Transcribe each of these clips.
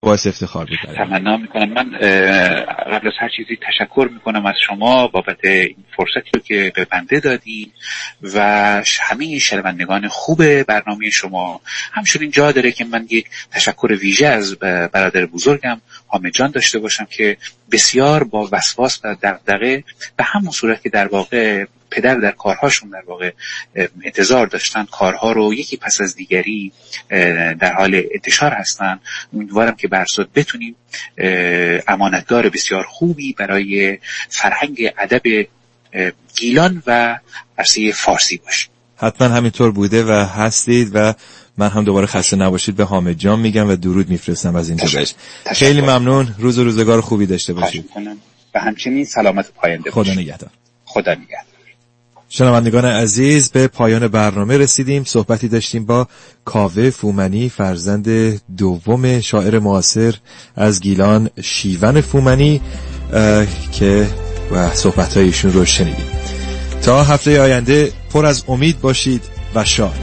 باعث افتخار بود. تمنا میکنم. من قبل از هر چیزی تشکر میکنم از شما بابت این فرصتی رو که به بنده دادین و همه شنوندگان خوب برنامه شما. همچنین جا داره که من یک تشکر ویژه از برادر بزرگم حامد جان داشته باشم که بسیار با وسواس و دغدغه به همون صورت که در واقع پدر در کارهاشون در واقع انتظار داشتن، کارها رو یکی پس از دیگری در حال انتشار هستن. امیدوارم که برصد بتونیم امانتدار بسیار خوبی برای فرهنگ ادب گیلان و عرصه فارسی باشیم. حتما همینطور بوده و هستید و من هم دوباره خسته نباشید به حامد جان میگم و درود میفرستم از اینجا بهش. خیلی ممنون. روز و روزگار خوبی داشته باشید و همچنین سلامت پاینده باشید. خدا نگهدار. خدا نگهدار. شنوندگان عزیز، به پایان برنامه رسیدیم. صحبتی داشتیم با کاوه فومنی، فرزند دوم شاعر معاصر از گیلان شیون فومنی که و صحبت‌های ایشون رو شنیدیم. تا هفته آینده پر از امید باشید و شاد.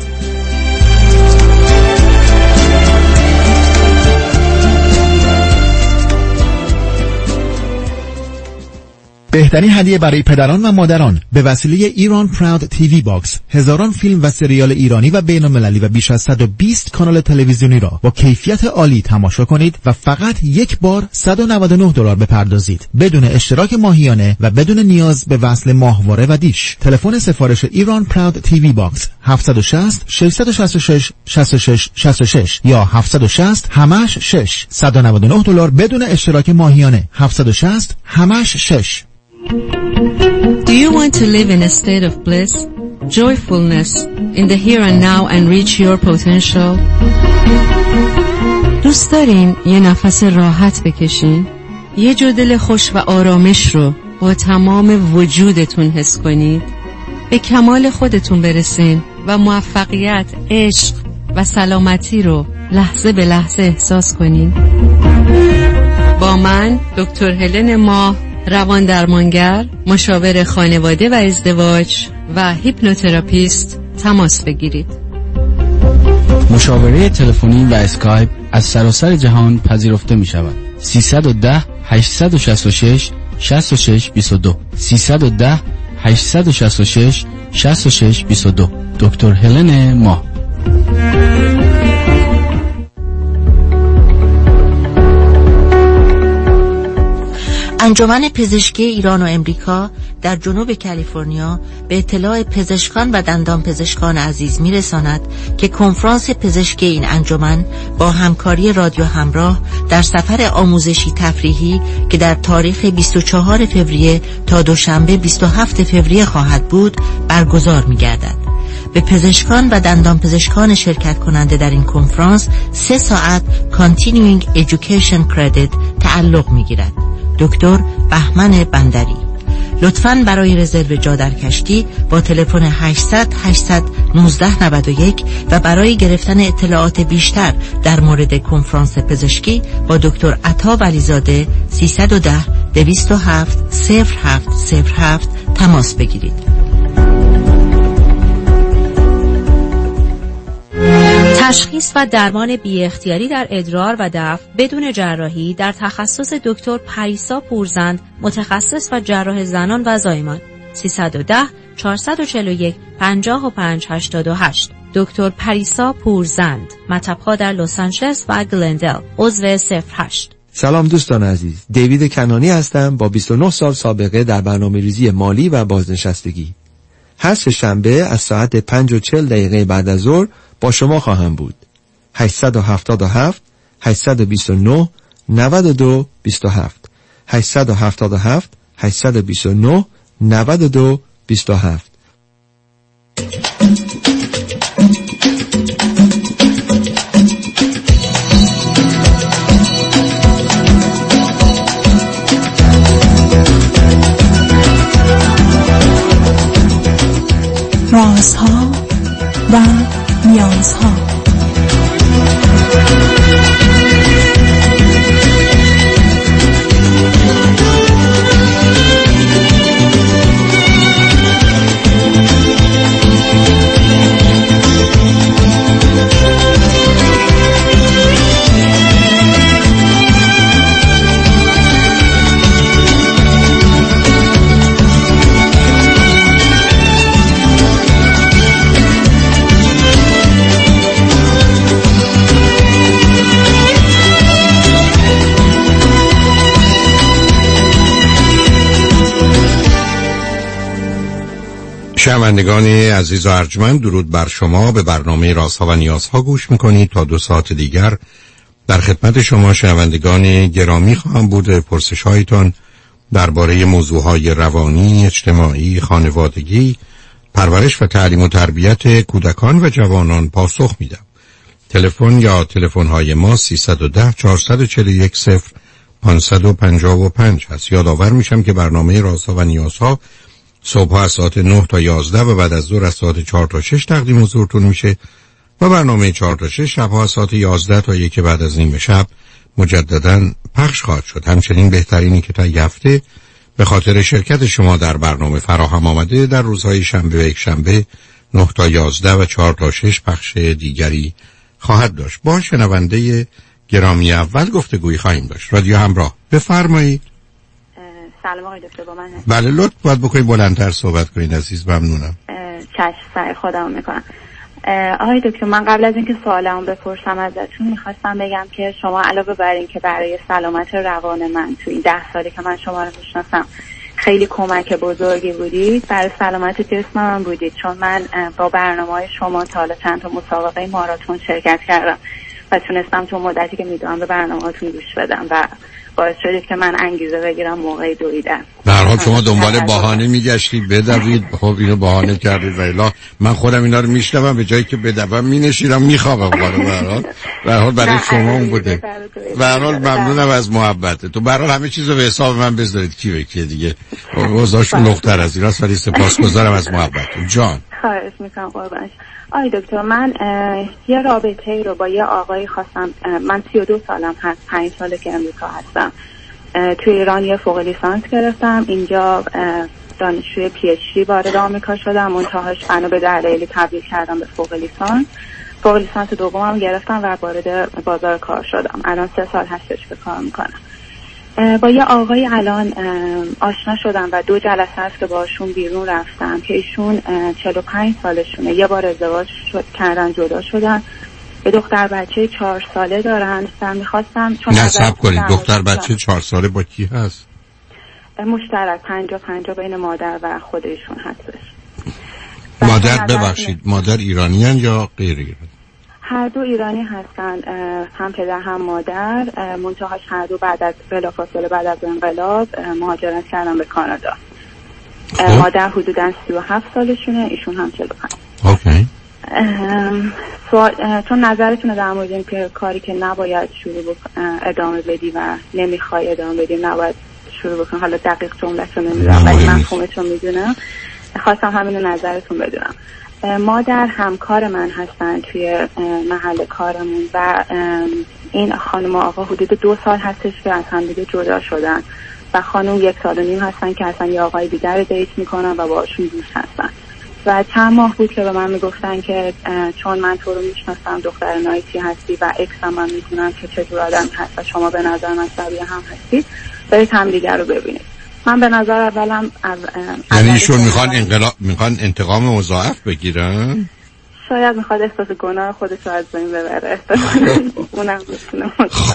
بهترین هدیه برای پدران و مادران به وسیله ایران پراود تیوی باکس، هزاران فیلم و سریال ایرانی و بین‌المللی و بیش از 120 کانال تلویزیونی را با کیفیت عالی تماشا کنید و فقط یک بار $199 بپردازید بدون اشتراک ماهیانه و بدون نیاز به وصل ماهواره و دیش. تلفن سفارش ایران پراود تیوی باکس 760 666 66 66 یا 760 همش 6 $199 بدون اشتراک ماهیانه. 760 همش 6. Do you want to live in a state of bliss, joyfulness, in the here and now and reach your potential? دوست دارین یه نفس راحت بکشین؟ یه جو دل خوش و آرامش رو با تمام وجودتون حس کنید؟ به کمال خودتون برسین و موفقیت، عشق و سلامتی رو لحظه به لحظه احساس کنین؟ با من دکتر هلن ماه، روان درمانگر، مشاور خانواده و ازدواج و هیپنوتراپیست تماس بگیرید. مشاوره تلفنی و اسکایپ از سراسر جهان پذیرفته می شود. 310 866 6622 310 866 6622 دکتر هلن ماه. انجمن پزشکی ایران و امریکا در جنوب کالیفرنیا به اطلاع پزشکان و دندان پزشکان عزیز میرساند که کنفرانس پزشکی این انجمن با همکاری رادیو همراه در سفر آموزشی تفریحی که در تاریخ 24 فوریه تا دوشنبه 27 فوریه خواهد بود برگزار می‌گردد. به پزشکان و دندان پزشکان شرکت کننده در این کنفرانس 3 ساعت Continuing Education Credit تعلق می‌گیرد. دکتر بهمن بندری. لطفاً برای رزرو جا در کشتی با تلفن 800 819 91 و برای گرفتن اطلاعات بیشتر در مورد کنفرانس پزشکی با دکتر عطا ولیزاده 310 207 0707 تماس بگیرید. تشخیص و درمان بی اختیاری در ادرار و دفع بدون جراحی در تخصص دکتر پریسا پورزند، متخصص و جراح زنان و زایمان. 310 441 5588 دکتر پریسا پورزند، مطب‌ها در لس آنجلس و گلندل. عضو 08. سلام دوستان عزیز، دیوید کنانی هستم با 29 سال سابقه در برنامه‌ریزی مالی و بازنشستگی. هر سه‌شنبه از ساعت 5:40 بعد از ظهر با شما خواهم بود. 877 829 92 27 877 829 92 27. رازها و نیازها. شنوندگان عزیز و ارجمند، درود بر شما. به برنامه رازها و نیازها گوش میکنید. تا 2 ساعت دیگر در خدمت شما شنوندگان گرامی خواهم بود. پرسش هایتان درباره موضوعهای روانی، اجتماعی، خانوادگی، پرورش و تعلیم و تربیت کودکان و جوانان پاسخ میدم. تلفن یا تلفن های ما 310 441 0555 هست. یادآور میشم که برنامه رازها و نیازها صبح از ساعت 9 تا 11 و بعد از ظهر از ساعت 4 تا 6 تقدیم حضورتون میشه و برنامه 4 تا 6 شبها از ساعت 11 تا 1 بعد از نیم شب مجددا پخش خواهد شد. همچنین بهترینی که تا هفته به خاطر شرکت شما در برنامه فراهم آمده در روزهای شنبه و یک شنبه 9 تا 11 و 4 تا 6 پخش دیگری خواهد داشت. با شنونده گرامی اول گفتگویی خواهیم داشت. رادیو همراه، بفرمایید. سلام آقای دکتر، با من هست. بله، لطف باید بکنید بلندتر صحبت کنید عزیز، ممنونم. چشم، سعی خودم میکنم. آقای دکتر، من قبل از اینکه سوالمو بپرسم ازتون میخواستم بگم که شما علاوه بر این که برای سلامت روان من تو این 10 سالی که من شما رو میشناسم خیلی کمک بزرگی بودید، برای سلامت جسم من بودید، چون من با برنامه‌های شما تا حالا چند تا مسابقه ماراتون شرکت کردم و تونستم تو مدتی که میدونم به برنامه‌هاتون گوش بدم و باعث شدید که من انگیزه بگیرم موقع دویدن. به هر حال شما دنبال بهانه میگشتید بدوید، خب اینو بهانه کردید و الا من خودم اینا رو میشنوم، به جایی که بدوم مینشینم میخوابم. به هر حال برای شما اون بوده. به هر حال ممنونم از محبت تو. به هر حال همه چیزو به حساب من بذارید، کی به کی دیگه وضعشون نقطه از ایناست، ولی سپاسگزارم از محبتتون. جان خواهش میکنم قربانش. آی دکتر، من یه رابطه‌ای رو با یه آقایی خواستم. من 32 سالم هست، 5 ساله که امریکا هستم. توی ایران یه فوق لیسانس گرفتم، اینجا دانشجوی پی اچ دی وارد آمریکا شدم، منتهاش بنا به دلایلی تبدیل کردم به فوق لیسانس. فوق لیسانس دومم گرفتم و وارد بازار کار شدم. الان 3 سال هستش که کار میکنم. با یه آقای الان آشنا شدم و 2 جلسه هست که باشون بیرون رفتم که ایشون 45 سالشونه. یه بار ازدواج کردن، جدا شدن، یه دختر بچه 4 ساله دارن و میخواستم چون نصب کنید دختر بچه 4 ساله با کی هست؟ مشترک 50-50 بین مادر و خود ایشون هستش. مادر ببخشید، مادر ایرانیان یا غیر ایرانی؟ هر دو ایرانی هستن، هم پدر هم مادر. منتهاش هر دو بعد از بلافاصله بعد از انقلاب مهاجرت کردن به کانادا. مادر حدوداً 37 سالشونه، ایشون هم 45. اوکی. چون نظرتون در مورد این که کاری که نباید شروع ادامه بدی و نمیخوای ادامه بدی نباید شروع بکن، حالا دقیق جمله‌شو نمیدونم ولی مفهومشو میدونم، خواستم همین نظرتون بدونم. مادر همکار من هستن توی محل کارمون و این خانم و آقا حدود 2 سال هستش که از هم دیگه جدا شدن و خانم 1 سال و نیم هستن که اصلا یه آقای دیگر رو دیت میکنن و باشون دوست هستن و چند ماه بود که به من میگفتن که چون من تو رو میشناسم، دختر نایتی هستی و اکسم من میدونم که چطور آدم هست و شما به نظر من شبیه هم هستید، برید هم دیگر رو ببینید. من به نظر اولم یعنی ایشون میخوان انتقام مضاعف بگیرن؟ شاید میخواد احساس گناه خودش رو از بین ببره، اونم بسونه.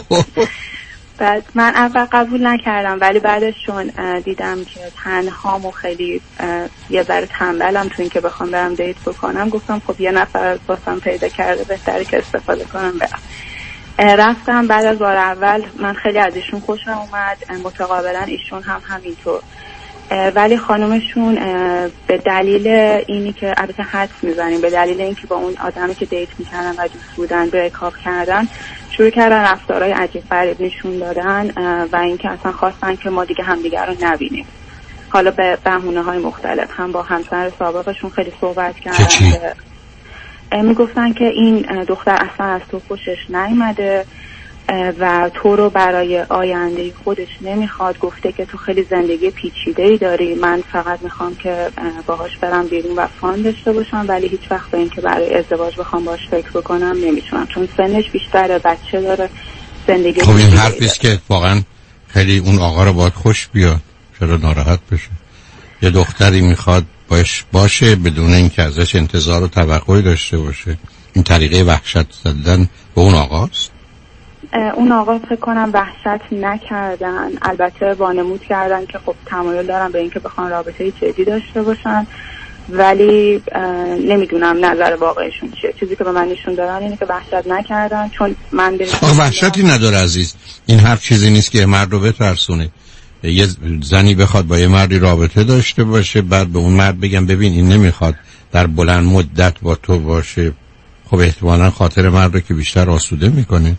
بعد من اول قبول نکردم ولی بعدش چون دیدم که تنهام و خیلی یه ذره تنبلم تو این که بخوام برم دیت بکنم، گفتم خب یه نفر واسم پیدا کرده بهتره که استفاده کنم برم. رفتم. بعد از بار اول من خیلی از ایشون خوشم اومد، متقابلا ایشون هم همینطور، ولی خانومشون به دلیل اینی که البته حدس میزنیم، به دلیل اینکه با اون آدمی که دیت میکردن و دوست بودن بریکاپ کردن، شروع کردن رفتارهای عجیب غریب نشون دادن و اینکه اصلا خواستن که ما دیگه همدیگر رو نبینیم، حالا به بهونه‌های مختلف. هم با همسر سابقشون خیلی صحبت کردن، میگفتن که این دختر اصلا از تو خوشش نیامده و تو رو برای آینده خودش نمیخواد، گفته که تو خیلی زندگی پیچیده‌ای داری، من فقط میخوام که باهاش برم بیرون و فان داشته باشم، ولی هیچ وقت به این که برای ازدواج بخوام باهاش فکر بکنم نمیتونم، چون سنش بیشتره، بچه داره، زندگی. خب این حرفیست که واقعا خیلی اون آقا رو باید خوش بیاد، چرا ناراحت بشه؟ یه دختری میخواد باشه بدون اینکه ازش انتظار و توقعی داشته باشه. این طریقه وحشت زدن به اون آقاست؟ اون آقا فکر کنم وحشت نکردن، البته وانمود کردن که خب تمایل دارن به اینکه بخوان رابطه جدی داشته باشن ولی نمیدونم نظر واقعیشون چیه. چیزی که به من نشون دادن اینه که وحشت نکردن، چون من وحشتی نداره عزیز. این حرف چیزی نیست که مرد رو بترسونه. یه زنی بخواد با یه مردی رابطه داشته باشه، بعد به اون مرد بگم ببین این نمیخواد در بلند مدت با تو باشه، خب احتمالاً خاطر مرد رو که بیشتر آسوده میکنه.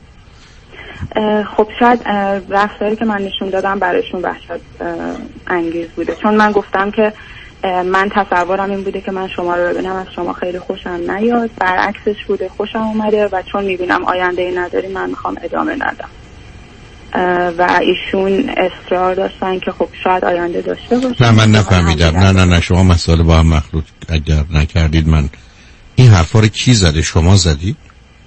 خب شاید رفتاری که من نشون دادم برایشون وحشت انگیز بوده، چون من گفتم که من تصورم این بوده که من شما رو ببینم از شما خیلی خوشم نیاد، برعکسش بوده خوشم اومده و چون میبینم آینده ای نداری من میخوام ادامه ندم. و ایشون اصرار داشتن که خب شاید آینده داشته باشه. نه من نفهمیدم. نه شما مسئله با هم مخلوط اگر نکردید. من این حرفا رو کی زده؟ شما زدید؟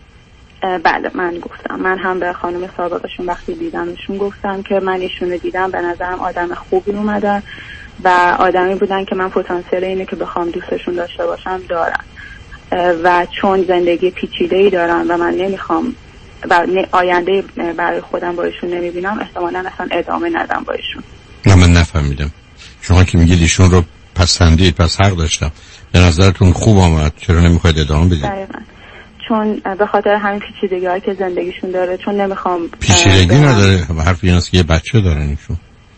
بله من گفتم. من هم به خانم سابقشون وقتی دیدمشون گفتم که من ایشونو دیدم، به نظرم آدم خوبی اومدن و آدمی بودن که من پتانسیل اینه که بخوام دوستشون داشته باشم دارم و چون زندگی پیچیده‌ای دارم و من نمیخوام و آینده برای خودم با ایشون نمیبینم، احتمالاً اصلا ادامه ندم با ایشون. نه من نفهمیدم. شما که میگید ایشون رو پسندید، پس حق داشتم. به نظرتون خوب آمد، چرا نمیخواید ادامه بدید؟ دقیقاً. چون به خاطر همین پیچیدگی‌هایی که زندگیشون داره، چون نمیخوام. پیچیدگی نداره، حرف این است که یه بچه دارن ایشون.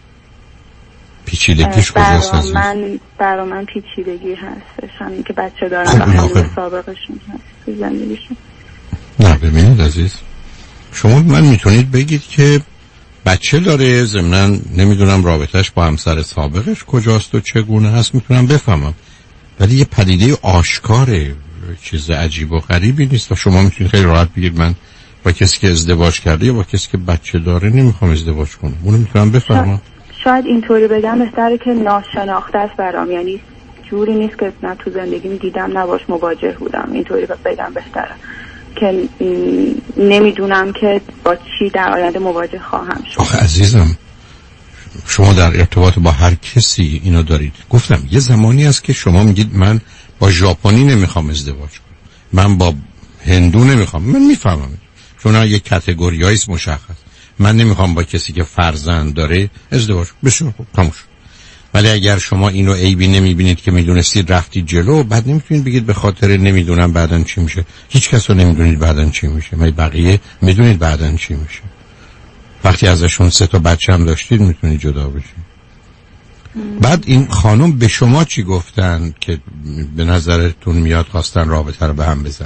پیچیدگیش کجاست عزیز؟ برای من پیچیدگی هستش همین که بچه دارن و خانم سابقشون هست تو زندگیشون. نه ببینید عزیز، شما من میتونید بگید که بچه داره، ضمناً نمیدونم رابطهش با همسر سابقش کجاست و چگونه هست، میتونم بفهمم، ولی یه پدیده آشکاره، چیز عجیب و غریبی نیست و شما میتونید خیلی راحت بگید من با کسی که ازدواج کرده یا با کسی که بچه داره نمیخوام ازدواج کنم. اونو میتونم بفهمم. شاید اینطوری بگم بهتره که ناشناخته است برام، یعنی جوری نیست که نه تو زندگیم دیدم نه باش مواجه بودم. اینطوری بگم بهتره که نمیدونم که با چی در آینده مواجه خواهم شد. آخه عزیزم شما در ارتباط با هر کسی اینو دارید. گفتم یه زمانی هست که شما میگید من با ژاپنی نمیخوام ازدواج کنم، من با هندو نمیخوام. من میفهمم چون یه کاتگوریایی است مشخص. من نمیخوام با کسی که فرزند داره ازدواج کنم. بسیار خوب تموم شد. ولی اگر شما اینو عیبی نمیبینید که میدونستید رفتید جلو، بعد نمیتونید بگید به خاطر نمیدونم بعدن چی میشه. هیچ کس رو نمیدونید بعدن چی میشه، ولی بقیه میدونید بعدن چی میشه. وقتی ازشون 3 تا بچه هم داشتید میتونید جدا بشید. بعد این خانم به شما چی گفتن که به نظرتون میاد خواستن رابطه رو به هم بزنن؟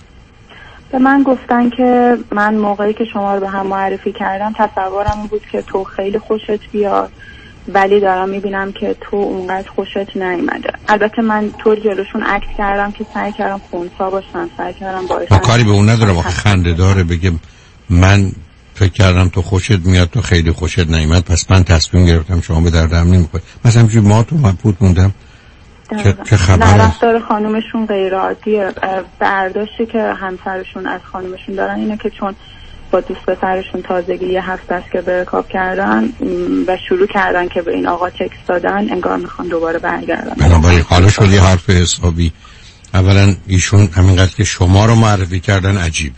به من گفتن که من موقعی که شما رو به هم معرفی کردم تصورم این بود که تو خیلی خوشت بیاد، ولی دارم میبینم که تو اونقدر خوشت نیومده. البته من طور جلوشون عکس کردم که سعی کردم خونسا باشم، سعی کردم باعث کاری به اون ندارم. آخه خنده داره بگم من فکر کردم تو خوشت میاد، تو خیلی خوشت نیومد، پس من تصمیم گرفتم شما به دردم نمیخوره. مثلا همینجوری ما تو مبهوت موندم. چه خبر؟ رفتار خانومشون غیر عادیه. برداشتی که همسرشون از خانومشون دارن اینه که چون با دوست پسرشون تازگی یه هفته است که برکاب کردن و شروع کردن که به این آقا تکست دادن، انگار میخوان دوباره برگردن. بنابراین حالا شد یه حرف حسابی. اولا ایشون همینقدر که شما رو معرفی کردن عجیبه،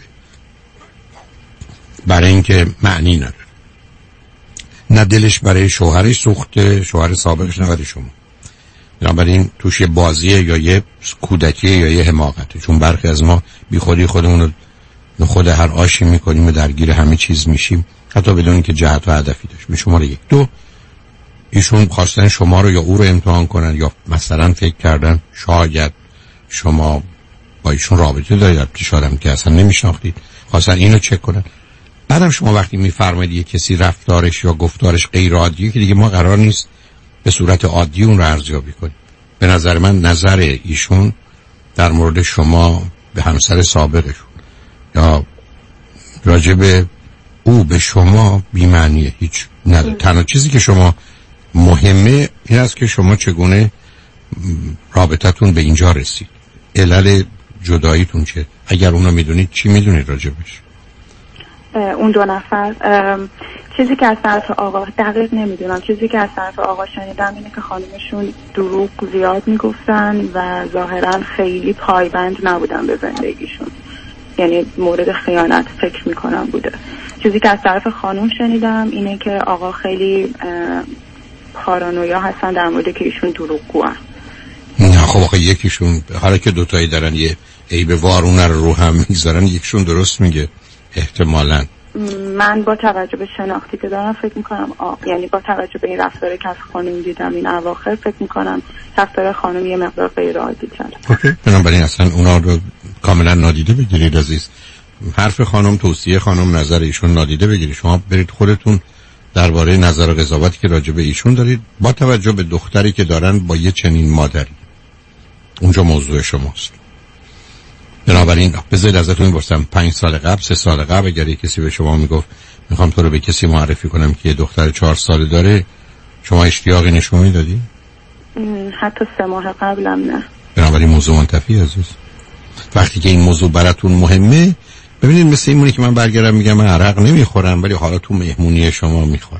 برای اینکه معنی نداره. نه دلش برای شوهرش سوخته، شوهر سابقش، نه برای شما. بنابراین توش یه بازیه یا یه کودکیه یا یه حماقته. چون برخی از ما بی خودی خودمون رو خود هر آشی میکنیم و درگیر همه چیز میشیم، حتی بدون اینکه جهت و هدفی داشت. به شماره 1. 2 ایشون خواستن شما رو یا او رو امتحان کنن، یا مثلا فکر کردن شاید شما با ایشون رابطه دارید، شاید که اصلا نمیشناختید، خواستن اینو چک کنن. بعدم شما وقتی میفرمایید یه کسی رفتارش یا گفتارش غیر عادیه، که دیگه ما قرار نیست به صورت عادی اون رو ارزیابی کنیم. به نظر من نظر ایشون در مورد شما به همسر سابقشون یا راجب او به شما بی‌معنیه، هیچ نداره. تنها چیزی که شما مهمه این است که شما چگونه رابطتون به اینجا رسید، علل جداییتون چه. اگر اونو میدونید چی میدونید راجبش؟ اون 2 نفر چیزی که از طرف آقا دقیق نمیدونم، چیزی که از طرف آقا شنیدم اینه که خانمشون دروغ زیاد میگفتن و ظاهرا خیلی پایبند نبودن به زندگیشون، یعنی مورد خیانت فکر میکنم بوده. چیزی که از طرف خانم شنیدم اینه که آقا خیلی پارانویا هستن در مورد که ایشون دروغگوان. نه خب آخه یکیشون حالا که دوتایی دارن یه عیب وارونه رو هم میذارن، یکیشون درست میگه احتمالاً. من با توجه به شناختی که دارم فکر میکنم یعنی با توجه به این رفتاری که از خانم دیدم این اواخر فکر میکنم رفتار خانم یه مقدار غیر عادی کرد. اوکی، بنابراین اصلا اونا رو کاملا نادیده بگیرید عزیز. حرف خانم، توصیه خانم، نظر ایشون نادیده بگیرید. شما برید خودتون درباره نظر و قضاوتی که راجع به ایشون دارید با توجه به دختری که دارن با یه چنین مادری، اونجا موضوع شماست. بنابراین بذارید ازتون بپرسم 5 سال قبل 3 سال قبل اگر کسی به شما میگفت میخوام تو رو به کسی معرفی کنم که یه دختر 4 ساله داره، شما اشتیاقی نشون میدادی؟ حتی 3 ماه قبلم نه. بنابراین موضوع منتفی عزیز. وقتی که این موضوع براتون مهمه، ببینید مثل این مونه که من برگردم میگم من عرق نمیخورم ولی حالا تو مهمونی شما میخورم.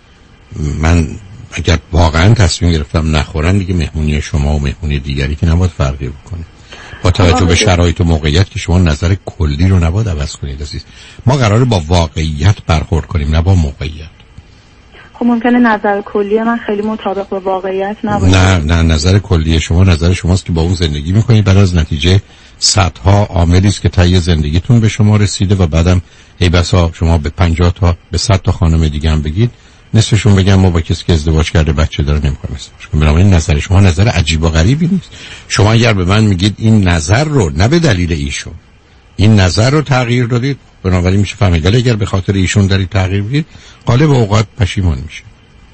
من اگر واقعا تصمیم گرفتم نخورم دیگه مهمونی شما و مهمونی دیگری که نباید فرقی بکنه. با توجه به شرایط و موقعیت که شما نظر کلی رو نباید عوض کنید عزیز. ما قراره با واقعیت برخورد کنیم نه با موقعیت. خب ممکنه نظر کلی من خیلی مطابق با واقعیت نباشه. نه نظر کلی شما نظر شماست که با اون زندگی میکنید، بعد از نتیجه صدها عاملی است که طی زندگیتون به شما رسیده و بعدم ای بسا شما به 50 تا به 100 تا خانم دیگه هم بگید نصفشون بگن ما با کسی که ازدواج کرده بچه داره نمی‌خوایم ازدواج کنیم. بنابراین نظر شما نظر عجیب و غریبی نیست. شما اگر به من میگید این نظر رو نه به دلیل ایشون این نظر رو تغییر دادید، بنابراین میشه فهمید اگر به خاطر ایشون دارید تغییر میدید غالب اوقات پشیمان میشه.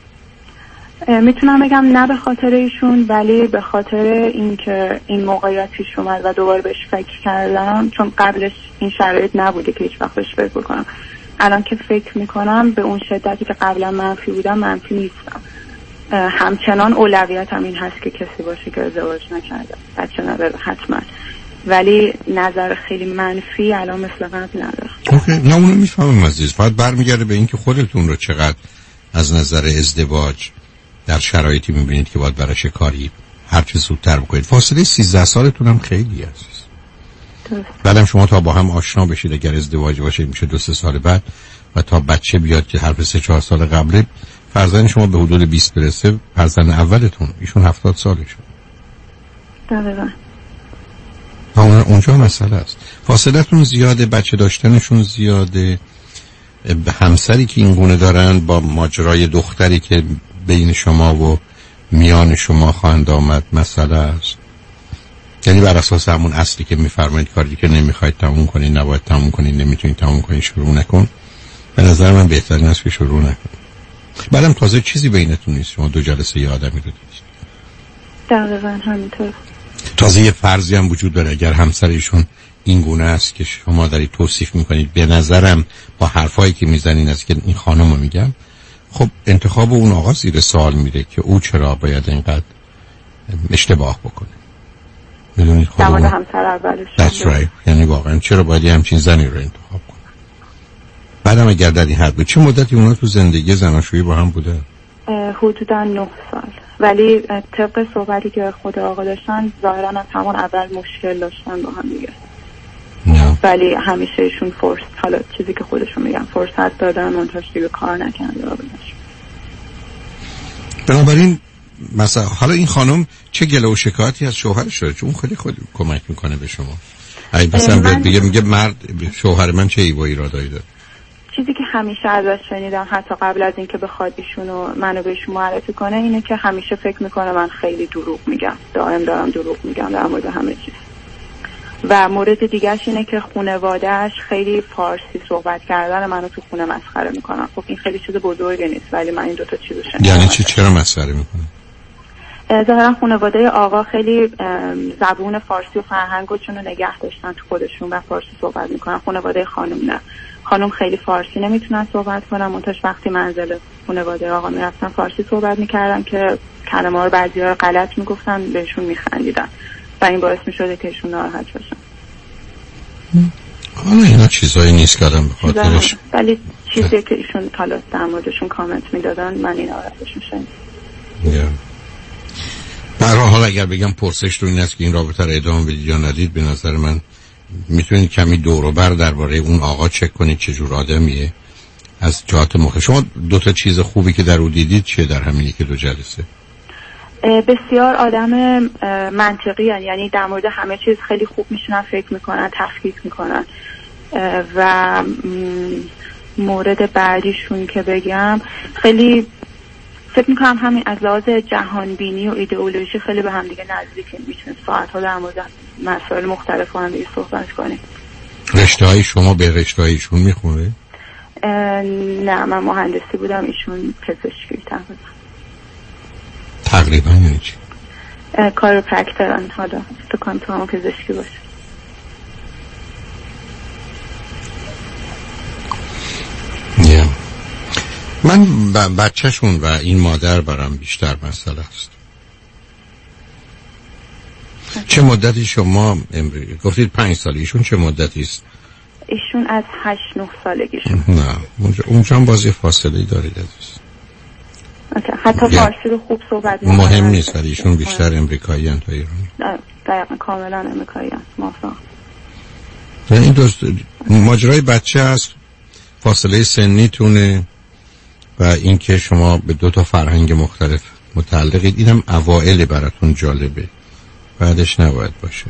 میتونم بگم نه به خاطر ایشون ولی به خاطر اینکه این موقعیت پیش اومد و دوباره بهش فکر کردم، چون قبلش این شرایط نبوده که هیچ وقت بهش فکر بکنم. الان که فکر میکنم به اون شدتی که قبلا منفی بودم منفی نیستم. همچنان اولویتم این هست که کسی باشه که ازدواج نکرده، بچه نداره حتما، ولی نظر خیلی منفی الان مثل قبل نداره. اوکی، نه اونو میفهمم عزیز. فقط برمیگرده به اینکه خودتون رو چقدر از نظر ازدواج در شرایطی میبینید که باید براش کاری هر چه زودتر بکنید. فاصله 13 سالتون هم خیلی عزیز. بعدم شما تا با هم آشنا بشید اگر ازدواج باشه میشه 2-3 سال بعد و تا بچه بیاد که حرف 3-4 سال قبله فرزند شما به حدود 20 برسه، فرزند اولتون ایشون 70 سالشه. دقیقاً. اونجا مسئله است. فاصلتون زیاده، بچه داشتنشون زیاده، همسری که این گونه دارن با ماجرای دختری که بین شما و میان شما خواهند آمد مسئله است. یعنی بر اساس همون اصلی که میفرمایید کاری که نمیخواید تموم کنید نباید تموم کنید، نمیتونید تموم کنید شروع نکن. به نظر من بهترین است که شروع نکنید. بعدم تازه چیزی بینتون نیست، شما 2 جلسه یه آدمی رو دیدید. دقیقاً همینطور. تازه یه فرضی هم وجود داره اگر همسرشون این گونه است که شما دارید توصیف میکنید، به نظرم با حرفایی که میزنین است که این خانم رو میگم، خب انتخاب اون آقا زیر سوال میره که او چرا باید اینقدر اشتباه بکنه. میدونید خب اون همسر اولش. That's right. یعنی واقعا چرا باید همچین زنی رو انتخاب کنه. بعدم اگر در این حد بود چه مدتی اونا تو زندگی زناشویی با هم بوده؟ حدوداً 9 سال. ولی طبق صحبتی که خود آقا داشتن ظاهراً از همون اول مشکل داشتن با هم دیگه. ولی همیشه ایشون حالا چیزی که خودشون میگن فرصت دادن منتاش دیگه کار نکنده آبنش. بنابراین مثلا حالا این خانم چه گله و شکایتی از شوهرش داره؟ چون اون خیلی خود کمک میکنه به شما. اگه مثلا میگه مرد شوهر من چه ایبایی را داره؟ چیزی که همیشه ازش شنیدم حتی قبل از اینکه بخواد ایشونو منو بهش معرفی کنه اینه که همیشه فکر میکنه من خیلی دروغ میگم، دائم دارم دروغ میگم در مورد همه چیز. و مورد دیگهش اینه که خانواده‌اش خیلی فارسی صحبت کردن منو تو خونه مسخره میکنن. خب این خیلی چیز بزرگی نیست ولی من این 2 تا چیزو شنیدم. یعنی چرا مسخره میکنه؟ ظاهرا خانواده آقا خیلی زبون فارسی و فرهنگو چونو نگه داشتن تو خودشون و فارسی صحبت میکنن. خانواده خانم نه. خانم خیلی فارسی نمیتونن صحبت کنن، منتش وقتی منزل خانواده آقا میرفتن فارسی صحبت میکردن که کلمه‌ها رو بعضی‌ها غلط میگفتن، بهشون میخندیدن و این باعث میشده که ایشون ناراحت بشن. حالا اینا چیزایی نیست که آدم بخاطرش، ولی چیزی که ایشون حالا در موردشون کامنت میدادن من این ناراحتشون شدم. در حال اگر بگم پرسش تو این است که این رابطه رو ادامه بدید یا ندید، به نظر من میتونید کمی دور و بر درباره اون آقا چک کنید چه جور آدمیه از جهات مختلف. شما 2 تا چیز خوبی که در او دیدید چیه در همین 1-2 جلسه؟ بسیار آدم منطقی هن. یعنی در مورد همه چیز خیلی خوب میشونن فکر میکنن، تفکیک میکنن. و مورد بعدیشون که بگم، خیلی فکر میکنم همین از لحاظ جهانبینی و ایدئولوژی خیلی به هم دیگه نزدیکیم، میتونیم ساعت‌ها در مورد مسائل مختلف هم دیگه صحبت کنیم. رشته‌های شما به رشته‌هایشون میخونه؟ نه، من مهندسی بودم، ایشون پزشکی تقریبا یعنی چی؟ کاروپرکترن، حالا فکر کنم پزشکی باشه. من بچه‌شون و این مادر برام بیشتر مسئله است. چه مدتی شما گفتید 5 سالی، ایشون چه مدتی است؟ ایشون از 8-9 سالگیشون. نه اونجا هم بازی فاصله دارید عزیز. حتی فارسی رو خوب صحبت می‌کنن. مهم نیست، ولی ایشون بیشتر امریکایی ان تا ایرانی. دقیقاً کاملا امریکایی ان. موافقم. این ماجرای بچه است، فاصله سنیتونه و اینکه شما به 2 تا فرهنگ مختلف متعلقید. اینم اوائل براتون جالبه، بعدش نباید باشه.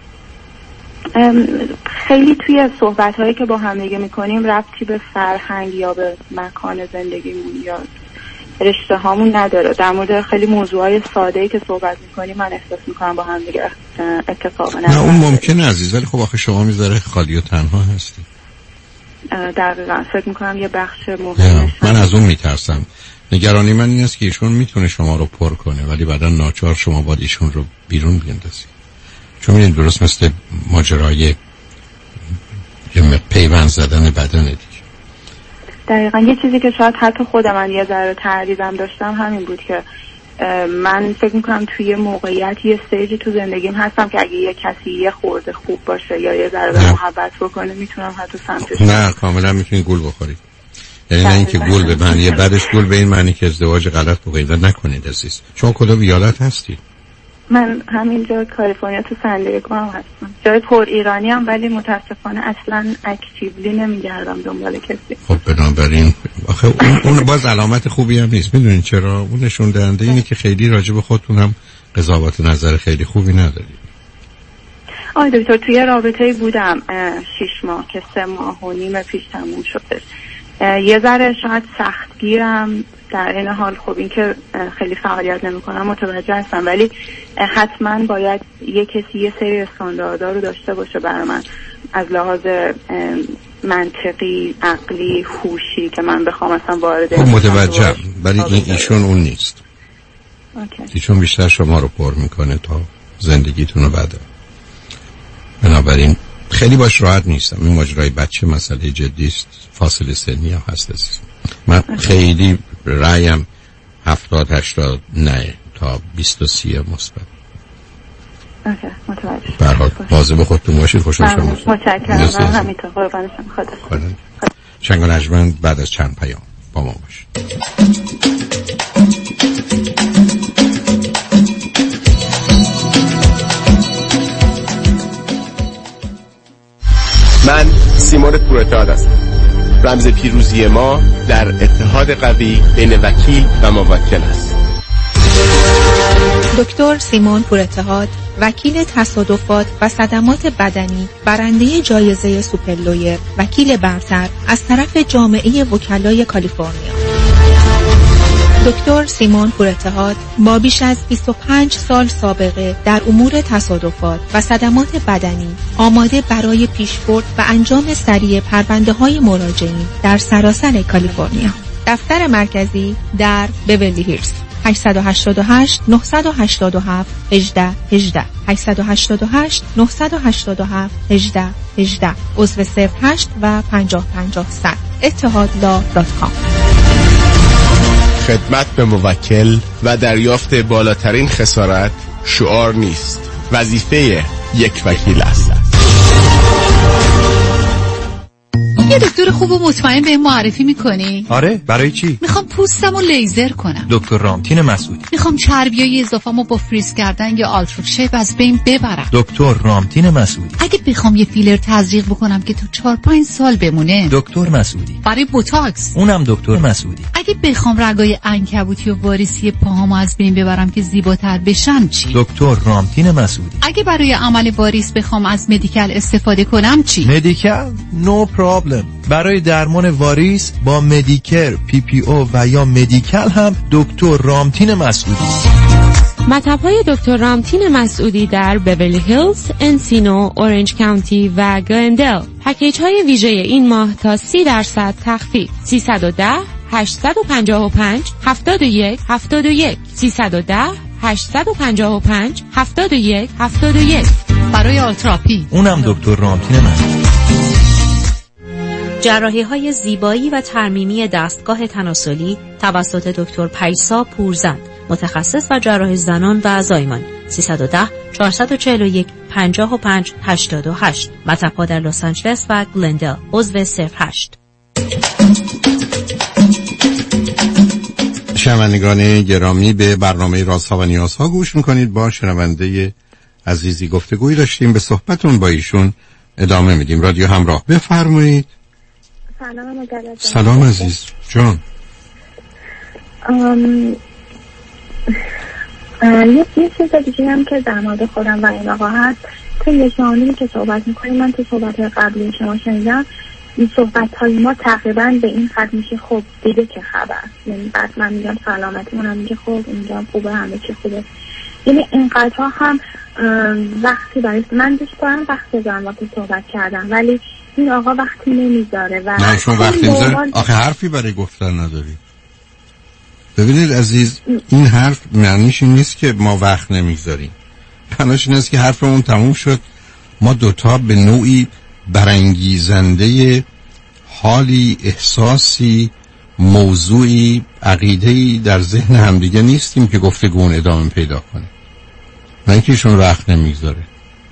خیلی توی صحبت‌هایی که با هم دیگه می‌کنیم ربطی به فرهنگ یا به مکان زندگیمون یا رشته هامون نداره. در مورد خیلی موضوعای ساده‌ای که صحبت می‌کنیم من احساس می‌کنم با هم دیگه اتفاق نه اون ممکنه عزیز، ولی خب آخه شما میذاره خالی و تنها هستی. دقیقاً فکر می‌کنم یه بخش مهمش من از اون میترسم. نگرانی من این است که ایشون میتونه شما رو پر کنه ولی بعدا ناچار شما باید ایشون رو بیرون بیندازید. چون این درست مثل ماجرای پیوند زدن بدن دیگه. دقیقاً یه چیزی که شاید حتی خودم من یه ذره تردیدم داشتم همین بود که من فکر میکنم توی موقعیت یه استیجی تو زندگیم هستم که اگه یه کسی یه خورده خوب باشه یا یه ذره به محبت بکنه میتونم حتی سمتش. نه کاملا میتونی گول بخورید. یعنی نه اینکه گول به معنی بعدش گول به این معنی که ازدواج غلط بکنید نکنید عزیز. شما کدوم ایالت هستی؟ من همینجا کالیفرنیا تو سندیگو هم هستم. جای پر ایرانی هم ولی متاسفانه اصلا اکتیولی نمیگردم دنبال کسی. خب بنابراین آخه اون باز علامت خوبی هم نیست. میدونین چرا؟ اون نشون دهنده اینه که خیلی راجع به خودتون هم قضاوت نظر خیلی خوبی ندارید. آقای دکتر توی رابطه‌ای بودم 6 ماه که 3.5 ماه پیش تموم شده. یه ذره شاید سختگیرم، در این حال خب این که خیلی فعالیت نمی‌کنم متوجه هستم، ولی حتما باید یه کسی یه سری استانداردها رو داشته باشه برای من از لحاظ منطقی، عقلی، هوشی که من بخوام اصلا وارد متوجهم، ولی ایشون اون نیست. ایشون بیشتر شما رو پر میکنه تا زندگیتون رو بده. بنابراین خیلی باش راحت نیستم. این ماجرای بچه مسئله جدی است، فاصله سنی هم هست عزیز. من خیلی رأیم 70-80 نه تا 20-30 مثبت. متوجه. به هر حال مواظب خودتون باشید. خوشحال شدم. متشکرم. همینطور قربان شما. خدا. شنگ و نجمن بعد از چند پیام با ما باشید. من سیمون پورتاد هستم. رمز پیروزی ما در اتحاد قوی بین وکیل و موکل است. دکتر سیمون پورتاد، وکیل تصادفات و صدمات بدنی، برنده جایزه سوپرلویر، وکیل برتر از طرف جامعه وکلای کالیفرنیا. دکتر سیمون پورتاد با بیش از 25 سال سابقه در امور تصادفات و صدمات بدنی آماده برای پیشبرد و انجام سریع پرونده‌های مراجعین در سراسر کالیفرنیا. دفتر مرکزی در بیورلی هیلز. 888 987 1818 888 987 1818 عضو 08 و 5050 100 اتحادلا.com. خدمت به موکل و دریافت بالاترین خسارت شعار نیست، وظیفه یک وکیل است. یه دکتر خوب و مطمئن به معرفی میکنی؟ آره، برای چی؟ میخوام پوستمو لیزر کنم. دکتر رامتین مسعودی. میخوام چربیای اضافه‌مو با فریز کردن یا آلترا شیپ از بین ببرم. دکتر رامتین مسعودی. اگه بخوام یه فیلر تزریق بکنم که تو 4-5 سال بمونه؟ دکتر مسعودی. برای بوتاکس؟ اونم دکتر مسعودی. اگه بخوام رگای عنکبوتی و واریسی پاهامو از بین ببرم که زیباتر بشم چی؟ دکتر رامتین مسعودی. اگه برای عمل واریس بخوام از مدیکال استفاده کنم چی؟ مدیکال؟ نو پرابلم. برای درمان واریس با مدیکر، PPO و یا مدیکال هم دکتر رامتین مسعودی. مطب‌های دکتر رامتین مسعودی در بیولی هیلز، انسینو، اورنج کانتی و گلندل. پکیج‌های ویژه این ماه تا 30% تخفیف. 310 855 71 71 310 855 71 71. برای آلتراپی اونم دکتر رامتین مسعودی. جراحی‌های زیبایی و ترمیمی دستگاه تناسلی توسط دکتر پیسا پورزند، متخصص و جراح زنان و زایمان. 310 441 55 88. مطب‌ها در لس آنجلس و گلندل. عضو 08. شنوندگان گرامی، به برنامه رازها و نیازها گوش میکنید. با شنونده عزیزی گفتگویی داشتیم، به صحبتون با ایشون ادامه میدیم. رادیو همراه، بفرمایید. سلام عزیز جان. یه چیز دیگه هم که در مورد خودم و این آقا هست، تو یه شانونی که صحبت میکنیم، من تو صحبت قبلی شما شنیدم این صحبت های ما تقریبا به این خط میشه خب دیگه چه خبر، یعنی بعد من میگم سلامتی، منم میگه خب اینجا خوبه، همه چی خوبه. یعنی اینقدرها هم وقتی برای من دوست دارم وقت بذارم وقتی صحبت کردم، ولی این آقا وقتی نمیذاره و نه شما وقتی میذاره آخه حرفی برای گفتن نداری. ببینید عزیز، این حرف معنیش این نیست که ما وقت نمیذاریم، معنیش این است که حرفمون تموم شد، ما دوتا به نوعی برانگیزنده حالی، احساسی، موضوعی، عقیده‌ای در ذهن همدیگه نیستیم که گفتگوون ادامه پیدا کنه. نه اینکه ایشون وقت نمیذاره.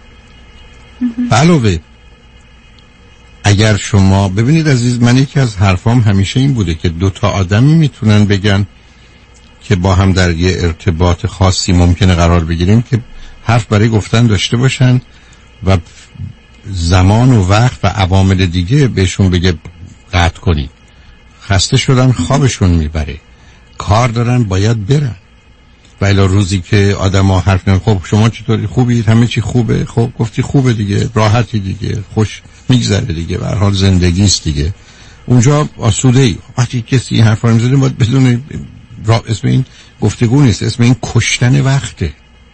علاوه اگر شما ببینید عزیز، من یکی از حرفام همیشه این بوده که دوتا آدمی میتونن بگن که با هم در یه ارتباط خاصی ممکنه قرار بگیریم که حرف برای گفتن داشته باشن و زمان و وقت و عوامل دیگه بهشون بگه قطع کنی. خسته شدن خوابشون میبره، کار دارن باید برن، و الا روزی که آدم ها حرف نمی خب شما چطوری، خوبید، همه چی خوبه، خب گفتی خوبه دیگه، راحتی دیگه، خوش میگذره دیگه، به هر حال زندگیست دیگه، اونجا آسوده ای. وقتی کسی این حرفا رو میزنه باید بدون اسم این گفتگو نیست، اسم این کشتن وقته،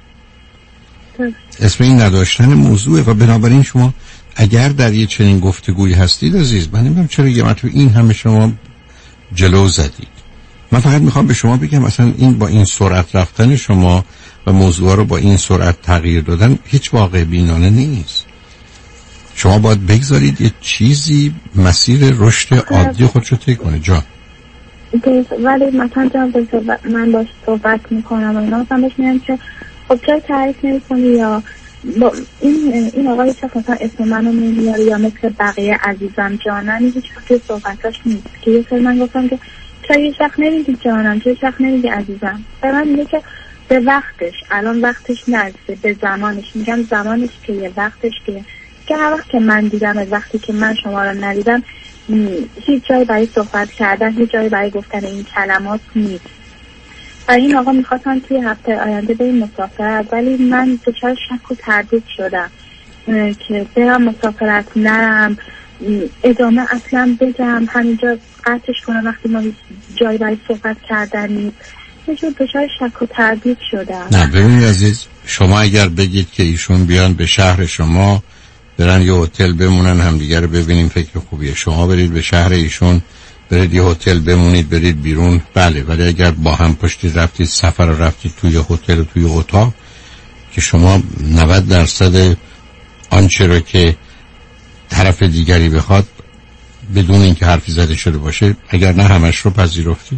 اسم این نداشتن موضوعه. و بنابراین شما اگر در یه چنین گفتگویی هستید عزیز، من نمیدونم چرا یه مرتبه این همه شما جلو زدید. من فقط میخوام به شما بگم مثلا این با این سرعت رفتن شما و موضوع رو با این سرعت تغییر دادن هیچ واقع بینانه نیست. شما باید بگذارید یه چیزی مسیر رشد عادی خودشو طی کنه. جان ولی مثلا من باش صحبت میکنم و اینا مثلا بهش میگم که خب چرا تعریف نمی‌کنی، یا با این آقای چه مثلا اسم منو نمیاره، یا مثل بقیه عزیزم جانم، هیچ وقت صحبتاش نیست که یه سر من گفتم که چرا یه شخص نمیگی جانم، چرا شخص نمیگی عزیزم. به من میگه که به وقتش، الان وقتش نرسیده، به زمانش. میگم زمانش که یه وقتش که هر وقت که من دیدم، از وقتی که من شما رو ندیدم، هیچ جایی برای صحبت کردن، هیچ جایی برای گفتن این کلمات نیست. و این آقا میخواستن توی هفته آینده بریم مسافرت، ولی من دچار شک و تردید شدم که برم مسافرت، نرم، ادامه اصلا بگم، همینجا قطعش کنم وقتی ما جایی برای صحبت کردن نیست. دچار شک و تردید شدم. نه ببینید عزیز، شما اگر بگید که ایشون بیان به شهر شما، برن یه هتل بمونن، همدیگه رو ببینیم، فکر خوبیه. شما برید به شهر ایشون، برید یه هتل بمونید، برید بیرون، بله. ولی اگر با هم پشتی رفتید سفر رفتید توی هتل و توی اتاق که شما 90% آنچه رو که طرف دیگری بخواد بدون اینکه حرفی زده شده باشه، اگر نه همش رو پذیرفتید.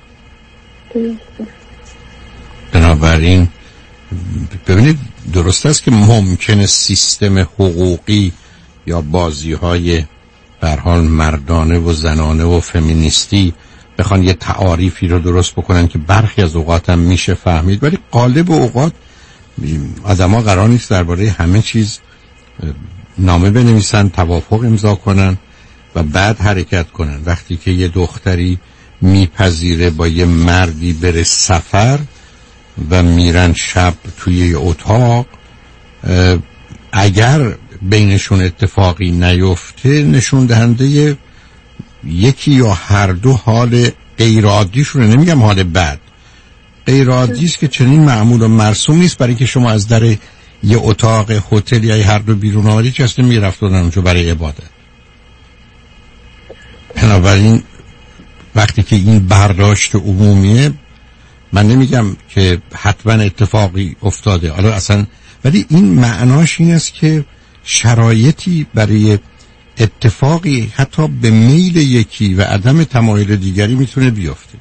بنابراین ببینید، درست است که ممکنه سیستم حقوقی یا بازی‌های به هر حال مردانه و زنانه و فمینیستی بخوان یه تعاریفی رو درست بکنن که برخی از اوقات هم میشه فهمید، ولی غالب اوقات آدم‌ها قرار نیست درباره همه چیز نامه بنویسن، توافق امضا کنن و بعد حرکت کنن. وقتی که یه دختری میپذیره با یه مردی بره سفر و میرن شب توی یه اتاق، اگر بینشون اتفاقی نیفته نشون دهنده یکی یا هر دو حال غیر عادیشونه. نمیگم حال بد، غیر عادی است که چنین معمول و مرسوم نیست برای که شما از در یه اتاق هتل یا هر دو بیرون آمدید که اصلا میرفتن اونجا برای عبادت. بنابراین وقتی که این برداشت عمومیه، من نمیگم که حتما اتفاقی افتاده حالا اصلا، ولی این معناش این است که شرایطی برای اتفاقی حتی به میل یکی و عدم تمایل دیگری میتونه بیفته.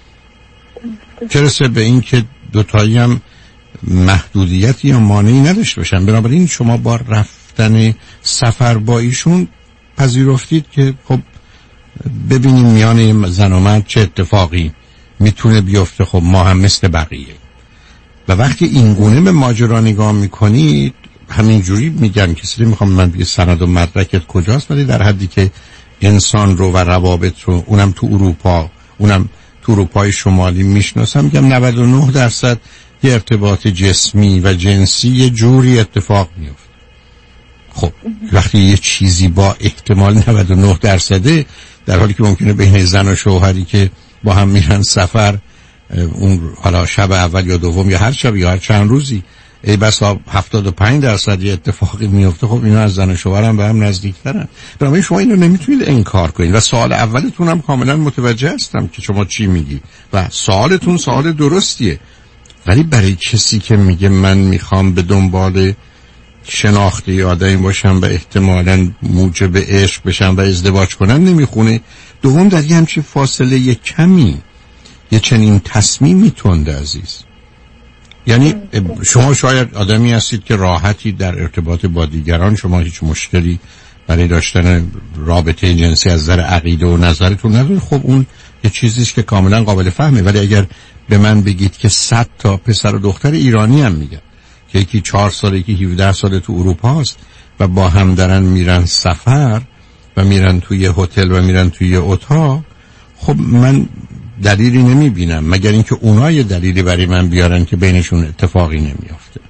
چه رسه به این که دوتایی هم محدودیتی یا مانعی نداشته باشن. بنابراین شما با رفتن سفر با ایشون پذیرفتید که خب ببینیم میان زن و مرد چه اتفاقی میتونه بیفته، خب ما هم مثل بقیه. و وقتی این گونه به ماجرا نگاه میکنید، همینجوری میگن کسی میخوام من بگه سند و مدرکت کجاست، ولی در حدی که انسان رو و روابط رو اونم تو اروپا، اونم تو اروپای شمالی میشناسم، میگم 99% یه ارتباط جسمی و جنسی یه جوری اتفاق میفته. خب وقتی یه چیزی با احتمال 99% در حالی که ممکنه بین زن و شوهری که با هم میرن سفر، اون حالا شب اول یا دوم یا هر شب یا هر چند روزی ای بسا 75% یه اتفاقی میفته، خب اینا از زن و شوهر هم به هم نزدیکترن. بنابراین شما اینو نمیتونید انکار کنید. و سوال اولتون هم کاملا متوجه هستم که شما چی میگی و سوالتون سوال درستیه، ولی برای کسی که میگه من میخوام به دنبال شناخته آدمی باشم و احتمالاً موجب عشق بشم و ازدواج کنم نمیخونه. دوم در یه همچین فاصله یه کمی یه چنین تصمیمی تنده عزیز. یعنی شما شاید آدمی هستید که راحتی در ارتباط با دیگران، شما هیچ مشکلی برای داشتن رابطه جنسی از نظر عقیده و نظرتون نداره، خب اون یه چیزیست که کاملا قابل فهمه. ولی اگر به من بگید که 100 تا پسر و دختر ایرانی هم میگن که یکی 4 ساله یکی 17 ساله تو اروپا است و با هم دارن میرن سفر و میرن توی هتل و میرن توی اتاق، خب من دلیلی نمیبینم مگر اینکه اونا یه دلیلی برای من بیارن که بینشون اتفاقی نمیافته.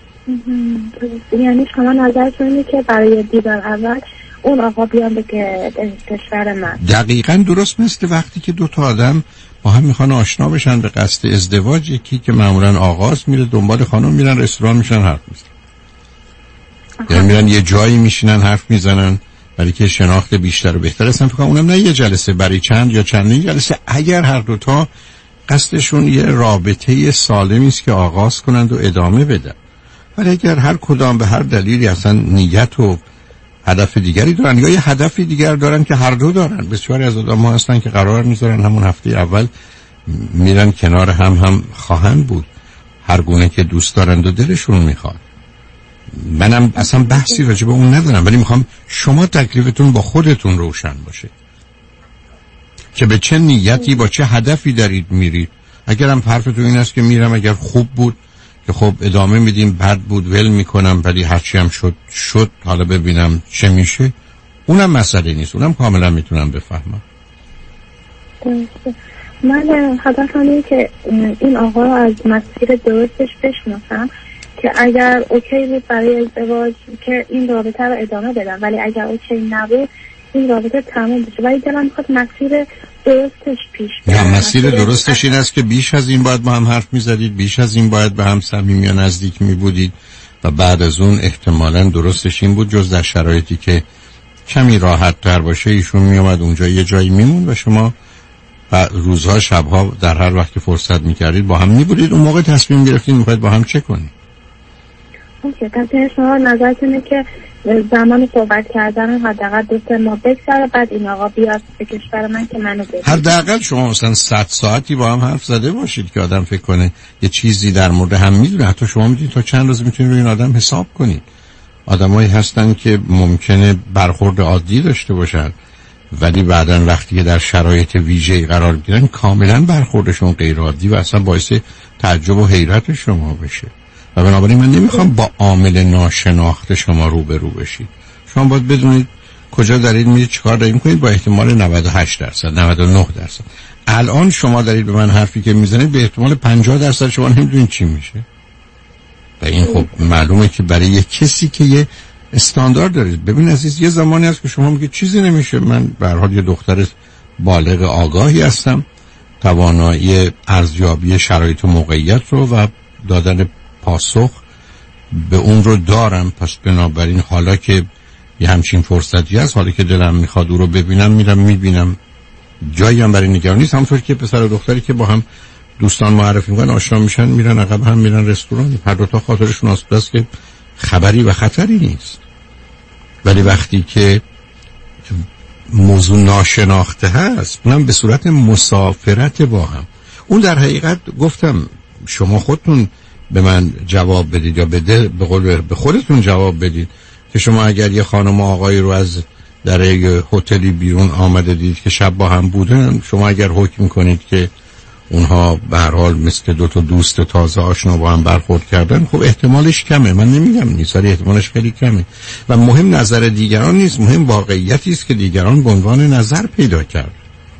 یعنی شما نظرتون اینه که برای دیدن اول اون آقا بیان به کشور من؟ دقیقاً درست. مثل وقتی که دو تا آدم با هم میخوان آشنا بشن به قصد ازدواج، یکی که معمولاً آغاز میره دنبال خانم، میرن رستوران میشن حرف میزنن، یعنی میرن یه جایی میشینن حرف میزنن برای که شناخت بیشتر و بهتر هستن. فکر کنم اونم نه یه جلسه، برای چند یا چندین جلسه، اگر هر دوتا قصدشون یه رابطه سالمی است که آغاز کنند و ادامه بدن. ولی اگر هر کدام به هر دلیلی اصلا نیت و هدف دیگری دارن یا یه هدف دیگر دارن که هر دو دارن، بسیاری از آدم‌ها هستن که قرار میذارن همون هفته اول میرن کنار هم خواهند بود، هر گونه که دوست دارند و دلشون میخواد. منم اصلا بحثی راجع به اون ندارم، ولی میخوام شما تکلیفتون با خودتون روشن باشه که به چه نیتی با چه هدفی دارید میرید. اگرم حرفتون این است که میرم اگر خوب بود که خب ادامه میدیم، بد بود ول میکنم، ولی هرچی هم شد حالا ببینم چه میشه، اونم مسئله نیست، اونم کاملا میتونم بفهمم. من هدفم اینه که این آقا رو از مسیر درستش بشناسم که اگر اوکی بود برای ازدواج که این رابطه رو ادامه بدم، ولی اگر اوکی نبود این رابطه تموم بشه. ولی دلم میخواد مسیر درستش پیش برم. مسیر درستش این است که بیش از این باید با هم حرف میزدید، بیش از این باید به هم صمیمی و نزدیک میبودید و بعد از اون احتمالاً درستش این بود، جز در شرایطی که کمی راحت تر باشه ایشون میومد اونجا یه جایی میمون و شما روزها شبها در هر وقت که فرصت میکردید با هم میبودید. اون موقع تصمیم گرفتید میخواید با هم چه کنید. اوکی، پس شما نظرتونه که زمان صحبت کردن حداقل 2-3 ماه بگذره، بعد این آقا بیاد به کشور من که منو ببینه. حداقل شما مثلا 100 ساعتی با هم حرف زده باشید که آدم فکر کنه یه چیزی در مورد هم میدونه. حتی شما میدونید تا چند روز میتونید روی این آدم حساب کنید. آدمایی هستن که ممکنه برخورد عادی داشته باشن ولی بعداً وقتی که در شرایط ویژه‌ای قرار میگیرن کاملا برخوردشون غیر عادی و اصلا باعث تعجب و حیرت شما بشه. و بنابراین من نمیخوام با عامل ناشناخته شما روبرو بشید. شما باید بدونید کجا دارید میرید، چیکار دارید میکنید. با احتمال 98%، 99%. الان شما دارید به من حرفی که میزنید به احتمال 50% شما نمیدونید چی میشه. و این خب معلومه که برای یک کسی که یه استاندارد دارید. ببین عزیز، یه زمانی هست که شما میگید چیزی نمیشه. من به هر حال یه دختر بالغ آگاهی هستم، توانایی ارزیابی شرایط و موقعیت رو و دادن پاسخ به اون رو دارم. پس بنابراین حالا که یه همچین فرصتی هست، حالا که دلم میخواد او رو ببینم میرم میبینم، جایی هم برای نگرانی نیست. همونطور که پسر و دختری که با هم دوستان معرفی میکنن آشنا میشن میرن عقب هم میرن رستوران، هر دو تا خاطرشون آسوده که خبری و خطری نیست. ولی وقتی که موضوع ناشناخته هست، اونم به صورت مسافرت با هم، اون در حقیقت گفتم شما خودتون به من جواب بدید یا به قول به خودتون جواب بدید که شما اگر یه خانم و آقایی رو از در یه هتلی بیرون آمده دید که شب با هم بودن، شما اگر حکم کنید که اونها به هر حال مثل دو تا دوست تازه آشنا با هم برخورد کردن، خب احتمالش کمه. من نمیگم نیست، ولی احتمالش خیلی کمه. و مهم نظر دیگران نیست، مهم واقعیتی است که دیگران به عنوان نظر پیدا کرد.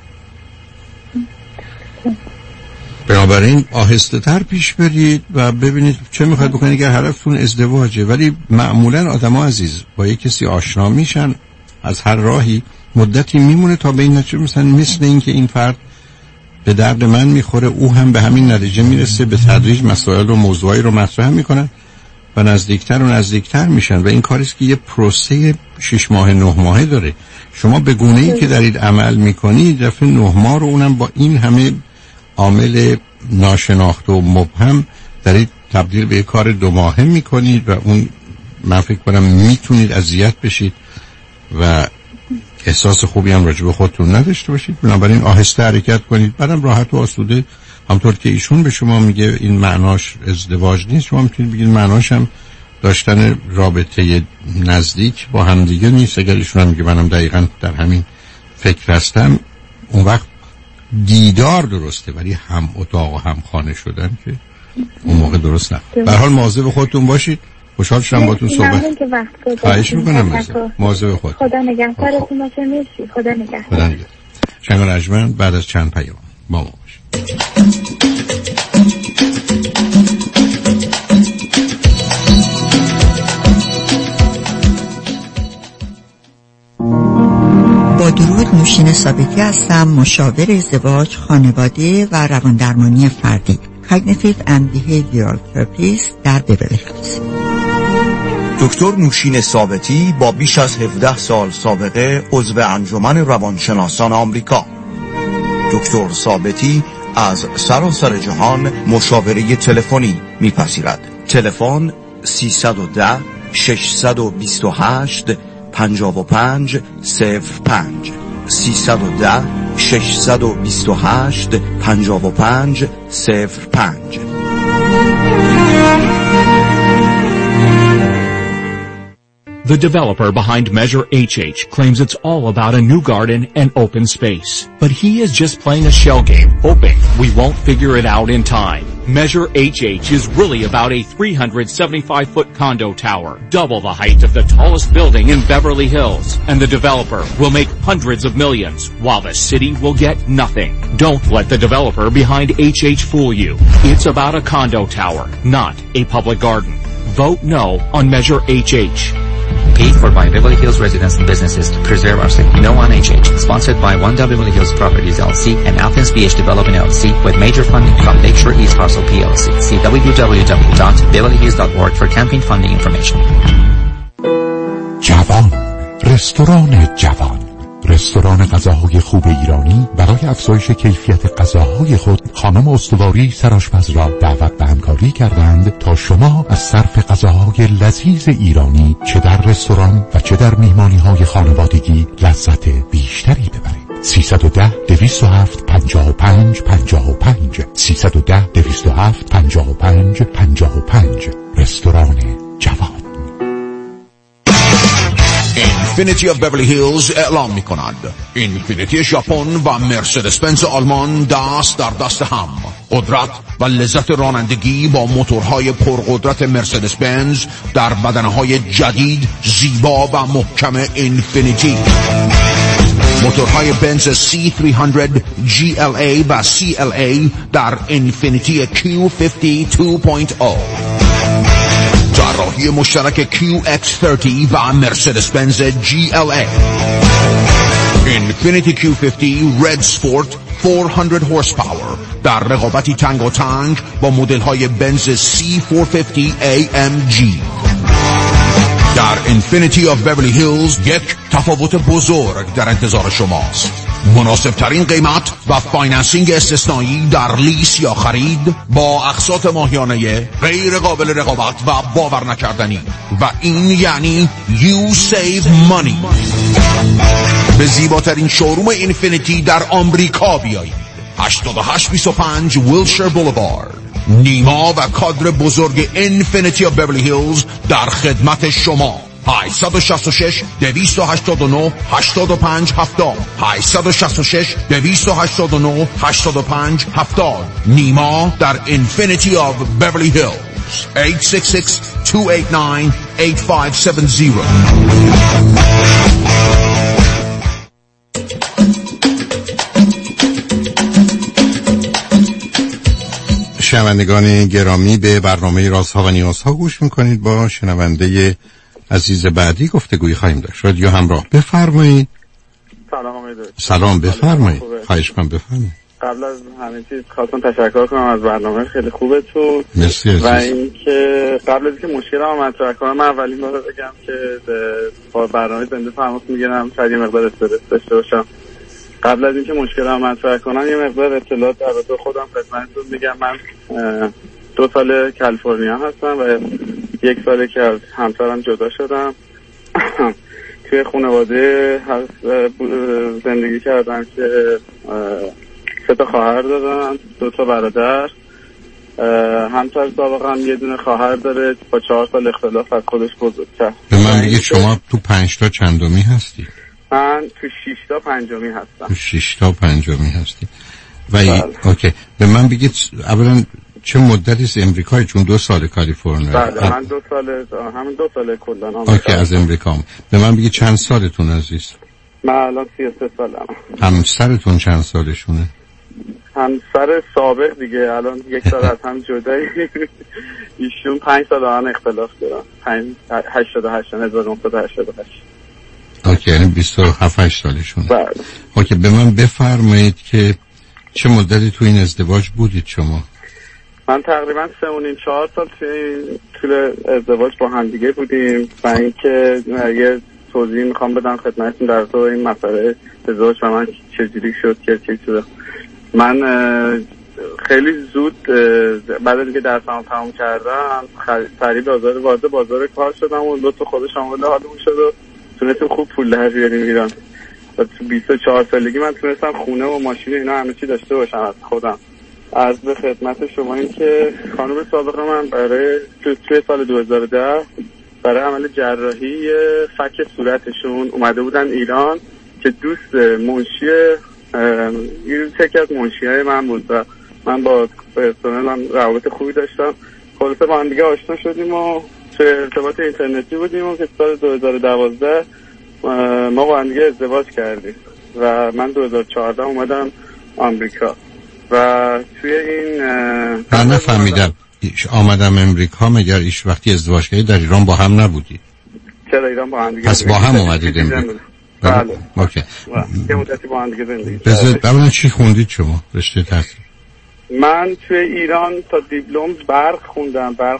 بنابراین آهسته تر پیش برید و ببینید چه میخواید بکنید. اگر هدفتون ازدواجه، ولی معمولا آدم‌ها عزیز با یک کسی آشنا میشن، از هر راهی مدتی میمونه تا به این نتیجه مثل این که این فرد به درد من میخوره، او هم به همین نتیجه میرسه. به تدریج مسائل و موضوعی رو مطرح میکنن و نزدیکتر و نزدیکتر میشن و این کاریست که یه پروسه 6 ماه 9 ماهه داره. شما به گونه‌ای که دارید عمل میکنید دفعه 9 ماه رو اونم با این همه عامل ناشناخته و مبهم دارید تبدیل به کار 2 ماهه میکنید و اون من فکر کنم میتونید اذیت بشید و احساس خوبی هم راجع به خودتون نداشته باشید. بنابراین آهسته حرکت کنید، بعدم راحت و آسوده. همطور که ایشون به شما میگه این معناش ازدواج نیست، شما میتونید بگید معناش هم داشتن رابطه نزدیک با همدیگه نیست. اگر ایشون هم میگه منم دقیقاً در همین فکر هستم، اون وقت دیدار درسته، ولی هم اتاق و هم خانه شدن که اون موقع درست نه. به هر حال مواظب خودتون باشید. خوشحال شدم باهاتون صحبت. خواهش میکنم. مواظب خودتون. خدا نگهدارتون باشه. مرسی. خدا نگهدار. خدا نگهدار. شنگان اجمن بعد از چند پیام با ما باشید. با درود، نوشین ثابتی هستم، مشاور ازدواج، خانواده و رواندرمانی فردی، Cognitive and Behavioral Therapist در بیولی هیلز. دکتر نوشین ثابتی با بیش از 17 سال سابقه عضو انجمن روانشناسان آمریکا. دکتر ثابتی از سراسر جهان مشاوره تلفنی میپذیرد. تلفن 310 628 55 05 310 628 55 05. The developer behind Measure HH claims it's all about a new garden and open space. But he is just playing a shell game, hoping we won't figure it out in time. Measure HH is really about a 375-foot condo tower, double the height of the tallest building in Beverly Hills. And the developer will make hundreds of millions, while the city will get nothing. Don't let the developer behind HH fool you. It's about a condo tower, not a public garden. Vote no on Measure HH. Paid for by Beverly Hills residents and businesses to preserve our city. No on HH. Sponsored by One Beverly Hills Properties LLC and Athens BH Development LLC with major funding from Lakeshore East Parcel PLC. See www.beverlyhills.org for campaign funding information. جوان، رستوران جوان، رستوران غذاهای خوب ایرانی برای افزایش کیفیت غذاهای خود خانم استواری سرآشپز را دعوت به همکاری کردند تا شما از صرف غذاهای لذیذ ایرانی چه در رستوران و چه در میهمانی‌های خانوادگی لذت بیشتری ببرید. 310 207 55 55 310 207 55 55 رستوران جوان. اینفینیتی آف بیورلی هیلز اعلام می کند اینفینیتی ژاپن و مرسدس بنز آلمان دست در دست هم قدرت و لذت رانندگی با موتورهای پرقدرت مرسدس بنز در بدنه‌های جدید، زیبا و محکم اینفینیتی. موتورهای بنز C300 GLA و CLA در اینفینیتی Q50 2.0. طراحی مشترک QX30 و مرسدس بنز GLA. اینفینیتی Q50 Red Sport 400 horsepower در رقابتی تنگ و تنگ با مدل های بنز C450 AMG. در اینفینیتی آف بیورلی هیلز یک تفاوت بزرگ در انتظار شماست. مناسب ترین قیمت و فایننسینگ استثنایی در لیس یا خرید با اقساط ماهیانه غیر قابل رقابت و باور نکردنی، و این یعنی You Save Money. به زیباترین شوروم اینفینیتی در آمریکا بیایید. 8825 ویلشر بولوارد. نیما و کادر بزرگ اینفینیتی آف بیورلی هیلز در خدمت شما. 866 289 85 70 866 289 85 70. نیما در اینفینیتی آف بیورلی هیلز. 866 289 8570. شنوندگان گرامی، به برنامه رازها و نیازها گوش میکنید. با شنونده عزیز بعدی گفتگویی خواهیم داشت. رادیو همراه، بفرمایید. سلام آقای دکتر. سلام، بفرمایید. خواهش کنم، بفرمایید. قبل از همه چیز خواستم تشکر کنم از برنامه خیلی خوبتون. مرسی عزیز. و اینکه قبل از اینکه مشکلم مطرح کنم، من اولین بار بگم که با برنامه زنده تماس میگیرم، شاید یه مقدار استرس داشته باشم. قبل از اینکه مشکلم مطرح کنم یه مقدار اطلاعات در خودم خدمتتون میگم. من 2 سال کالیفرنیا هستم و 1 ساله که از همسرم جدا شدم. توی خانواده زندگی کردم که 3 تا خواهر دارم، 2 تا برادر. همسر سابقم یه دونه خواهر داره با 4 سال اختلاف از خودش بزرگتر. به من بگید شما تو 5 تا چندمی هستی؟ من تو 6 تا پنجمی هستم. تو 6 تا پنجمی هستی. و اوکی، به من بگید اولا چه مدتی از امریکایی؟ چون 2 سال کالیفرنیا. بله، من 2 سال، همین 2 سال کلا آمریکا. اوکی، از امریکا. به من بگید چند سالتون عزیز؟ من الان 33 سالم. همسرتون چند سالشونه؟ همسر سابق دیگه الان 1 سال از هم جدایی. ایشون 5 سال آن اختلاف دارن. 1988. اوکی، یعنی 27 سالشونه. بله. اوکی، به من بفرمایید که چه مدتی تو این ازدواج بودید شما؟ من تقریبا 3.5-4 سال طول ازدواج با هم دیگه بودیم. و اینکه یه توضیح میخوام بدم خدمتتون در تو این مسئله ازدواج و من چجوری شد که چی شد. من خیلی زود بعد از اینکه درسم تمام کردم سریع وارد بازار کار شدم و لطف خودش آمده حالمون شد و تونستم خوب پول در بیاریم ایران. و تو 24 سالگی من تونستم خونه و ماشین اینا همه چی داشته باشم از خودم. عرض به خدمت شما این که خانم سابق من برای توی سال 2010 برای عمل جراحی فک صورتشون اومده بودن ایران که دوست منشی یکی از منشی‌های من بود و من با پرسنلم روابط خوبی داشتم. خلاصه با هم دیگه آشنا شدیم و توی ارتباط اینترنتی بودیم و که سال 2012 ما با هم دیگه ازدواج کردیم و من 2014 اومدم آمریکا و توی این من نفهمیدم آمدم امریکا مگر ایش وقتی ازدواج کردید در ایران با هم نبودید؟ چرا ایران با هم دیگه پس با هم اومدید امریکا؟ بله. اوکی. یه مدتی با هم دیگه زندگی کردیم. اولا چی خوندید شما؟ رشته تحصیل؟ من توی ایران تا دیپلم برق خوندم، برق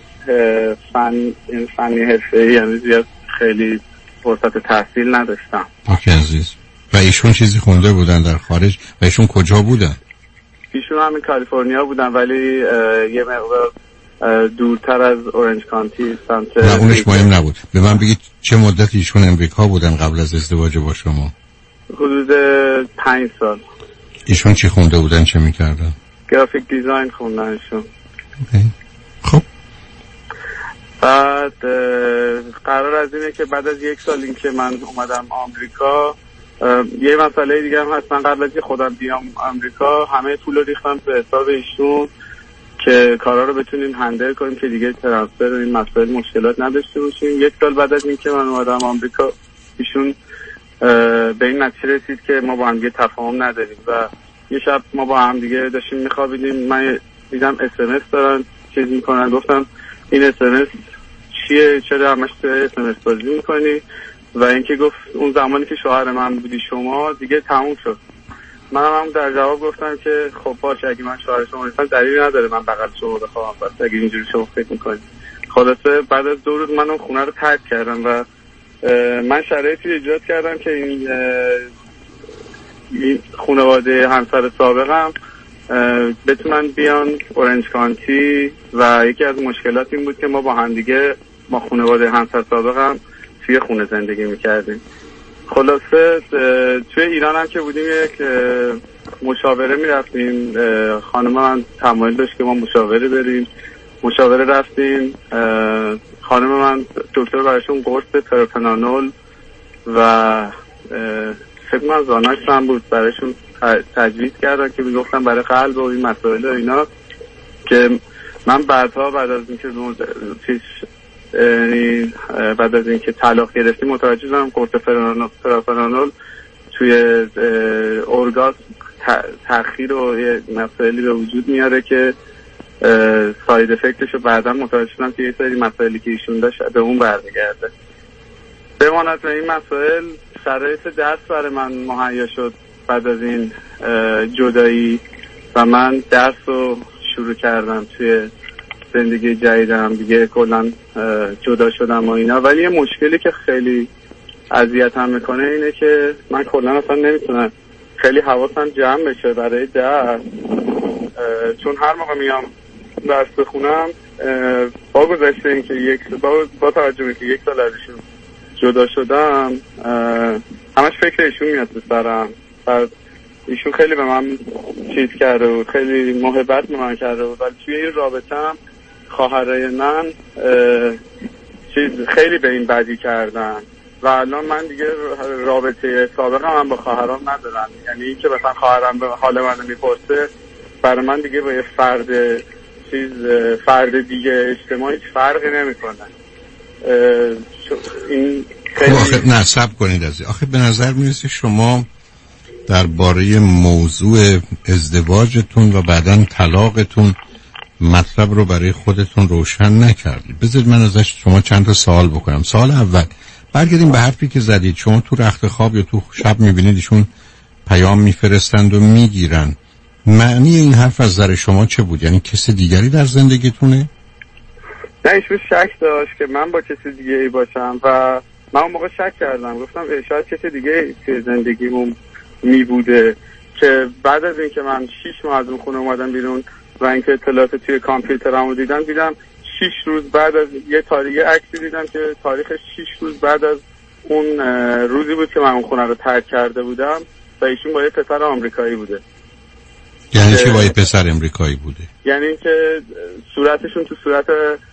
فنی حرفه‌ای، یعنی زیاد خیلی فرصت تحصیل نداشتم. اوکی عزیز. و ایشون چیزی خونده بودن در خارج و ایشون کجا بودن؟ ایشون همین کالیفرنیا بودن ولی یه مقدار دورتر از اورنج کانتی سمت. نه اونش مهم نبود. به من بگید چه مدت ایشون امریکا بودن قبل از ازدواج با شما؟ حدود 5 سال. ایشون چی خونده بودن، چه میکردن؟ گرافیک دیزاین خوندن ایشون. خب بعد قرار از اینه که بعد از 1 سال این که من اومدم آمریکا یه مسئله دیگه هم هست، من قبل از که خودم بیام آمریکا همه پول رو ریختم به حساب ایشون که کارا رو بتونیم هندل کنیم که دیگه ترانسفر و این مسائل مشکلات نداشته باشیم. 1 سال بعد از اینکه من اومدم آمریکا ایشون به این نتیجه رسید که ما با هم دیگه تفاهم نداریم و یه شب ما با هم دیگه داشتیم میخوابیدیم، من دیدم SMS دارن چیز میکنن، گفتم این SMS چیه، چرا همش SMS بازی میکنی؟ و اینکه گفت اون زمانی که شوهر من بودی شما دیگه تموم شد. منم هم در جواب گفتم که خب باشه، اگه من شوهر شما نیستم دلیلی نداره من بغل شما بخوام، بس اگه اینجوری شما فکر میکنید. خلاصه بعد از 2 روز من اون خونه رو ترک کردم و من شرایطی ایجاد کردم که این خانواده همسر سابقم بتونن بیان اورنج کانتی و یکی از مشکلات این بود که ما با هم دیگه با خانواده همسر سابقم توی خونه زندگی میکردیم. خلاصه توی ایران هم که بودیم یک مشاوره میرفتیم، خانم من تمایل داشت که ما مشاوره بریم، مشاوره رفتیم، خانم من دکتر برایشون قرص پروپنانول و فکر من زاناکس هم بود برایشون تجویز کردن که میگفتن برای قلب و این مسائل و اینا، که من بعد از اینکه بعد از اینکه طلاق گرفتیم متوجه شدم قرص پروپنانول توی ارگاسم تأخیر و یه مسائلی به وجود میاره که ساید افکتشو بعدا متوجه شدم که یه سری مسائلی که ایشون داشت به اون برمیگرده. بماند به این مسائل شرایط درس برای من مهیا شد بعد از این جدایی و من درس رو شروع کردم توی زندگی جدیدم دیگه، کلا جدا شدم و اینا. ولی یه مشکلی که خیلی اذیتم میکنه اینه که من کلا اصلا نمیتونم خیلی حواسم جمع بشه برای درس، چون هر موقع میام درس بخونم با گذشته این که با توجه به که 1 سال ازشون جدا شدم همش فکر ایشون میاد به سرم و ایشون خیلی به من چیز کرده بود، خیلی محبت به من کرده بود، ولی توی این رابطه هم خواهرای من خیلی به این بدی کردن و الان من دیگه رابطه سابقه من با خواهرام ندارم. یعنی این که مثلا خواهرم به حال من میپرسه برای من دیگه با یه فرد دیگه اجتماعی فرقی نمیکنه. این خیلی نصب کنید از آخه به نظر میرسه شما درباره موضوع ازدواجتون و بعداً طلاقتون مطلب رو برای خودتون روشن نکردید. بذارید من ازش شما چند تا سوال بکنم. سوال اول، برگردیم به حرفی که زدید. شما تو رخت خواب یا تو شب میبینید ایشون پیام میفرستند و میگیرن. معنی این حرف از نظر شما چه بود؟ یعنی کسی دیگری در زندگیتونه؟ نه، ایشون شک داشت که من با کسی دیگری باشم و من اون موقع شک کردم، گفتم شاید کسی دیگه توی زندگیمون میبوده، که بعد از اینکه من 6 ماه از اون خونه اومدم بیرون و اینکه اطلاعات توی کامپیوترمو دیدم 6 روز بعد از یه عکسی دیدم که تاریخش 6 روز بعد از اون روزی بود که من اون خونه رو ترک کرده بودم و ایشون با یه پسر آمریکایی بوده. یعنی چی با یه پسر آمریکایی بوده؟ یعنی اینکه صورتشون تو صورت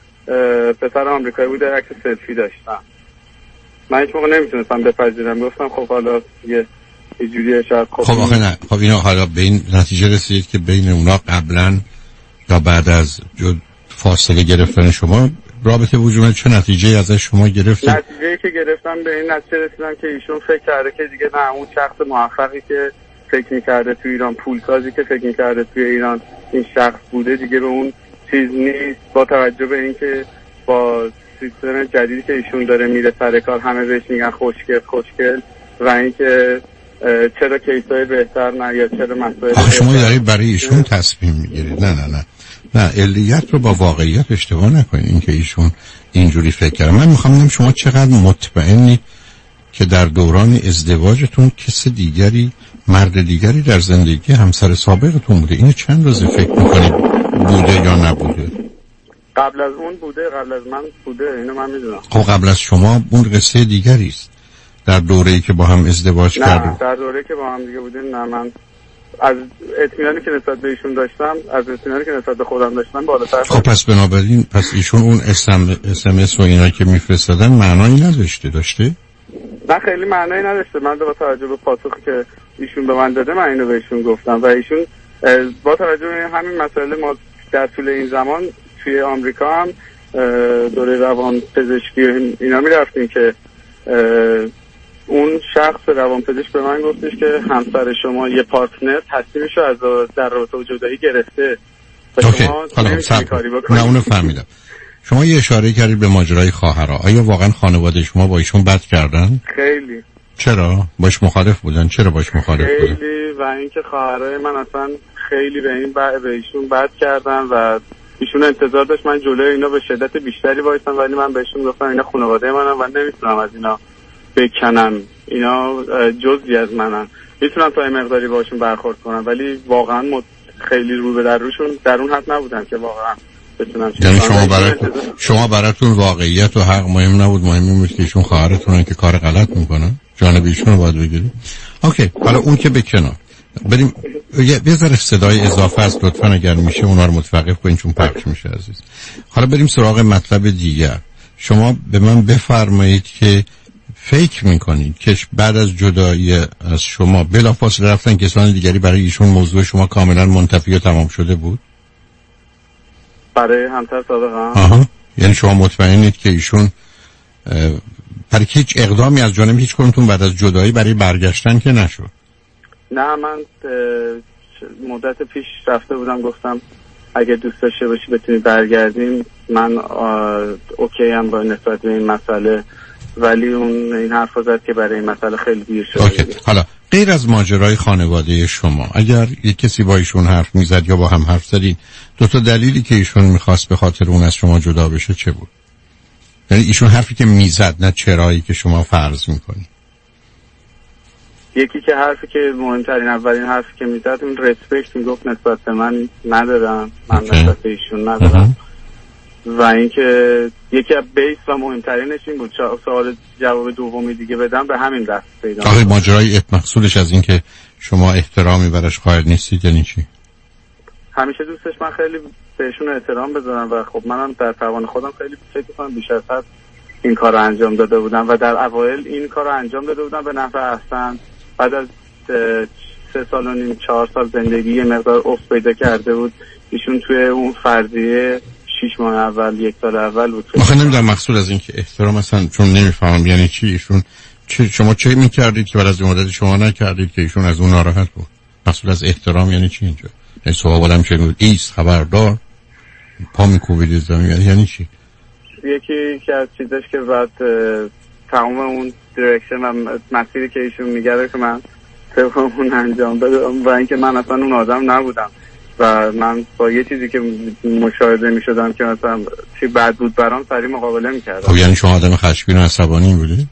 پسر آمریکایی بوده، عکس سلفی داشتم. من هیچ موقع نمیتونستم بپذیرم، گفتم خب حالا یه جوریه شاید خب آخه نه، خب اینا حالا به این نتیجه رسید که بین اونا قبلا یا بعد از فاصله گرفتن شما رابطه وجود، چه نتیجه ازش شما گرفتید؟ نتیجه‌ای که گرفتم به این نتیجه رسیدم که ایشون فکر کرده که دیگه نه، اون شخص موفقی که فکر می‌کرده تو ایران، پولسازی که فکر می‌کرده توی ایران این شخص بوده، دیگه به اون چیز نیست. با توجه به اینکه با سیستم جدیدی که ایشون داره میره سر کار همه بهش میگن خوشگل و اینکه چرا کیسای بهتر نه یا چرا مسائل شما دارید برای ایشون تصمیم میگیرید. نه علیت رو با واقعیت اشتباه نکنید. اینکه ایشون اینجوری فکر کرده، من میخوام ببینم شما چقدر مطمئنید که در دوران ازدواجتون کس دیگری، مرد دیگری در زندگی همسر سابقتون بوده. اینو چند روز فکر میکنید بوده یا نبوده؟ قبل از اون بوده، قبل از من بوده، اینو من میدونم. خب قبل از شما اون قصه دیگری است. در دوره‌ای که با هم ازدواج کردیم. نه، در دوره‌ای که با هم دیگه بودیم نه، من از اطمینانی که نسبت به ایشون داشتم، از اطمینانی که نسبت به خودم داشتم بالاتر. خب پس بنابراین ایشون اون SMS و اینا که میفرستادن معنایی نداشته؟ داشته؟ نه خیلی معنی نداشته. من با توجه به پاسخی که ایشون به من داده من اینو بهشون گفتم و ایشون با توجه به همین مسئله ما در طول این زمان توی آمریکا هم دوره روان پزشکی اینا میرفتیم که اون شخص روان پزشک به من گفتش که همسر شما یه پارتنر تصمیمشو از در رابطه با جدایی گرفته و شما نمیتونی کاری بکنید. نه اونو فهمیدم. شما یه اشاره کردید به ماجرای خواهرها. آیا واقعا خانواده شما با ایشون بد کردن؟ خیلی. چرا؟ باش مخالف بودن؟ چرا باش مخالف بودن؟ خیلی. و اینکه خواهرای من اصلا خیلی به ایشون بد کردن و ایشون انتظار داشت من جلوی اینا به شدت بیشتری وایسم، ولی من بهشون گفتم اینا خانواده منن و نمیتونم از اینا بکنم، اینا جزئی از منن، میتونم تا این مقداری باشون برخورد کنم، ولی واقعا خیلی رو به روشون در اون حد نبودن که واقعا بتونم. یعنی شما براتون واقعیت و حق مهم نبود، مهم این بود که ایشون خواهرتونن که کار غلط میکنن، جانب ایشون رو باید بگیرید. اوکی، حالا اون که به کنار بریم. یه ذره صدای اضافه است لطفا اگر میشه اونا رو متوقف کنین چون پخش میشه عزیز. حالا بریم سراغ مطلب دیگر. شما به من بفرمایید که فکر میکنید که بعد از جدایی از شما بلافاصله رفتن کسان دیگری برای ایشون موضوع شما کاملا منتفی و تمام شده بود؟ برای همسر سابقم؟ آها. یعنی شما مطمئنید که ایشون برای هیچ اقدامی از جانب هیچ کدومتون بعد از جدایی برای برگشتن که نشد؟ نه، من مدت پیش رفته بودم گفتم اگه دوست داشته باشی بتونی برگردیم، من اوکی هم با نسبت به این مسئله، ولی اون این حرف زد که برای این مسئله خیلی دیر شده. اوکی. حالا غیر از ماجرای خانواده شما اگر یک کسی با ایشون حرف میزد یا با هم حرف زدید، دو تا دلیلی که ایشون میخواست به خاطر اون از شما جدا بشه چه بود؟ یعنی ایشون حرفی که میزد نه چرایی که شما فرض میکنید. یکی که حرفی که مهمترین اولین حرفی که میزد اون ریسپکت میگفت نسبت به من ندارم، من نسبت به ایشون ندارم. و اینکه یکی از بیس و مهمترینش این بود سوال جواب دومی دیگه بدم به همین دست پیدا. آخه ماجرای مقصودش از این که شما احترامی براش قائل نیستید یعنی چی؟ همیشه دوستش من خیلی بهشون احترام بذارم و خب منم در توان خودم خیلی فکر کنم بیش از حد این کار رو انجام داده بودم و در اوایل این کار رو انجام داده بودم به نفع احسن. بعد از 3 سال و نیم 4 سال زندگی یه مقدار افت پیدا کرده بود. ایشون توی اون فرضیه 6 ماه اول 1 سال اول بود. آخه نمیدونم مقصود از این که احترام اصلا چون نمیفهمم یعنی چی. ایشون شما چه میکردید که بعد از مدت شما نکردید که ایشون از اون ناراحت بود؟ مقصود از احترام یعنی چی اینجا؟ این سوال هم شد ایست خبردار پا میکوبید زمین یعنی چی؟ یکی که از چیزاش که بعد تمام اون دایرکشن و مسیری که ایشون میگه که من طبق اون انجام بدم و اینکه من اصلا اون آدم نبودم و من با یه چیزی که مشاهده میشدم که مثلا چی بد بود برام سریع مقابله میکردم. خب یعنی شما آدم خشمگین و عصبانی بودی؟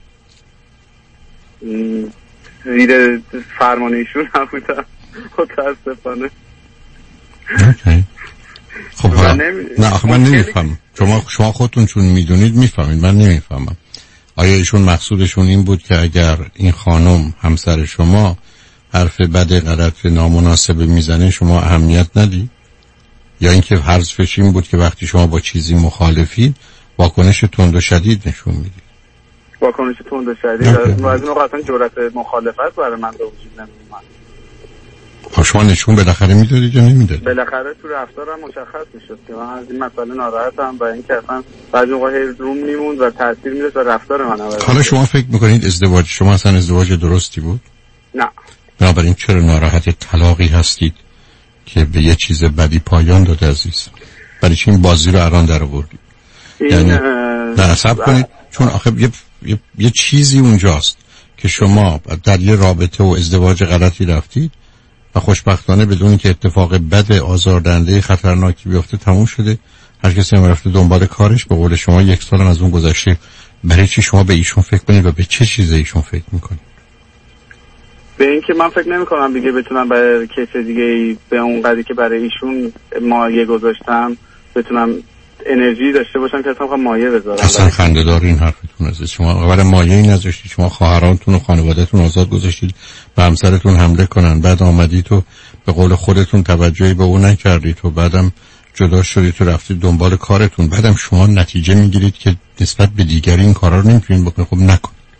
زیر فرمان ایشون نبودم متاسفانه. اوکی. خب حالا نه آخه من نمیفهمم. شما خودتون چون میدونید میفهمید، من نمیفهمم. آیا ایشون مقصودشون این بود که اگر این خانم همسر شما حرف بد غلط نامناسب میزنه شما اهمیت ندید؟ یا اینکه حرفش این بود که وقتی شما با چیزی مخالفید واکنش تند و شدید نشون میدید؟ واکنش تند و شدید از اون اصلا جرأت مخالفت برای من به وجود نمیومد. شما نشون بالاخره میدادید یا نمیدادید؟ بالاخره تو رفتارم مشخص میشد که من از این مسئله ناراحتم و این که اصلا بعضی موقع روم میموند و تاثیر میذاشت و رفتار من عوض. حالا شما فکر میکنید ازدواج شما اصلا ازدواج درستی بود؟ نه. بنابراین چرا ناراحت طلاقی هستید که به یه چیز بدی پایان داده عزیز؟ برای چی این بازی رو الان در آوردید؟ یعنی نه صبر کنید چون آخه یه چیزی اونجاست که شما در یه رابطه و ازدواج غلطی رفتید و خوشبختانه بدون که اتفاق بد آزاردهنده خطرناکی بیفته تموم شده. هر کسی هم رفته دنبال کارش. به قول شما 1 سال از اون گذشته. برای چی شما به ایشون فکر کنید و به چه چیز ایشون فکر میکنید؟ به این که من فکر نمی کنم دیگه بتونم برای کسی دیگه به اون قدری که برای ایشون مایه گذاشتم بتونم انرژی داشته باشم که اصلا مایه بذارم. اصلا خنده‌دار این حرفتون است. شما اول مایه‌ای نذاشتید، شما خواهرانتون و خانواده‌تون آزاد گذاشتید به همسرتون حمله کنن، بعد آمدید تو به قول خودتون توجهی به اون نکردید و بعدم جدا شدید و رفتید دنبال کارتون. بعدم شما نتیجه میگیرید که نسبت به دیگری این کارا رو نمیتونید بکنید. خب نکنید.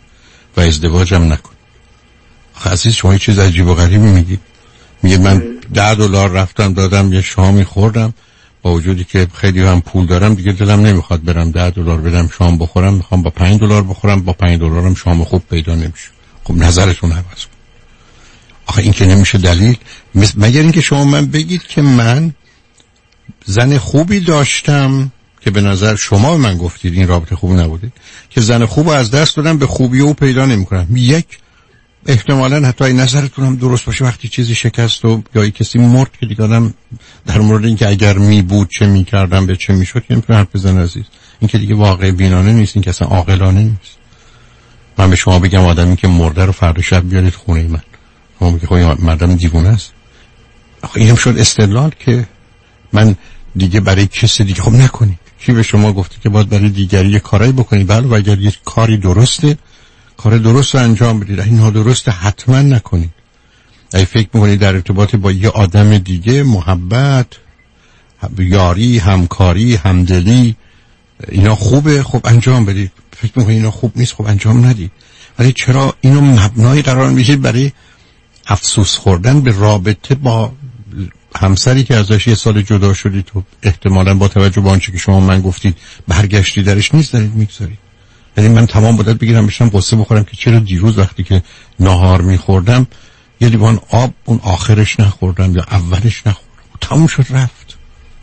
و ازدواجم نکن. عزیز شما یه چیز عجیب و غریبی میگید. میگه من $10 رفتم دادم یه شامی خوردم، با وجودی که خیلی هم پول دارم دیگه دلم نمیخواد برم $10 بدم شام بخورم، میخوام با $5 بخورم، با $5 هم شام خوب پیدا نمیشه. خب نظرتون عوض کن. آخه این که نمیشه دلیل. مگر اینکه شما من بگید که من زن خوبی داشتم که به نظر شما من گفتید این رابطه خوب نبوده، که زن خوب از دست دادم به خوبی او پیدا نمیکنم. یک احتمالاً حتی این نظرتون هم درست باشه، وقتی چیزی شکست و یا کسی مرد که دیگه آدم در مورد اینکه اگر می بود چه میکردم به چه میشد که نمیتونه حرف بزنه عزیز. این که دیگه واقع بینانه نیست، این که اصلا عاقلانه نیست. من به شما بگم آدمی که مرده رو فردا شب بیارید خونه من، شما میگه خب این مردم دیوونه است. آخه اینم شد استدلال که من دیگه برای کسی دیگه خب نکنید. کی به شما گفته که باید برای دیگری کارایی بکنید؟ بله، و اگر یک کاری درسته کار درست رو انجام بدید، این نادرست حتما نکنید. اگه فکر میکنید در ارتباط با یه آدم دیگه محبت، یاری، همکاری، همدلی اینا خوبه، خب انجام بدید. فکر میکنید اینا خوب نیست، خب انجام ندید. ولی چرا اینو مبنای قرار میدید برای افسوس خوردن به رابطه با همسری که ازش یه سال جدا شدید و احتمالاً با توجه به آنچه که شما من گفتید برگشتی درش نیست دارید میگذارید؟ یعنی من تمام مدت بگیرم بشم قصه بخورم که چرا دیروز وقتی که ناهار میخوردم یه لیوان آب اون آخرش نخوردم یا اولش نخوردم، تموم شد رفت.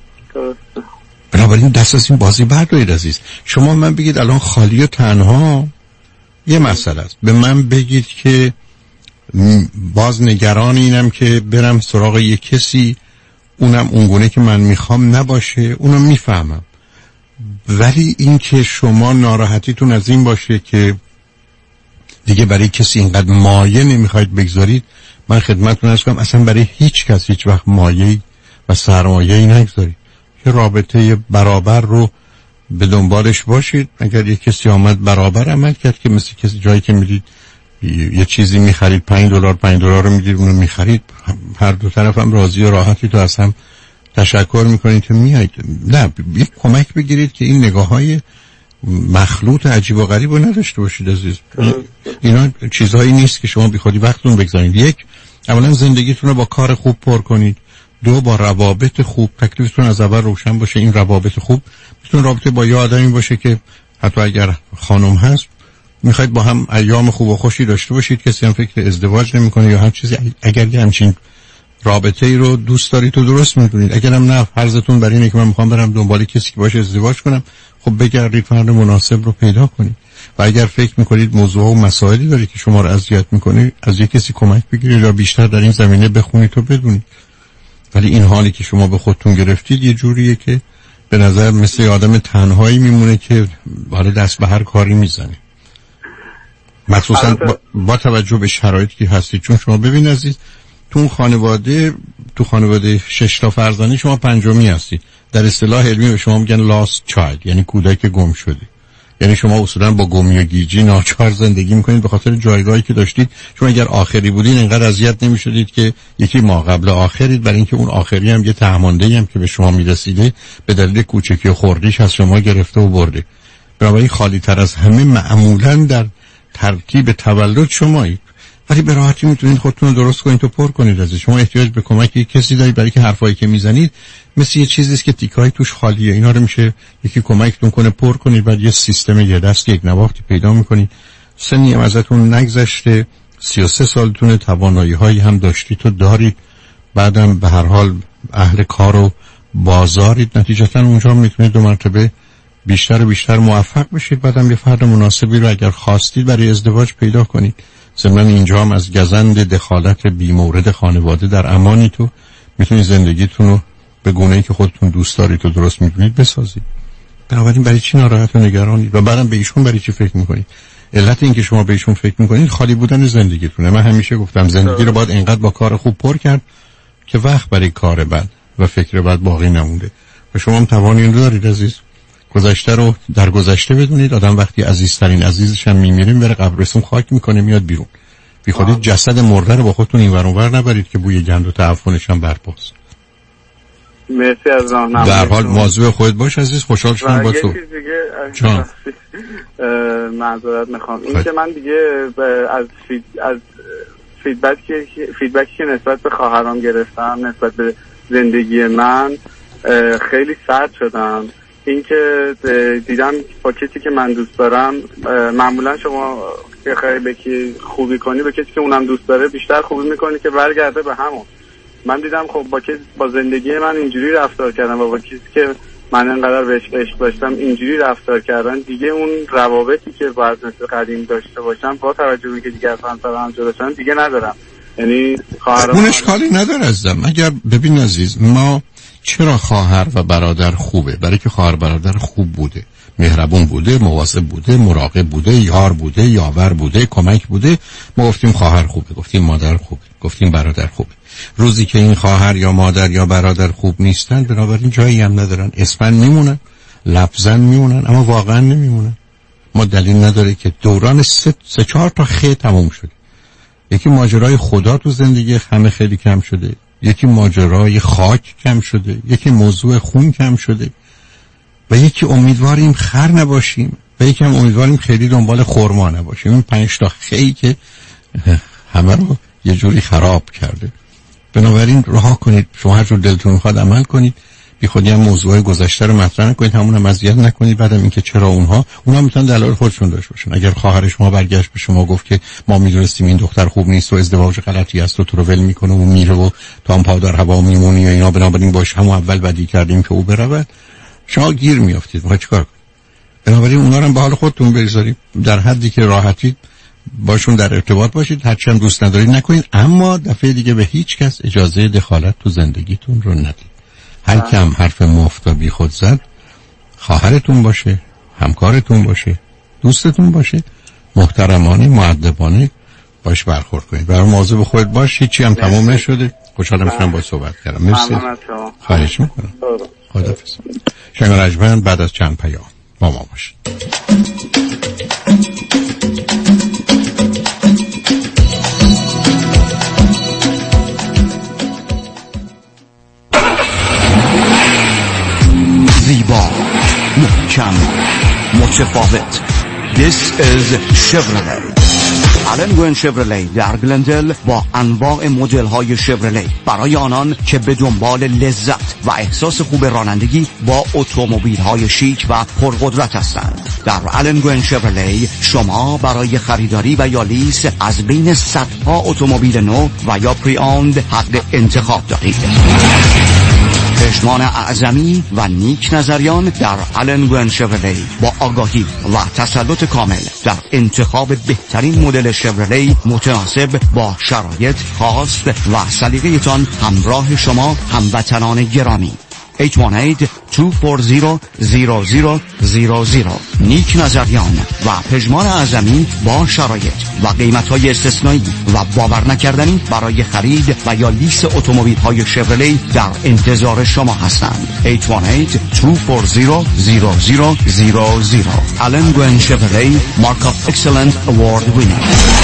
بنابراین دست از این بازی بردارید عزیز. شما من بگید الان خالی و تنها یه مسئله است، به من بگید که باز نگران اینم که برم سراغ یه کسی اونم اونگونه که من میخوام نباشه، اونم میفهمم، ولی این که شما ناراحتیتون از این باشه که دیگه برای کسی اینقدر مایه نمیخواید بگذارید، من خدمتتون عرض کنم اصلا برای هیچ کس هیچ وقت مایه و سرمایه‌ای نگذارید. که رابطه برابر رو به دنبالش باشید. اگر یه کسی آمد برابر عمل کرد که مثل کسی جایی که میدید یه چیزی میخرید $5 رو میدید اونو میخرید، هر دو طرف هم راضی و راحتی تو از هم تشکر میکنید که میایید. نه، یک کمک بگیرید که این نگاه‌های مخلوط عجیب و غریب رو نداشته باشید عزیز. اینا چیزهایی نیست که شما بی خودی وقتتون بگذارید. یک، اولا زندگیتون رو با کار خوب پر کنید. دو، با روابط خوب. تکلیفتون از اول روشن باشه این روابط خوب میتونه رابطه با یه آدمی باشه که حتی اگر خانم هست میخواید با هم ایام خوب و خوشی داشته باشید، کسی هم فکر ازدواج نمیکنه یا هر چیزی. اگر یه همچین رابطه ای رو دوست دارید تو درست میدونید. اگرم نه، فرضتون بر اینه که من میخوام برم دنبال کسی که باشه ازدواج کنم، خب بگردید فرد مناسب رو پیدا کنید. و اگر فکر میکنید موضوع و مسائلی داره که شما رو اذیت میکنه، از یک کسی کمک بگیرید یا بیشتر در این زمینه بخونید و بدونید. ولی این حالی که شما به خودتون گرفتید یه جوریه که به نظر مثل آدم تنهایی میمونه که حالا دست به هر کاری میزنه، مخصوصا با توجه به شرایطی که هستید. چون شما ببین عزیز، تو خانواده 6 تا فرزندی شما پنجمی هستید. در اصطلاح علمی به شما میگن lost child، یعنی کودک گم شده. یعنی شما اصولا با گمی و گیجی ناچار زندگی میکنید به خاطر جایگاهی که داشتید. چون اگر آخری بودین اینقدر اذیت نمیشدید که یکی ما قبل آخرید، برای اینکه اون آخری هم یه تهمانده‌ای هم که به شما میرسیده به دلیل کوچکی و خردیش از شما گرفته و برده. بنابراین خالی تر از همه معمولا در ترتیب تولد شمایید. ولی به راحتی میتونید خودتون رو درست کنید و پر کنید. از شما احتیاج به کمک کسی دارید، برای که حرفایی که میزنید مثل یه چیزی است که تیکای توش خالیه. اینا رو میشه یکی کمکتون کنه پر کنید. بعد یه سیستم یه دست یک نواختی پیدا میکنید. سنی هم ازتون نگذشته، 33 سالتونه، توانایی‌هایی هم داشتید و دارید. بعدم به هر حال اهل کار و بازارید، نتیجتا اونجا میتونید 2 مرتبه بیشتر و بیشتر موفق بشید. بعدم یه فرد مناسبی رو اگر خواستید برای ازدواج پیدا کنید. ضمن اینجا هم از گزند دخالت بی‌مورد خانواده در امانی تو میتونید زندگیتون رو به گونه‌ای که خودتون دوست دارید و درست می‌دونید بسازید. بنابراین برای چی ناراحت و نگرانید؟ و بعدم به ایشون برای چی فکر می‌کنید؟ علت این که شما به ایشون فکر می‌کنید خالی بودن زندگیتونه. من همیشه گفتم زندگی رو باید اینقدر با کار خوب پر کرد که وقت برای کار بد و فکر بد باقی نمونده. و شما هم توان این رو دارید عزیز. گذشته رو در گذشته بدونید. آدم وقتی عزیزترین عزیزش هم میمیره بره قبرستون خاک میکنه میاد بیرون. بی خودی جسد مرده رو با خودتون این ور اون ور نبرید که بوی گند و تعفنش هم برپاست. مرسی از راهنمایی. در حال مواظب خودت باش عزیز. خوشحال شدم با تو. دیگه معذرت میخوام این که من دیگه از فیدبکی که نسبت به خواهرام گرفتم نسبت به زندگی من خیلی سرد شدم. این که دیدم با کسی که من دوست دارم، معمولا شما که خیلی خوبی کنی به کسی که اونم دوست داره بیشتر خوبی میکنی که برگرده به همون. من دیدم خب با زندگی من اینجوری رفتار کردم و با کسی که من انقدر بهش عشق داشتم اینجوری رفتار کردن، دیگه اون روابطی که باید مثل قدیم داشته باشم با توجه به که دیگه از هم جدا شدن دیگه ندارم. یعنی اون اشکالی نداره عزیزم. اگر ببین عزیز، ما چرا خواهر و برادر خوبه؟ برای که خواهر برادر خوب بوده، مهربون بوده، مواظب بوده، مراقب بوده، یار بوده، یاور بوده، کمک بوده. ما گفتیم خواهر خوبه، گفتیم مادر خوبه، گفتیم برادر خوبه. روزی که این خواهر یا مادر یا برادر خوب نیستن، بنابراین جایی هم ندارن، اسمن میمونن، لفظن میمونن، اما واقعا نمیمونن. ما دلیل نداره که دوران 3-4 تا خیلی تموم شده. یکی ماجرای خدا تو زندگی همه خیلی کم شده، یکی ماجرای خاک کم شده، یکی موضوع خون کم شده، و یکی امیدواریم خر نباشیم و یکی هم امیدواریم خیلی دنبال خرما نباشیم. این 5 تا خیلی که همه رو یه جوری خراب کرده. بنابراین رها کنید، شما هر جور دلتون میخواد عمل کنید، بی خودی هم موضوعای گذشته رو مطرح نکنید، همون هم اذیت نکنید. بعدم اینکه چرا اونها میتونن دلایل خودشون داشته باشن. اگر خواهر شما برگشت به شما گفت که ما میدونستیم این دختر خوب نیست و ازدواج غلطی است و تو رو ول میکنه و میره و تو هم پا در هوا میمونی و اینا، بنابراین باش همون اول بدی کردیم که او برود، شما گیر میافتید. ما چیکار کنیم؟ بنابراین اونا رو هم به حال خودتون بذارید، در حدی که راحتید باشون در ارتباط باشید، هرچی هم دوست ندارید نکنید، اما دفعه دیگه به هیچ کس اجازه دخالت تو زندگیتون رو ندید. هر کم حرف مفت و بی خود زد، خواهرتون باشه، همکارتون باشه، دوستتون باشه، محترمانه، مؤدبانه باش برخورد کنید. برای مواظب خودت باش. هیچی هم تمام نشده. خوشحالم شدم با صحبت کردم. مرسی. خواهش میکنم. خداحافظ. شنگ رجمن بعد از چند پیام با ما باشید. زیبا، محکم، متفاوت. This is Chevrolet. آلن گوین شفرلی در گلندل با انواع مدل های شفرلی برای آنان که به دنبال لذت و احساس خوب رانندگی با اتومبیل های شیک و پرقدرت هستند. در آلن گوین شفرلی شما برای خریداری و یا لیز از بین صدها اتومبیل نو و یا پری اوند حق انتخاب دارید. پشمان اعظمی و نیک نظریان در آلن گوین شفرلی با آگاهی و تسلط کامل در انتخاب بهترین مدل شفرلی متناسب با شرایط خاص و سلیقه‌تان همراه شما هموطنان گرامی. 818-240-0000 نیک نظریان و پژمان اعظمی با شرایط و قیمت‌های استثنایی و باور نکردنی برای خرید و یا لیز اتومبیل‌های شفرلی در انتظار شما هستند. 818-240-0000 آلن گوین شفرلی، مارک اف اکسلنت اوارد وینر.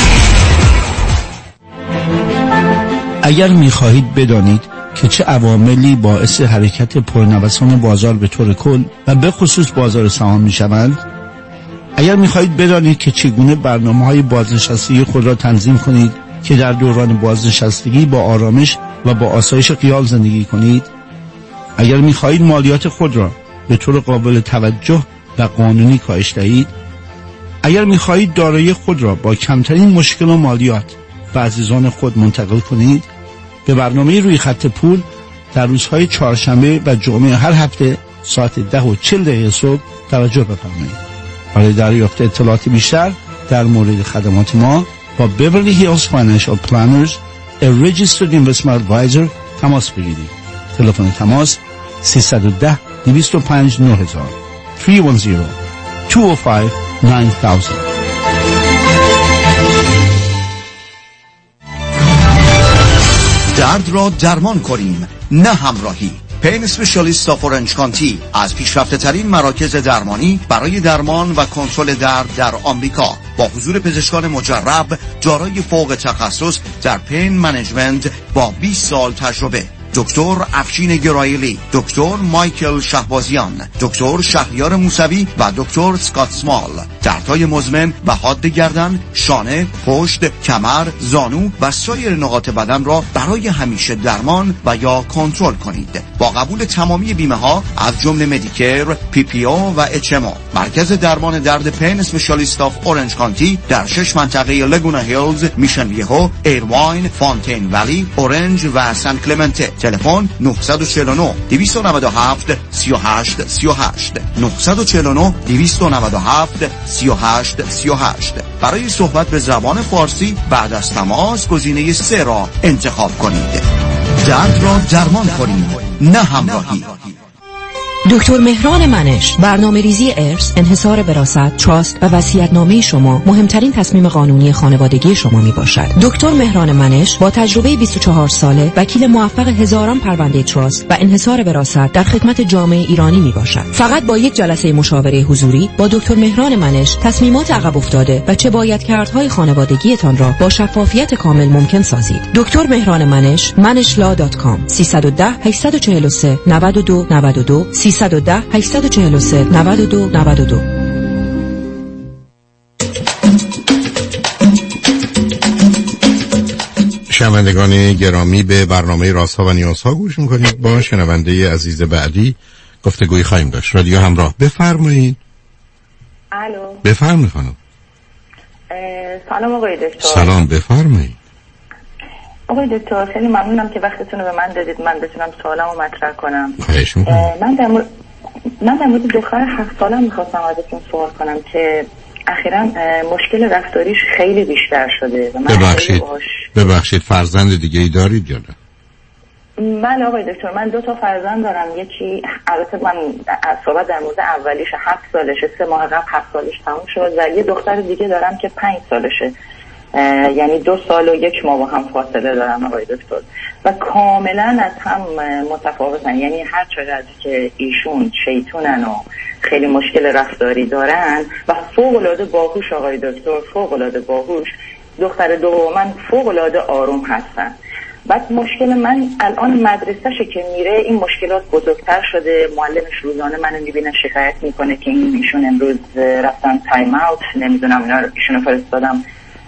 اگر می‌خواهید بدانید که چه عواملی باعث حرکت پرنوسان بازار به طور کل و به خصوص بازار سهام می‌شوند، اگر می‌خواهید بدانید که چگونه برنامه‌های بازنشستگی خود را تنظیم کنید که در دوران بازنشستگی با آرامش و با آسایش خیال زندگی کنید، اگر می‌خواهید مالیات خود را به طور قابل توجه و قانونی کاهش دهید، اگر می‌خواهید دارایی خود را با کمترین مشکل و مالیات به عزیزان خود منتقل کنید، به برنامه روی خط پول در روزهای چهارشنبه و جمعه هر هفته ساعت 10:40 صبح توجه بفرمایید. برای دریافت اطلاعات بیشتر در مورد خدمات ما با Beverly Hills Financial Planners a Registered Investment Advisor تماس بگیرید. تلفن تماس 310-205-9000 310-205-9000. درد را درمان کنیم، نه همراهی. پین اسپشیالیست آف اورنج کانتی از پیشرفته ترین مراکز درمانی برای درمان و کنترل درد در آمریکا با حضور پزشکان مجرب دارای فوق تخصص در پین منیجمنت با 20 سال تجربه. دکتر افشین گرایلی، دکتر مایکل شهبازیان، دکتر شهریار موسوی و دکتر اسکات سمال. دردهای مزمن و حاد گردن، شانه، پشت، کمر، زانو و سایر نقاط بدن را برای همیشه درمان و یا کنترل کنید. با قبول تمامی بیمه ها از جمله مدیکر، پی پی او و اچ ام او. مرکز درمان درد پین اسپشیالیست آف اورنج کانتی در 6 منطقه لگونا هیلز، میشن ویهو، ایرواین، فونتین ولی، اورنج و سان کلمنته. تلفن 949 297 38 38 949 297 38 38. برای صحبت به زبان فارسی بعد از تماس گزینه 3 را انتخاب کنید. درد را درمان کنید، نه همراهی. دکتر مهران منش، برنامه ریزی ارث، انحصار وراثت، تراست و وصیت‌نامه شما مهمترین تصمیم قانونی خانوادگی شما می باشد. دکتر مهران منش با تجربه 24 ساله، وکیل موفق هزاران پرونده تراست و انحصار وراثت در خدمت جامعه ایرانی می باشد. فقط با یک جلسه مشاوره حضوری با دکتر مهران منش تصمیمات عقب افتاده و چه باید کردهای خانوادگیتان را با شفافیت کامل ممکن سازید. دکتر مهران منش، manishla.com 310 843 92 92 310 843 92 92. شنوندگان گرامی، به برنامه رازها و نیازها گوش میکنید. با شنونده عزیز بعدی گفتگوی خواهیم داشت. رادیو همراه، بفرمایید. الو، بفرمایید خانم. سلام آقای دکتر. سلام، بفرمایید. آقای دکتر خیلی ممنونم که وقتتون رو به من دادید من بتونم سوالمو مطرح کنم. خواهش میکنم. من در مورد دختر 7 سالم میخواستم ازتون سوال کنم که اخیراً مشکل رفتاریش خیلی بیشتر شده و من ببخشید فرزند دیگه ای دارید یا نه؟ بله آقای دکتر، من 2 تا فرزند دارم. یکی البته من صحبت در مورد اولیش 7 سالشه، 3 ماه قبل 7 سالش تموم شد و یه دختر دیگه دارم که 5 سالشه، یعنی 2 سال و 1 ماه با هم فاصله دارم آقای دکتر و کاملا از هم متفاوتن. یعنی هر چقدر که ایشون شیطونن و خیلی مشکل رفتاری دارن و فوق العاده باهوش آقای دکتر، فوق العاده باهوش، دختر دومن فوق العاده آروم هستن. بعد مشکل من الان مدرسه‌شه که میره این مشکلات بزرگتر شده. معلمش روزانه منو میبینه شکایت میکنه که ایشون امروز رفتن تایم اوت، نمیدونم اینا ایشونو فرستادم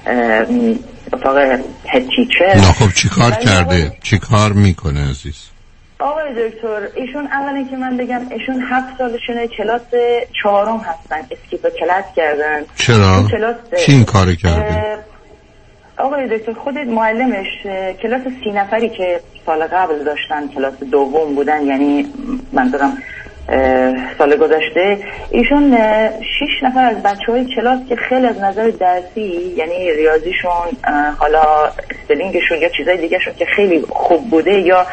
اتاق هد تیچر. نه خب چی کار کرده؟ چی کار میکنه عزیز؟ آقای دکتر ایشون اولی که من بگم ایشون 7 سالشونه، کلاس 4 هستن، اسکیپ کلاس کردن. چرا؟ چی این کار کرده؟ آقای دکتر خود معلمش کلاس 30 نفری که سال قبل داشتن کلاس دوم بودن، یعنی منظورم سال گذشته، ایشون 6 نفر از بچه‌های کلاس که خیلی از نظر درسی، یعنی ریاضیشون، حالا اسپلینگشون یا چیزای دیگهشون که خیلی خوب بوده یا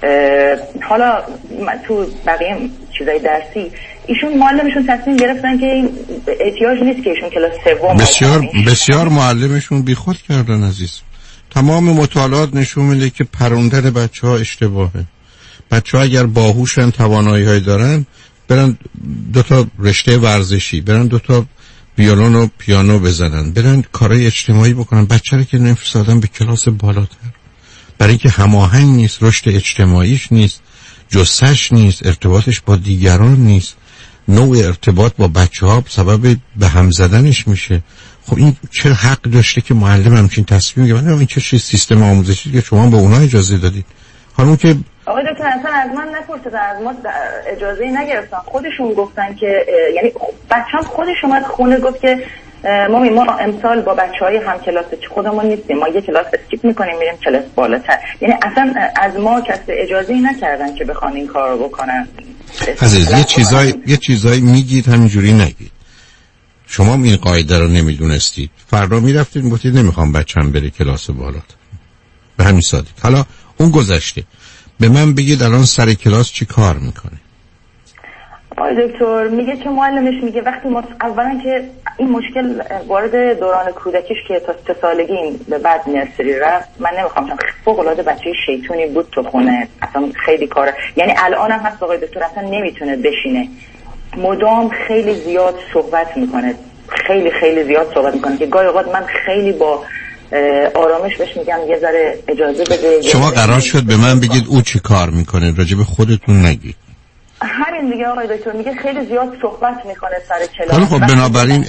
حالا تو بقیه چیزای درسی، ایشون معلمشون تصمیم گرفتن که احتیاج نیست که ایشون کلاس سوم. بسیار معلمشون بیخود کردن عزیز. تمام مطالعات نشون میده که پروندن بچه‌ها اشتباهه. بچه‌ها اگر باهوشن، توانایی‌های دارن، برن 2 تا رشته ورزشی، برن 2 تا ویولون و پیانو بزنن، برن کارهای اجتماعی بکنن. بچه رو که نفرستادن به کلاس بالاتر برای اینکه هماهنگ نیست، رشد اجتماعیش نیست، جستش نیست، ارتباطش با دیگران نیست، نوع ارتباط با بچه‌ها سبب به هم زدنش میشه. خب این چه حق داشته که معلم همچین تصمیم بگیره؟ این چه سیستم آموزشی که شما به اونا اجازه دادید؟ حالا که آقای دکتر اصلا از من نپرسیدن، از ما اجازه نگرفتن، خودشون گفتن که یعنی بچه‌م خودش اومد خونه گفت که ما امسال با بچه‌های هم کلاس خودمون نیستیم، ما یه کلاس اسکیپ می‌کنیم میریم کلاس بالاتر. یعنی اصلا از ما کسی اجازه نکردن که بخوان این کارو بکنن. عزیز یه چیزایی میگید همینجوری نگید. شما این قاعده رو نمیدونستید، فردا میرفتید میگفتید نمیخوام بچه‌م بره کلاس بالاتر. به همین سادگی. حالا اون گذشته. به من بگید الان سر کلاس چی کار میکنه؟ آقای دکتر میگه که معلمش میگه وقتی اولا که این مشکل وارد دوران کودکیش که تا 3 سالگی به بعد نرسری رفت، من نمیخوام، فوق العاده بچه شیطونی بود تو خونه، اصلا خیلی کاره، یعنی الان هم هست آقای دکتر اصلا نمیتونه بشینه، مدام خیلی زیاد صحبت میکنه، خیلی زیاد صحبت میکنه که گاهی اوقات من خیلی با آرامش بهش میگم یه ذره اجازه بده. شما قرار شد به من بگید او چی کار میکنه، راجع به خودتون نگید. همین دیگه آقای دکتر، میگه خیلی زیاد صحبت میکنه سر کلاس. خب بنابراین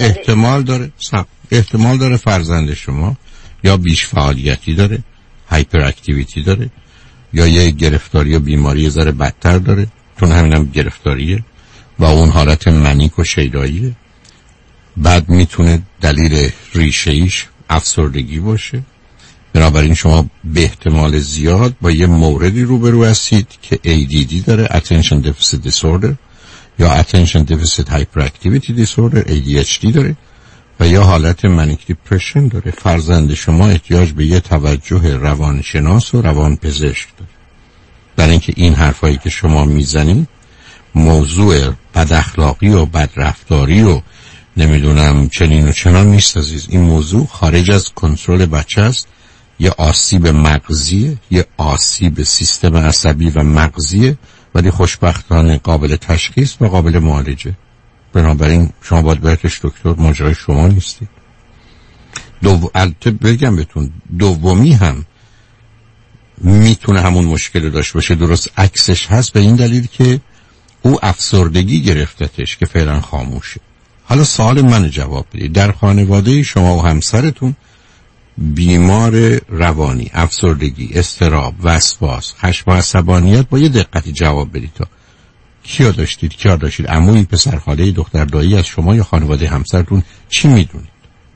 احتمال داره فرزند شما یا بیش فعالیتی داره، هایپر اکتیویتی داره، یا یه گرفتاری یا بیماری یه ذره بدتر داره، چون همینم گرفتاریه و اون حالت منیک و شیداییه. بعد میتونه دلیل ریشه‌ایش افسردگی باشه. بنابراین شما به احتمال زیاد با یه موردی روبرو هستید که ADD داره، Attention Deficit Disorder، یا Attention Deficit Hyperactivity Disorder ADHD داره، و یا حالت Manic Depression داره. فرزند شما احتیاج به یه توجه روانشناس و روانپزشک داره. برای اینکه این حرفایی که شما میزنید موضوع بد اخلاقی و بد رفتاری و نمیدونم چنین و چنان نیست عزیز. این موضوع خارج از کنترل بچه است. یه آسیب مغزیه، یه آسیب سیستم عصبی و مغزیه، ولی خوشبختانه قابل تشخیص و قابل معالجه. بنابراین شما باید برتش دکتر، ماجرای شما نیستی. البته بگم بهتون دومی هم میتونه همون مشکل داشته باشه، درست عکسش هست، به این دلیل که او افسردگی گرفتتش که فعلا خاموشه. حالا سوال من جواب بدید، در خانواده شما و همسرتون بیمار روانی، افسردگی، اضطراب، وسواس، خشم و عصبانیت، با یه دقتی جواب بدید تا کیا داشتید؟ عموی، پسر خاله، دختر دایی از شما یا خانواده همسرتون چی میدونید؟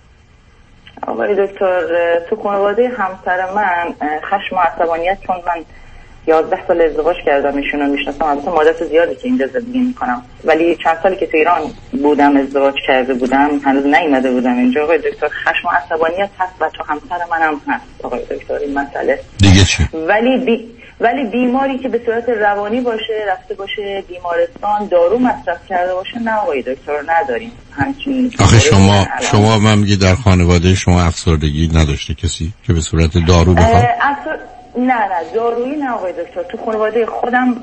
آقای دکتر، تو خانواده همسر من خشم و عصبانیت، چون من 11 سال ازدواج کردم، ایشونو میشناسم، البته مدت زیادی که اینجا زندگی میکنم، ولی چند سالی که تو ایران بودم ازدواج کرده بودم، هنوز نیومده بودم اینجا. آقای دکتر خشم و عصبانیت هست و تو همسر منم هست آقای دکتر این مسئله. دیگه چی؟ ولی بیماری که به صورت روانی باشه، رفته باشه بیمارستان، دارو مصرف کرده باشه، نه آقای دکتر نداریم همچین. آخه شما من میگی در خانواده شما افسردگی نداشته کسی که به صورت دارو بخواد؟ نه دارویی نه آقای دکتر. تو خانواده خودم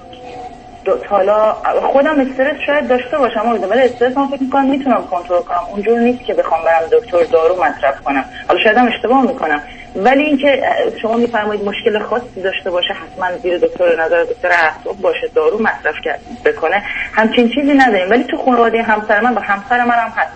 حالا خودم استرس شاید داشته باشم، ولی استرس من فکر میکنم میتونم کنترل کنم. اونجور نیست که بخوام برم دکتر دارو مصرف کنم. حالا شاید هم اشتباه میکنم، ولی اینکه شما میفرمایید مشکل خاصی داشته باشه حتما زیر دکتر نظر دکتر اعصاب باشه دارو مصرف بکنه، همچین چیزی نداریم. ولی تو خانواده همسر من با همسر منم هست.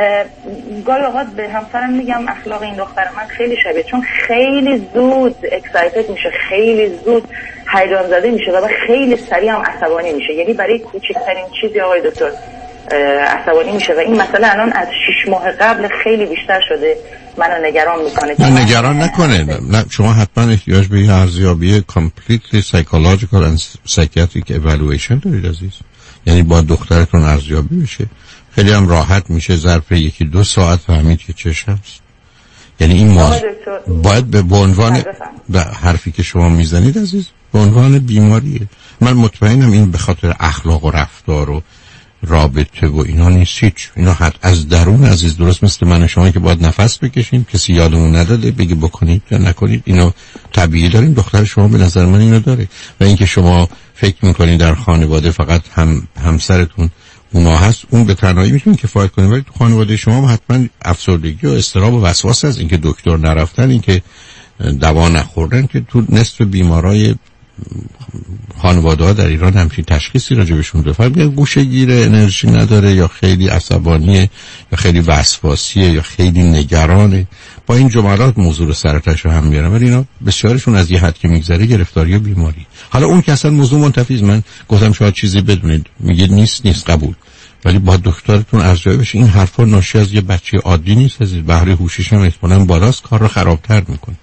گاهی اوقات به همسرم میگم اخلاق این دختر من خیلی شبیه، چون خیلی زود اکسایتد میشه، خیلی زود هیجان زده میشه و خیلی سریع هم عصبانی میشه. یعنی برای کوچکترین چیزی آقای دکتر عصبانی میشه و این مسئله الان از 6 ماه قبل خیلی بیشتر شده. منو نگران میکنه. نه نگران نکنه. نه شما حتما احتیاج به ارزیابی completely psychological and psychiatric evaluation دارید عزیز. یعنی با دخترتون ارزیابی بشه. خیلی هم راحت میشه ظرف 1-2 ساعت فهمید که چش هست. یعنی این باید به عنوان به حرفی که شما میزنید عزیز به عنوان بیماریه. من مطمئنم این به خاطر اخلاق و رفتار و رابطه و اینا نیست هیچ. اینا حد از درون عزیز، درست مثل من و شما که باید نفس بکشیم، کسی یادمون نداده بگه بکنید یا نکنید، اینو طبیعی داریم. دختر شما به نظر من اینو داره. و اینکه شما فکر میکنید در خانواده فقط همسرتون اونا هست، اون به تنهایی میتونه کفایت کنه، ولی تو خانواده شما حتما افسردگی و اضطراب و وسواس هست. اینکه دکتر نرفتن، اینکه دوا نخوردن، که تو نصف بیمارای خانواده ها در ایران همچین تشخیصی راجبشون بفرم، یا گوشه‌گیره، انرژی نداره، یا خیلی عصبانیه، یا خیلی وسواسیه، یا خیلی نگرانه. با این جملات موضوع سرتش رو هم میارم، ولی اینا بسیارشون از یه حد که میگذره گرفتاری و بیماری. حالا اون که اصلا موضوع منتفی، من گفتم شاید چیزی بدونید، میگه نیست قبول، ولی با دکترتون ارزیابی بشه. این حرفا ناشی از یه بچه عادی نیست عزیز. بهره هوشیش هم احتمالاً بالاست، کار رو خرابتر میکنه.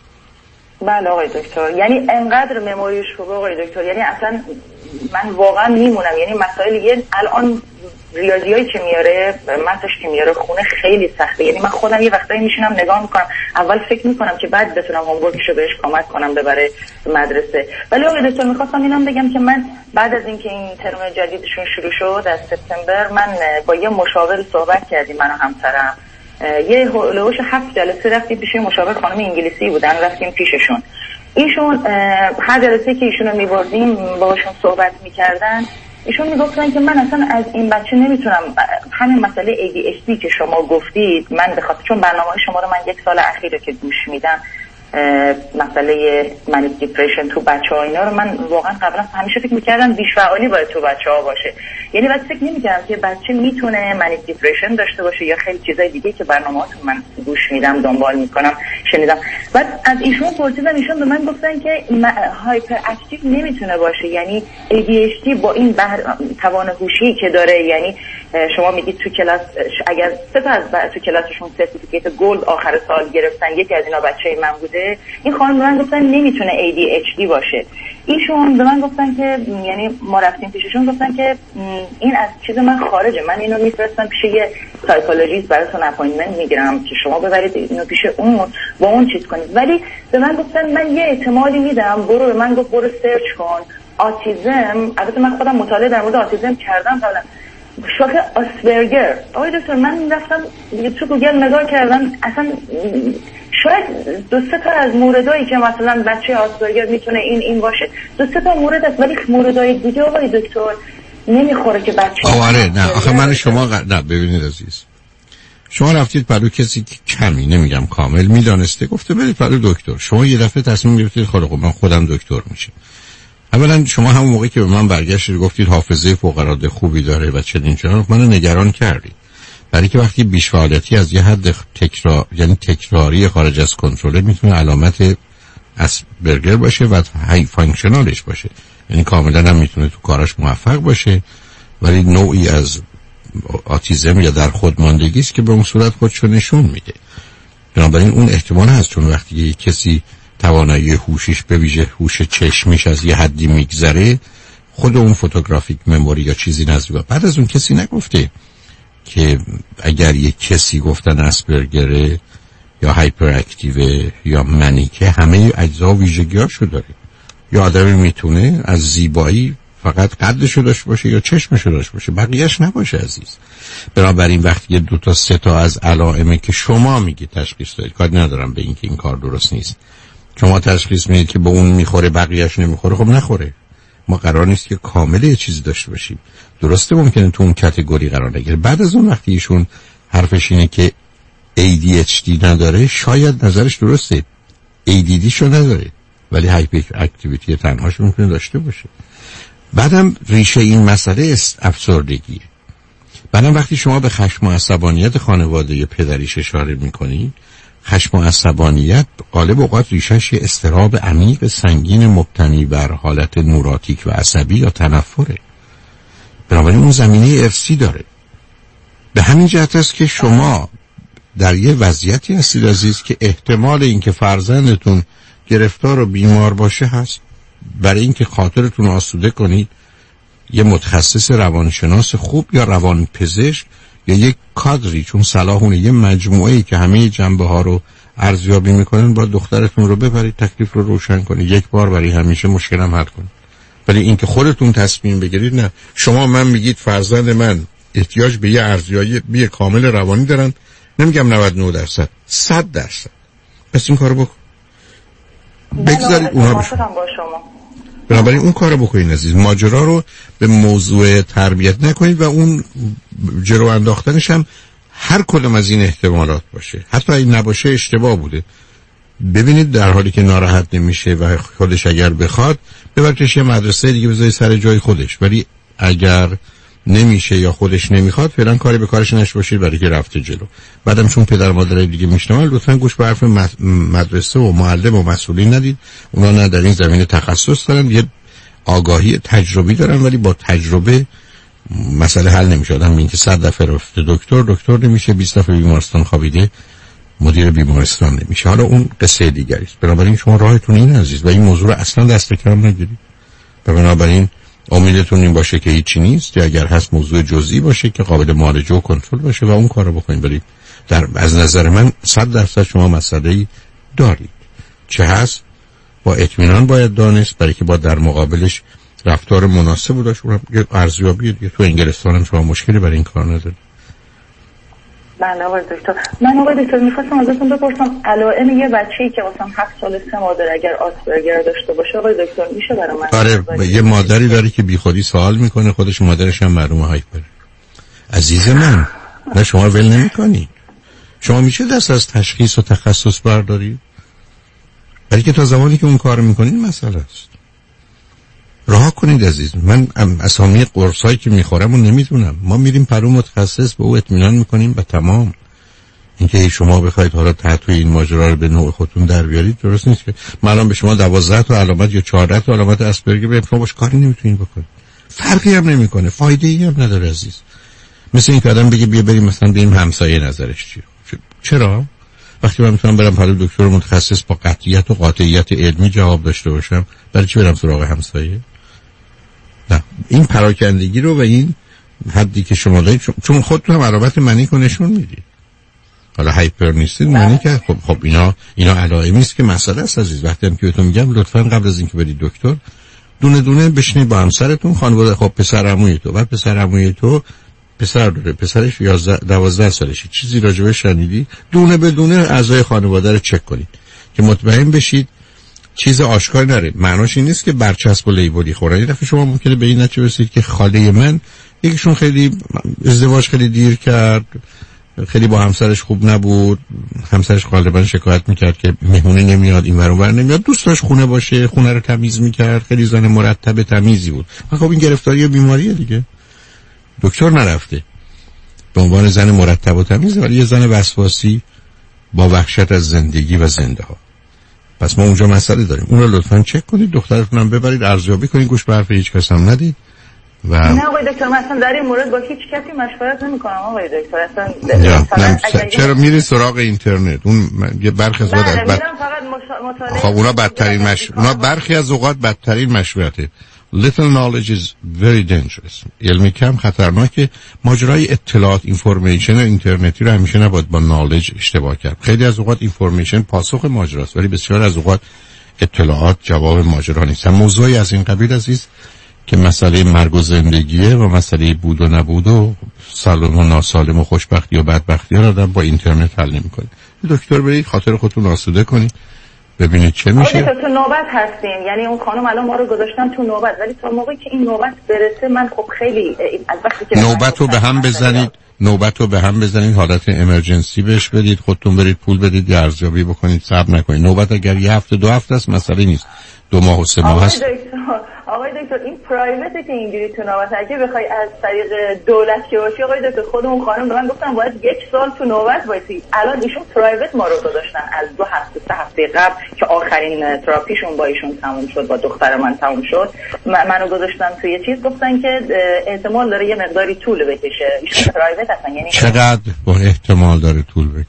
بله آقای دکتر، یعنی انقدر مموریش خوبه آقای دکتر، یعنی اصلا من واقعا میمونم. یعنی مسائل الان ریاضیایی که میاره، متنش که میاره خونه خیلی سخته. یعنی من خودم یه وقتایی میشینم نگاه میکنم، اول فکر میکنم که بعد بتونم هومورکشو بهش کمک کنم ببره مدرسه. ولی آقای دکتر میخواستم اینم بگم که من بعد از اینکه این ترم جدیدشون شروع شد از سپتامبر، من با یه مشاور صحبت کردیم، من و همسرم یه هولوش 7 جلسه رفتیم پیش مشاور، خانم انگلیسی بودن، رفتیم پیششون. ایشون هر جلسه که ایشونو میبردیم باهاشون صحبت میکردن، ایشون میگفتن که من اصلا از این بچه نمیتونم همین مسئله ADHD که شما گفتید، من به خاطر چون برنامه شما رو من 1 سال اخیره که گوش میدم، مسئله منیک دیپرشن تو بچه‌ها اینا رو من واقعا قبلا همیشه فکر می‌کردم بیش‌فعالی باید تو بچه‌ها باشه. یعنی بعد فکر نمی‌کردم که بچه میتونه منیک دیپرشن داشته باشه یا خیلی چیزای دیگه که برنامه‌هاتون من گوش میدم، دنبال می‌کنم، شنیدم. بعد از ایشون پرسیدم، ایشون به من گفتن که هایپر اکتیو نمیتونه باشه، یعنی ADHD با این توان هوشی که داره، یعنی شما میگید تو کلاس اگر 3 تا از تو کلاسشون سرتیفیکیت گلد آخر سال گرفتن، یکی از اینا بچه‌ی من بوده، این خانم به من گفتن نمیتونه ADHD باشه. ایشون به من گفتن که یعنی ما رفتیم پیششون، گفتن که این از چیز من خارجه، من اینو میفرستم پیش یه سایکولوژیست، براتون اپاینتمنت میگیرم که شما ببرید اینو پیش اون با اون چیز کنید. ولی به من گفتن من یه احتمالی میدم، برو، من گفت برو سرچ کن آتیزم. البته من خودم مطالعه در مورد آتیزم کردم قبلا، شاخه آسپرگر. آقای دکتر من رفتم تو گوگل نگاه کردم، اصلا شاید 2-3 تا از موردایی که مثلا بچه آسپرگر میتونه این باشه 2-3 تا مورد است، ولی موردای دیگه آقای دکتر نمیخوره که بچه. آره نه آخه من شما نه ببینید عزیز، شما رفتید برای کسی که کمی، نمیگم کامل، میدانسته گفته برید برای دکتر، شما یه دفعه تصمیم گرفتید خب من خودم دکتر میشم. اولا شما همون موقعی که به من برگشتید گفتید حافظه فوق‌العاده خوبی داره و چنین چنان، منو نگران کردید، برای که وقتی بیش فعالیتی از یه حد تکرار، یعنی تکراری خارج از کنترل، میتونه علامت اسپرگر باشه و های فانکشنالش باشه، یعنی کاملا هم میتونه تو کارش موفق باشه ولی نوعی از آتیزم یا در خودماندگی است که به اون صورت خودشو نشون میده. بنابراین اون احتمال هست، چون وقتی یه کسی توانایی هوشیش به ویژه هوش چشمیش از یه حدی میگذره، خود اون فوتوگرافیک مموری یا چیزی نزدیک. بعد از اون کسی نگفته که اگر یک کسی گفتن اسپرگره یا هایپر اکتیو یا منیکه همه اجزا و ویژگی‌هاشو داره. یا آدمی میتونه از زیبایی فقط قدشو داشته باشه یا چشمشو داشته باشه، بقیه‌اش نباشه عزیز. بنابراین وقتی 2 تا 3 تا از علائمی که شما میگید تشخیص دادید، کاری ندارم به اینکه این کار درست نیست، شما تشخیص میدید که به اون میخوره بقیه‌اش نمیخوره، خب نخوره. ما قرار نیست که کامل یه چیزی داشته باشیم. درسته ممکنه تو اون کاتگوری قرار نگیره. بعد از اون وقتی ایشون حرفش اینه که ADHD نداره، شاید نظرش درسته، ADD شو نداره ولی هایپر اکتیویتی تنهاش میتونه داشته باشه. بعدم ریشه این مسئله افسردگیه. بعدم وقتی شما به خشم و عصبانیت خانواده پدریش اشاره میکنید، خشم و عصبانیت غالب اوقات ریشش اضطراب عمیق سنگین مبتنی بر حالت نوراتیک و عصبی یا تنفره. بنابراین اون زمینه ارثی داره. به همین جهت است که شما در یه وضعیتی هستید عزیز که احتمال اینکه فرزندتون گرفتار و بیمار باشه هست. برای اینکه خاطرتون آسوده کنید، یه متخصص روانشناس خوب یا روانپزشک یا یک کادری، چون صلاحونه یه مجموعه‌ای که همه جنبه ها رو ارزیابی میکنن، با دخترتون رو ببرید، تکلیف رو روشن کنید، یک بار برای همیشه مشکلم حل کنید. ولی اینکه خودتون تصمیم بگیرید نه. شما من میگید فرزند من احتیاج به یه ارزیابی کامل روانی دارن، نمیگم 99%، 100%. پس این کارو بکن، بگذارید اونا بشن. بنابراین اون کارو بکنید عزیز. ماجرا رو به موضوع تربیت نکنید و اون جلو انداختنش هم هر کدوم از این احتمالات باشه، حتی این نباشه اشتباه بوده. ببینید در حالی که ناراحت نمیشه و خودش اگر بخواد ببرتش یه مدرسه دیگه بذاری سر جای خودش، ولی اگر نمیشه یا خودش نمیخواد فعلا کاری به کارش نشه باشید، برای که رفته جلو. بعدم چون پدر مادر دیگه میشنون، لطفا گوش به حرف مدرسه و معلم و مسئولین ندید. اونا نه در این زمینه تخصص دارن، یه آگاهی تجربی دارن، ولی با تجربه مسئله حل نمیشه. آدم این که 100 دفعه رفته دکتر نمیشه، 20 دفعه بیمارستان خوابیده مدیر بیمارستان نمیشه. حالا اون قصه دیگری است. بنابراین شما راهتون این عزیز و این موضوع رو اصلا دست کم نگیرید. بنابراین امیدتون این باشه که هیچی نیست، یا اگر هست موضوع جزئی باشه که قابل معالجه و کنترل باشه و اون کارو بکنید. ولی از نظر من 100% شما مسئله‌ای دارید. چه هست با اطمینان باید دانست، برای که با در مقابلش رفتار مناسب داشت. اون یه ارزیابی دیگه. تو انگلستان هم شما مشکلی برای این کار ندارید. بله آقای دکتر. من آقای دکتر می‌خواستم ازتون بپرسم علائم یه بچه‌ای که مثلا 7 سال 3 ماه داره اگر آسپرگر داشته باشه آقای دکتر میشه برای من؟ آره یه مادری داره که بیخودی سوال میکنه، خودش مادرش هم معلومه هایپر. عزیز من، نه شما ول نمی‌کنی. شما میشه دست از تشخیص و تخصص برداری؟ ولی که تا زمانی که اون کار میکنین مسئله است. رها کنید عزیز. من اسامی قرصایی که میخورم رو نمیدونم. ما میریم پرو متخصص، به او اطمینان میکنیم و تمام. اینکه شما بخواید حالا تحت این ماجرا رو به نوع خودتون در بیارید درست نیست. که من الان به شما 12 تا علامت یا 14 تا علامت اسپرگر بگم شما باش کاری نمیتونید بکنید. فرقی هم نمیکنه، فایده ای هم نداره عزیز. مثل این که آدم بگه بیا بریم مثلا بریم همسایه نظرش چیه. چرا؟ وقتی من میتونم برم پلو دکتر متخصص با قطعیت و قاطعیت علمی جواب داشته باشم، برای چی برم سراغ همسایه؟ نه، این پراکندگی رو و این حدی که شما دارید، چون خودتون هم علامت منی رو نشون میدید. حالا هایپر نیستید منی که خب اینا علائمی است که مسئله است عزیز. وقتی هم که بهتون میگم لطفاً قبل از اینکه برید دکتر دونه دونه بشینید با همسرتون، خانواده، خب پسر عموی تو، بعد پسر عموی تو پسر داره، پسرش 11-12 سالشه، چیزی راجبش شنیدی؟ دونه به دونه اعضای خانواده رو چک کنید که مطمئن بشید چیز آشکار نره. معناش این نیست که برچسب و لیبلی خورن. یه دفعه شما ممکنه به این نتیجه برسید که خاله من یکیشون خیلی ازدواج خیلی دیر کرد، خیلی با همسرش خوب نبود، همسرش غالبا شکایت میکرد که مهمونی نمیاد، این ور اون ور نمیاد، دوست داشت خونه باشه، خونه رو تمیز میکرد، خیلی زن مرتب تمیزی بود. خب این گرفتاری و بیماریه دیگه. دکتر نرفته به عنوان زن مرتب و تمیز، ولی یه زن وسواسی با وحشت از زندگی و زنده ها. پس ما اونجا مسئله داریم. اون رو لطفاً چک کنید، دخترتون هم ببرید ارزیابی کنید، گوش به حرف هیچ کس هم ندید. نه آقای دکتر، من اصلا در این مورد با هیچ کسی مشورت نمی‌کنم آقای دکتر. اصلا چرا میری سراغ اینترنت؟ اون یه برخی از اوقات خب اونا بدترین اونا برخی از اوقات بدترین مشورته. Little knowledge is very dangerous. علمی کم خطرناکه. ماجرای اطلاعات اینفورمیشن اینترنتی رو همیشه نباید با نالج اشتباه کرد. خیلی از اوقات اینفورمیشن پاسخ ماجراست، ولی بسیار از اوقات اطلاعات جواب ماجرا نیست. موضوعی از این قبیل عزیز که مسئله مرگ و زندگیه و مسئله بود و نبود و سالم و ناسالم و خوشبختی و بدبختی ها رو آدم با اینترنت حل نمی‌کنه. دکتر برید خاطر خودتون آسوده کنید، ببینید چه میشه. تو نوبت هستیم، یعنی اون خانم الان ما رو گذاشتن تو نوبت، ولی تا موقعی که این نوبت برسه من خب خیلی از وقتی که نوبت رو به هم بزنید، حالت امرجنسی بهش بدید، خودتون برید پول بدید، ارزیابی بکنید، صبر نکنید. نوبت اگر یه هفته 2 هفته است مسئله نیست، 2 ماه و 3 ماه است. آقای دکتر این پرایوته که اینجوری تو نوبت اگه بخوای از طریق دولت که باشی آقای دکتر، خود اون خانم به من گفتن باید 1 سال تو نوبت وایسی. الان ایشون پرایوت ما رو گذاشتن از 2 هفته 3 هفته قبل که آخرین تراپیشون با ایشون تموم شد، با دختر من تموم شد، منو گذاشتن توی چیز، گفتن که احتمال داره یه مقداری طول بکشه. ایشون پرایوت هستن. یعنی چقدر با احتمال داره طول بکشه؟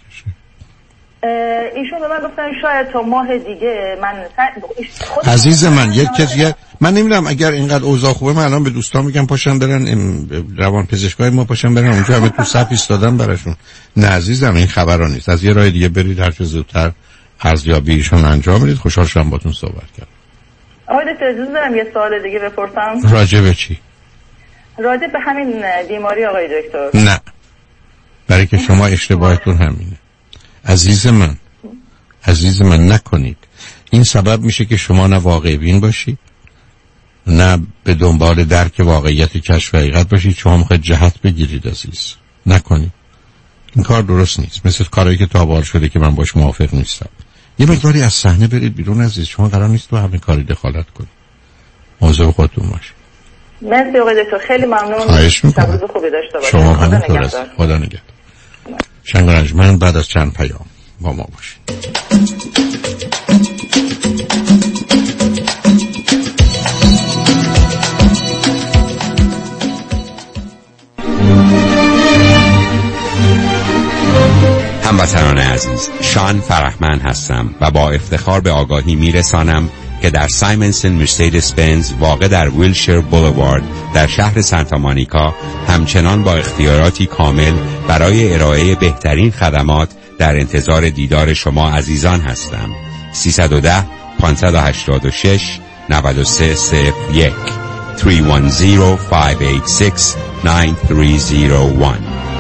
ایشون به من گفتن شاید تا ماه دیگه. من عزیز من یک چیزیه، من نمیدونم اگر اینقدر اوضاع خوبه من الان به دوستان میگم پاشن برن روان پزشکای ما پاشن برن اونجا، همه تو صف ایستادن براشون. نه عزیزم این خبرا نیست. از یه راه دیگه برید هر چه زودتر ارزیابیشون انجام بدید. خوشحال شدم باهاتون صحبت کردم. آقای دکتر اجازه دارم یه سوال دیگه بپرسم؟ راجع به چی؟ راجع به همین بیماری آقای دکتر. نه، برای که شما اشتباهتون همینه. عزیز من نکنید. این سبب میشه که شما نه واقع بین باشید، نه به دنبال درک واقعیت کشف حقیقت باشید. شما میخواید جهت بگیرید عزیز. نکنید. این کار درست نیست. مثل کاری که تابال شده که من باش موافق نیستم. یه مقداری از صحنه برید بیرون عزیز. شما قرار نیست تو همه کاری دخالت کنید. موضوع خودتون باشید. مرسی آقای دکتر، خیلی ممنون. خواهش میکنم. روز خوبی داشته باشید. شما همینطور است. خدا نگهدار. شنگرنج من بعد از چند پیام با ما باشید. هموطنان عزیز، شان فرحمند هستم و با افتخار به آگاهی میرسانم که در سایمنسن مرسدس بنز واقع در ویلشیر بولوارد در شهر سانتا مونیکا همچنان با اختیاراتی کامل برای ارائه بهترین خدمات در انتظار دیدار شما عزیزان هستم. 310 586 9301 310 586 9301.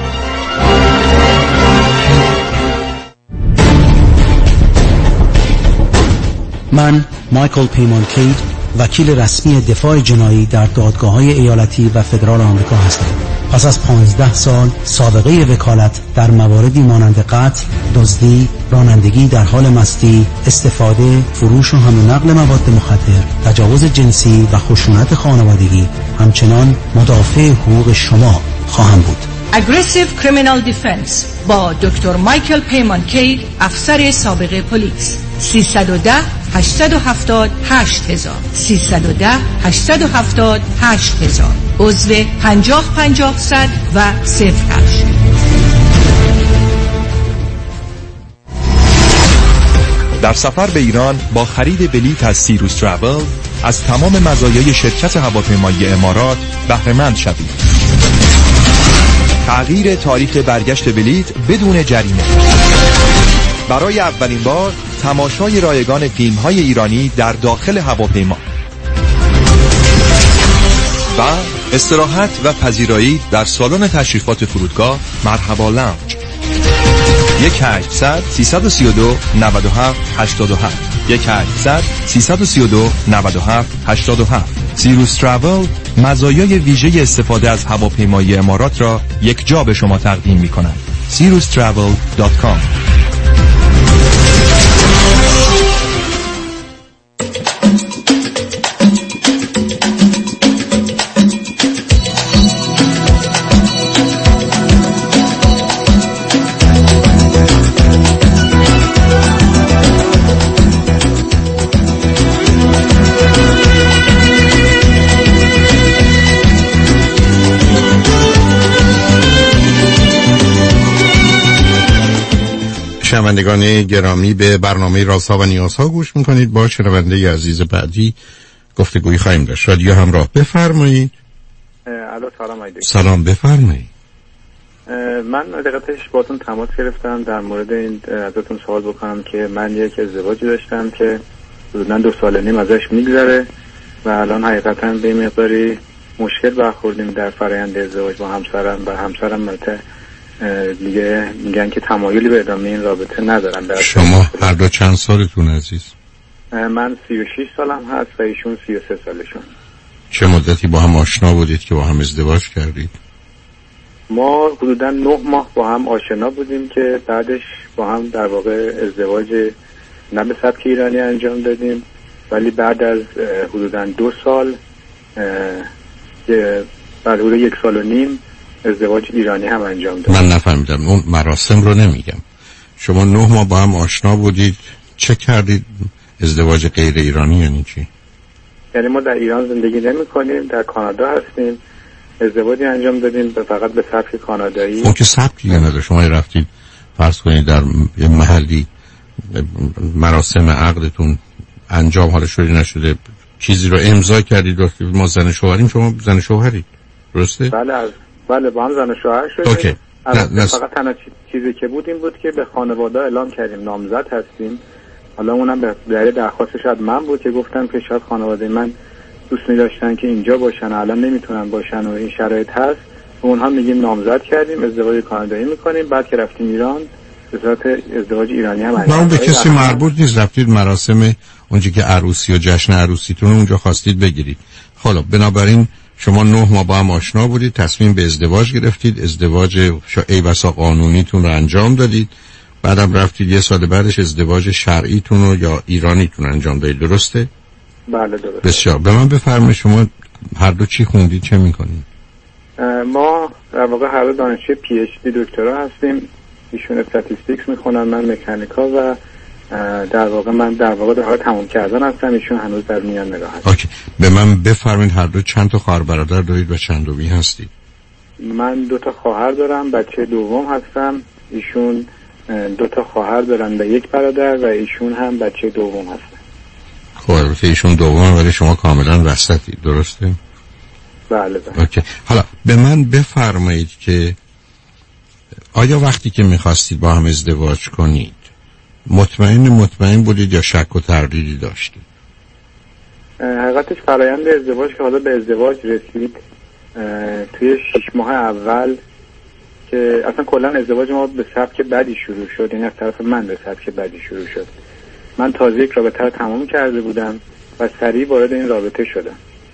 من مایکل پیمان کید، وکیل رسمی دفاع جنایی در دادگاه‌های ایالتی و فدرال آمریکا هستم. پس از 15 سال سابقه وکالت در مواردی مانند قتل، دزدی، رانندگی در حال مستی، استفاده، فروش و حمل و نقل مواد مخدر، تجاوز جنسی و خشونت خانوادگی، همچنان مدافع حقوق شما خواهم بود. Aggressive Criminal Defense با دکتر مایکل پیمانکی، افسر سابق پلیس. 310 870 8000 310 870 8000 عضو 50 100 و 08. در سفر به ایران با خرید بلیط از سیروس تراول از تمام مزایای شرکت هواپیمایی امارات بهره مند شوید. تغییر تاریخ برگشت بلیط بدون جریمه. برای اولین بار تماشای رایگان فیلم‌های ایرانی در داخل هواپیما و استراحت و پذیرایی در سالن تشریفات فرودگاه مرحبا لانج. 1-800-329-97-87 سیروس تراول مزایای ویژه استفاده از هواپیمایی امارات را یک جا به شما تقدیم می‌کند. sirustravel.com. شنوندگان گرامی، به برنامه رازها و نیازها گوش میکنید. با شنونده عزیز بعدی گفتگویی خواهیم داشت. رادیو همراه، بفرمایید. سلام، بفرمایید. من دقیقتش باتون تماس گرفتم در مورد این ازتون سوال بکنم که من یک ازدواجی داشتم که حدوداً 2 سال و نیم ازش میگذره و الان حقیقتاً به مقداری مشکل برخوردیم در فرآیند ازدواج با همسرم و همسرم دیگه میگن که تمایلی به ادامه این رابطه ندارن. شما هر دو چند سالتون عزیز؟ من 36 سالم هست و ایشون 33 سالشون. چه مدتی با هم آشنا بودید که با هم ازدواج کردید؟ ما حدوداً 9 ماه با هم آشنا بودیم که بعدش با هم در واقع ازدواج نه به سبک ایرانی انجام دادیم، ولی بعد از حدوداً 2 سال بعد حدود 1 سال و نیم ازدواج ایرانی هم انجام دادیم. من نفهمیدم، اون مراسم رو نمیگم. شما 9 ماه با هم آشنا بودید، چه کردید؟ ازدواج غیر ایرانی یعنی چی؟ یعنی ما در ایران زندگی نمی کنیم، در کانادا هستیم، ازدواجی انجام دادیم فقط به سبک کانادایی. اون که سبکی نداره. شما رفتید فرض کنید در یه محلی مراسم عقدتون انجام، حالا شده نشده چیزی رو امضا کردید و ما زن شوهریم، شما زن شوهرید، درسته؟ بله با هم زن و شوهر شدیم. فقط تنها چیزی که بود این بود که به خانواده اعلام کردیم نامزد هستیم. حالا اونم به دلیل درخواستش از من بود که گفتم که شاید خانواده من دوست می‌داشتن که اینجا باشن، الان نمیتونن باشن و این شرایط هست. و اونها میگیم نامزد کردیم، ازدواج کانادایی میکنیم. بعد که رفتیم ایران به صورت ازدواج ایرانی هم انجام. اون به کسی مربوط نیست. رفتید مراسم اونجا که عروسی و جشن عروسیتون اونجا خواستید بگیرید. حالا بنابراین شما 9 ماه با هم آشنا بودید، تصمیم به ازدواج گرفتید، ازدواج ای بسا قانونیتون رو انجام دادید، بعدم رفتید 1 سال بعدش ازدواج شرعیتون رو یا ایرانیتون انجام دادید، درسته؟ بله درسته. بسیار. به من بفرمایید شما هر دو چی خوندید، چه میکنید؟ ما در واقع هر دو دانشجوی پی اچ دی دکترا هستیم. ایشون استاتستیکس میخونن، من مکانیکا و در واقع من در حال تمام کردن هستم، ایشون هنوز در میان نگاه هست. اوکی. به من بفرمایید هر دو چند تا خواهر برادر دارید و چند دومی هستید؟ من 2 تا خواهر دارم، بچه دوم هستم. ایشون 2 تا خواهر دارن و 1 برادر و ایشون هم بچه دوم هستن. خب البته ایشون دوم ولی شما کاملا وسطید، درسته؟ بله بله. اوکی. حالا به من بفرمایید که آیا وقتی که میخواستید با هم ازدواج کنید مطمئن بودید یا شک و تردیدی داشتید؟ حقیقتش فرآیند ازدواج که حالا به ازدواج رسید توی 6 ماه اول که اصلا کلا ازدواج ما به سبک بدی شروع شد، یعنی از طرف من به سبک بدی شروع شد. من تازه یک رابطه رو تمام کرده بودم و سریع وارد این رابطه شدم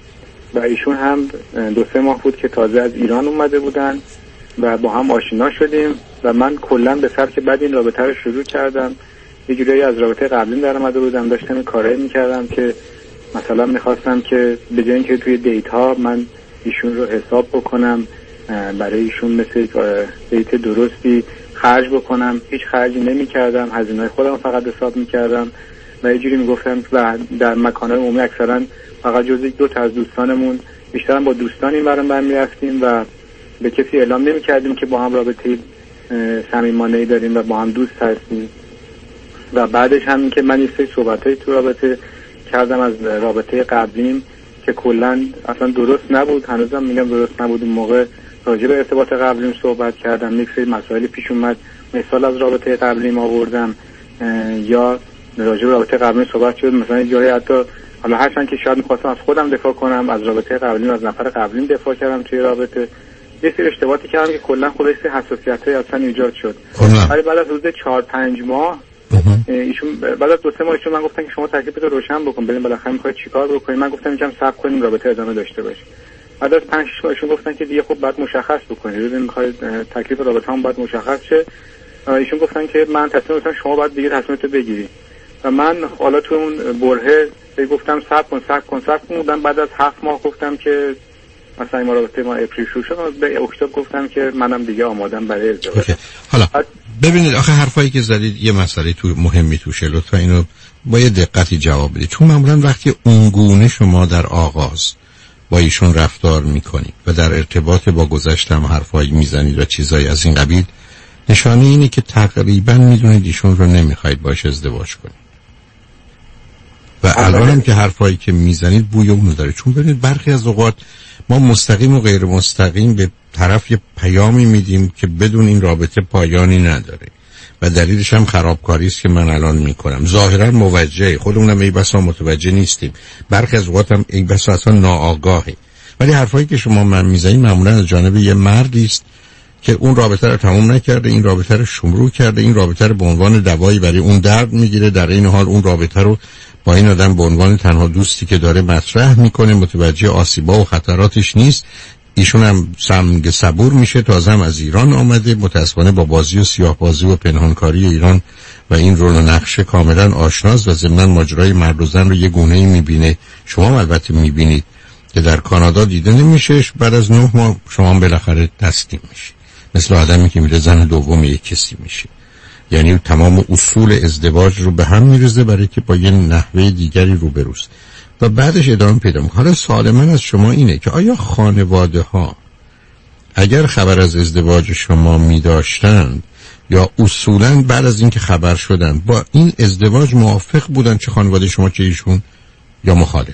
و ایشون هم 2-3 ماه بود که تازه از ایران اومده بودن و با هم آشنا شدیم و من کلا به سبک بعد این رابطه رو شروع کردم. یه جوری از رابطه قبلیم در اومده بودم، داشتم این کارایی میکردم که مثلا میخواستم که به جای اینکه توی دیت ها من ایشون رو حساب بکنم، برای ایشون مثل دیت درستی خرج بکنم، هیچ خرجی نمیکردم، هزینه‌های خودم فقط حساب میکردم و یه جوری میگفتم و در مکان‌های عمومی اکثرا فقط جز 2 تا از دوستانمون، بیشترم با دوستان این برام میرفتیم و به کسی اعلام نمی‌کردیم که با هم رابطه صمیمانه‌ای داریم و با هم دوست هستیم. و بعدش هم که من یه سری صحبتایی تو رابطه کردم از رابطه قبلیم که کلا اصلا درست نبود، هنوزم میگم درست نبود. اون موقع راجع به ارتباط قبلیم صحبت کردم، یک سری مسائلی پیش اومد، مثال از رابطه قبلیم آوردم یا راجع به رابطه قبلیم صحبت شد، مثلا جایی حتی حالا هرچند که شاید می‌خواستم از خودم دفاع کنم، از رابطه قبلیم از نفر قبلیم دفاع کردم توی رابطه، یه سری اشتباهاتی کردم که کلا خودش حساسیت‌های اصلا ایجاد شد. ولی بعد از حدود 4-5 ماه ایشون بعد از 2-3 ماه ایشون من گفتن که شما تکلیفتو روشن بکن، ببین بالاخره می‌خواید چیکار بکنید. من گفتم یکم صبر کنیم رابطه ادامه داشته باشه. بعد از 5-6 ماه ایشون گفتن که دیگه خب بعد مشخص بکنید، ببین می‌خواید تکلیف رابطه‌مون باید مشخص شه. ایشون گفتن که من تصمیم گرفتم شما باید دیگه تصمیمتو بگیری و من حالا تو اون برهه گفتم صبر کن. بعد از 7 ماه گفتم که مثلا این رابطه ما اپریل شروع شد، به اکتبر گفتم که منم دیگه آمادم برای ازدواج. حالا ببینید آخه حرفایی که زدید یه مسئله تو مهمی توشه، لطفا اینو با یه دقتی جواب بدید، چون معمولا وقتی اونگونه شما در آغاز با ایشون رفتار میکنید و در ارتباط با گذشتم حرفایی میزنید و چیزایی از این قبیل، نشانه اینه که تقریبا میدونید ایشون رو نمیخواید باش ازدواج کنید. و الان هم که حرفایی که میزنید بوی اونو داره، چون ببینید برخی از اوقات ما مستقیم و غیر مستقیم به طرف یه پیامی میدیم که بدون این رابطه پایانی نداره و دلیلش هم خرابکاری است که من الان میکنم. ظاهرا موجه، خودمونم ای بسا متوجه نیستیم، برخی از اوقات هم ای بسا اصلا ناآگاهه. ولی حرفایی که شما من میزنید معمولا از جانب یه مردی است که اون رابطه رو تموم نکرده، این رابطه رو شروع کرده، این رابطه رو به عنوان دوایی برای اون درد میگیره، در این حال اون رابطه رو با این آدم به عنوان تنها دوستی که داره مطرح میکنه، متوجه آسیبا و خطراتش نیست. ایشون هم سمگ صبور میشه، تازه هم از ایران آمده، متاسفانه با بازی و سیاه‌بازی و پنهانکاری ایران و این رول و نقشه کاملا آشناست و ضمن ماجرای مرد و زن رو یه گونه‌ای میبینه. شما البته میبینید که در کانادا دیده نمیشه، بعد از 9 ماه شما بالاخره تسلیم میشه، مثل آدمی که میره زن دوم یک کسی میشه. یعنی تمام اصول ازدواج رو به هم میرزه برای که با یه نحوه دیگری روبروست و بعدش ادامه پیدا میکنه. حالا سوال من از شما اینه که آیا خانواده ها اگر خبر از ازدواج شما میداشتند یا اصولاً بعد از اینکه خبر شدن با این ازدواج موافق بودن، چه خانواده شما چه ایشون، یا مخالف؟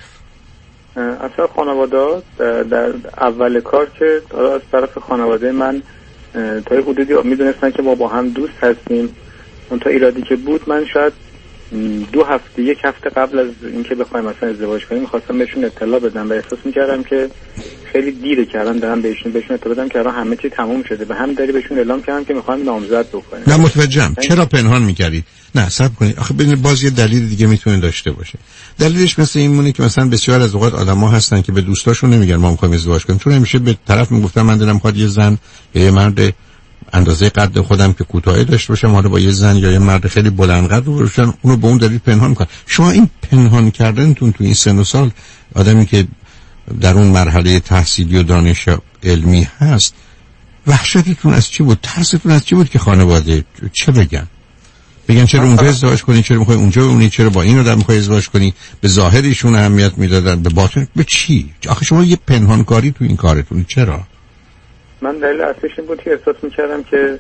اصلا خانواده در اول کار که از طرف خانواده من تا حدودی میدونستن که ما با هم دوست هستیم. اون تا ایرادی که بود، من شاید 2 هفته 1 هفته قبل از اینکه بخوایم مثلا ازدواج کنیم می‌خواستم بهشون اطلاع بدم و احساس می‌کردم که خیلی دیره که الان دارم بهشون اطلاع بدم که الان همه چی تموم شده، به هم داری بهشون اعلام کردم که می‌خوام نامزد بکنیم. نه متوجهم. چرا پنهان می‌کردید؟ نه صبر کنید، آخه ببینید باز یه دلیل دیگه میتونه داشته باشه. دلیلش مثل این مونه که مثلا بسیار از اوقات آدم‌ها هستن که به دوستاشون نمیگن ما می‌خوایم ازدواج کنیم، چون همیشه به طرف میگفتن من دلم می‌خواد یه زن یا یه مرد اندازه قد خودم که کوتاهی داشته باشم، حالا با یه زن یا یه مرد خیلی بلند قد رو باشن، اونو به اون دلیل پنهان میکنن. شما این پنهان کردنتون تو این سن و سال، آدمی که در اون مرحله تحصیلی و دانش علمی هست، وحشتتون از چی بود؟ ترستون از چی بود که خانواده چه بگن چرا اونجا ازدواج کنی، چرا میخوای اونجا بمونی، چرا با این آدم میخوای ازدواج کنی؟ به ظاهرشون اهمیت میدادن، به باطن به چی؟ آخه شما یه پنهانکاری تو این کارتون چرا؟ من دلیل اصلیش این بود که احساس میکردم که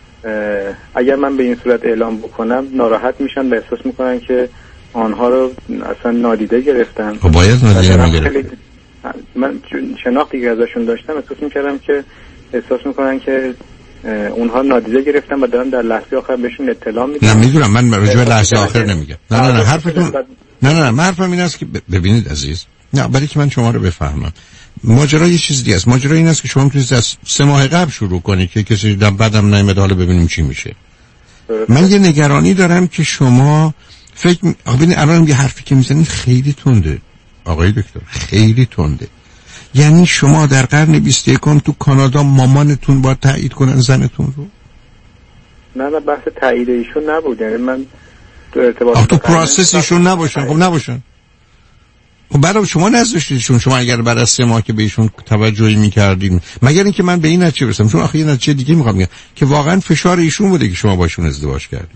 اگر من به این صورت اعلام بکنم ناراحت میشن و احساس میکنن که آنها رو اصلا نادیده گرفتن. خب باید نادیده میگرفتن. من شناختی که ازشون داشتم احساس میکردم که احساس میکنن که اونها نادیده گرفتن و دارن در لحظه آخر بهشون اطلاع میدن. نه میدونم، من راجع به لحظه آخر نمیگم. نه حرفتون نه حرفم این است که ببینید عزیز، نه برای که من شما رو بفهمم، ماجرا یه چیز دیگه است. ماجرا این است که شما میتونید از 3 ماه قبل شروع کنید که کسی بعدم نمیاد، حالا ببینیم چی میشه. من یه نگرانی دارم که شما ببینید الان یه حرفی که میزنید خیلی تنده آقای دکتر، خیلی تنده. یعنی شما در قرن 21 تو کانادا مامانتون باید تایید کنن زنتون رو؟ نه بحث تایید ایشون نبود، یعنی من تو ارتباط تو پروسس ایشون نباشن. خب نباشن، خب برای شما نذاشتیدشون. شما اگر بعد از 3 ماه که بهشون توجهی می‌کردین، مگر اینکه من به این نتیجه برسم، چون آخه یه نتیجه دیگه می‌خوام بگم که واقعا فشار ایشون بوده که شما باشون ازدواج کردید.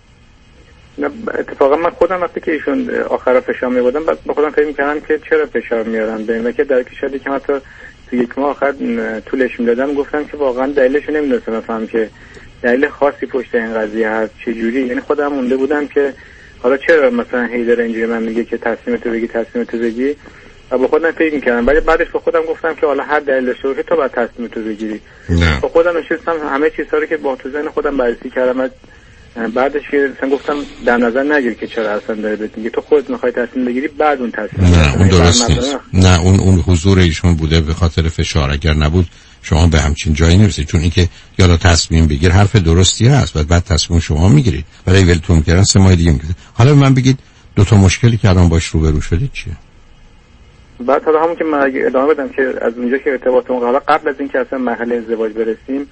نه اتفاقا من خودم وقتی که ایشون آخر فشار می‌بودم بعد با خودم فکر می‌کردم که چرا فشار میارن به این، که در کشوری که حتی تو 1 ماه آخر طولش میدادم گفتم که واقعا دلیلش نمی‌دونستم، مثلا که دلیل خاصی پشت این قضیه هست چه جوری، یعنی خودم مونده بودم که حالا چرا مثلا هیدر اینجوری من میگه که تصمیمتو بگی و با خودم فکر می‌کردم، ولی بعدش با خودم گفتم که حالا هر دلیل داشته باشه تو باید تصمیمتو بگیری. با خودم نشستم همه چیزا رو که با تو ذهن خودم بررسی کردم، بعدش مثلا گفتم در نظر نگیر که چرا اصلا داره بهت میگه، تو خودت می‌خوای تصمیم بگیری بعد اون تصمیم. نه اون درست نیست. نه اون حضور ایشون بوده به خاطر فشار، اگر نبود شما به همچین جایی نمیرسید. چون اینکه یالا تصمیم بگیر حرف درستی هست و بعد تصمیم شما میگیرید، ولی ولتون کردن 3 ماه دیگه میگید. حالا من بگید 2 مشکلی که الان باش روبرو شدید چیه؟ بعد حالا همون که من ادامه بدم که از اونجا که ارتباطمون قبل از اینکه اصلا مرحله ازدواج برسیم،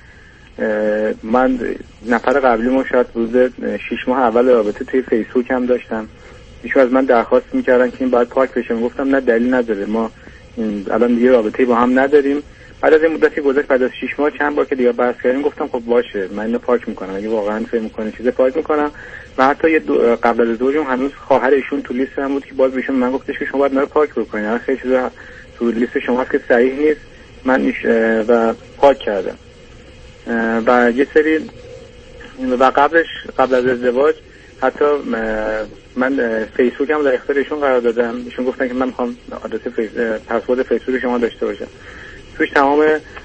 من نفر قبلیمو شاید روز 6 ماه اول رابطه توی فیسبوک هم داشتم، ایشون از من درخواست میکردن که این باید پاک بشه. گفتم نه دلیل نداره، ما الان دیگه رابطه‌ای با هم نداریم. بعد از این مدتی گذشت، بعد از 6 ماه چند بار که دیگه بحث کردیم گفتم خب باشه من اینو پاک میکنم، اگه واقعا فکر میکنه چیزی پاک میکنم. و حتی قبل از ازدواجم هنوز خواهر ایشون تو لیست هم بود که باز بهشون من گفتش که شما باید اینا رو پاک بکنید، یعنی خیلی چیزا تو لیست شما هست که صحیح نیست، من و پاک کردم. و یه سری و قبل از ازدواج حتی من فیسبوک هم در اختیار ایشون قرار دادم، ایشون گفتن که من میخوام آدرس پسورد فیسبوک شما داشته باشم. توش تمام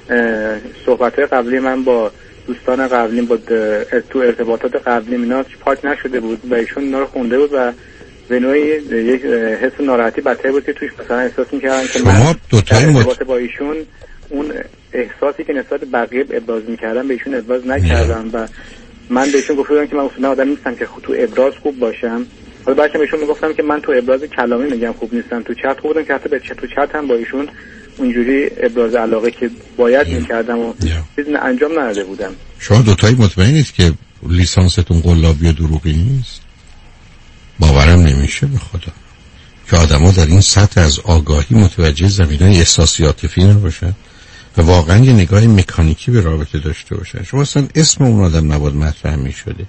صحبت‌های قبلی من با دوستان قبلیم با تو ارتباطات قبلیم اینا پاک نشده بود و ایشون اینا رو خونده بود و به نوعی یک حس ناراحتی بدتر بود که توش مثلا احساس می‌کردن که من ارتباط با ایشون اون احساسی که نسبت بقیه ابراز می‌کردم به ایشون ابراز نکردم و من بهشون گفتم که من اصلا آدم نیستم که تو ابراز خوب باشم. حالا بعدش بهشون میگفتم که من تو ابراز کلامی میگم خوب نیستم، تو چت خوب بودم که حتی به تو چت هم با ایشون اونجوری ابراز علاقه که باید میکردم و چیز انجام نداده بودم. شما دوتایی مطمئنید که لیسانستون قلابی و دروغی نیست؟ باورم نمیشه به خدا که آدم ها در این سطح از آگاهی متوجه زمینه‌های احساسی عاطفی نباشن و واقعا یه نگاه مکانیکی به رابطه داشته باشن. شما اصلا اسم اون آدم نباید مطرح میشده،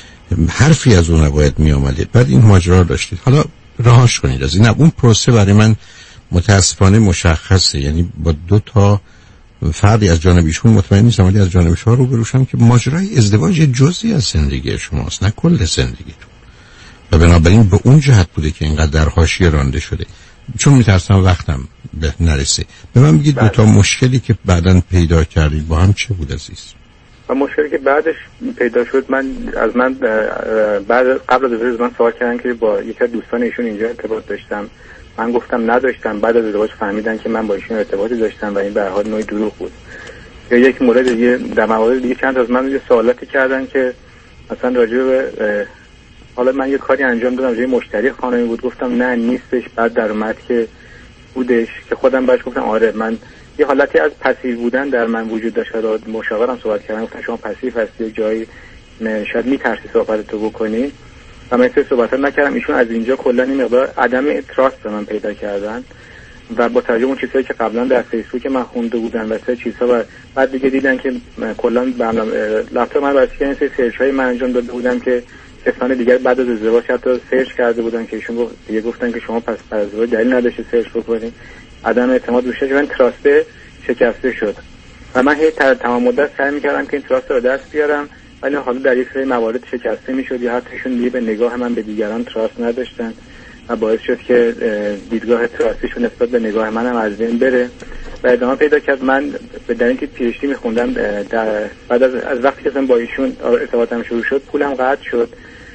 حرفی از اون نباید میامده، بعد این ماجرا داشتید. حالا رهاش کنید از این. اون پروسه برای من متاسفانه مشخصه، یعنی با 2 فردی از جانب ایشون مطمئن نیستم، ولی از جانب شما روبرو شدم که ماجرای ازدواج جزئی از زندگی شماست، نه کل زندگیتون، و بنابراین به اون جهت بوده که اینقدر در حاشیه رانده شده. چون میترسم وقتم به نرسه، به من بگید 2 مشکلی که بعداً پیدا کردید با هم چه بود عزیز؟ و مشکلی که بعدش پیدا شد، من بعد قبل از ازدواج من سوال کردن که با یکی از دوستان ایشون اینجا ارتباط داشتم، من گفتم نداشتم. بعد از ازدواج فهمیدن که من با ایشون ارتباطی داشتم و این به هر حال نوعی دروغ بود. یا یک مورد دیگه، در موارد دیگه چند تا از من یه سوالاتی کردن که مثلا راجع به حالا من یه کاری انجام دادم، راجع مشتری خانمی بود، گفتم نه نیستش، بعد در اومد که بودش، که خودم بهش گفتم آره من یه حالتی از پسیو بودن در من وجود داشت. مشاورم صحبت کردم، گفتم شما پسیو هستی، جایی شاید میترسی صحبتتو بکنی و من این صحبت نکردم. ایشون از اینجا کلا این مقدار عدم تراست به من پیدا کردن و با توجه اون چیزایی که قبلا در فیسبوک من خونده بودن و سه چیزها و بعد دیگه دیدن که کلا برنامه لپتاپ من واسه این سرچ‌های من انجام داده بودم که کسان دیگر بعد از ازدواج حتی سرچ کرده بودن که ایشون دیگه گفتن که شما پس از ازدواج دلیل نداشته سرچ بکنید. عدم اعتماد روش من تراست شکسته شد و من هی تمام مدت سعی می‌کردم که این تراست رو دست بیارم، ولی حالا در یک سری موارد شکسته می‌شد یا حتی ایشون دیگه به نگاه من به دیگران تراست نداشتن و باعث شد که دیدگاه تراستیشون نسبت به نگاه منم از بین بره و ادامه پیدا کرد. من به در اینکه پی‌اچ‌دی می‌خوندم بعد از وقتی که با ایشون ارتباطم شروع شد پولم قطع شد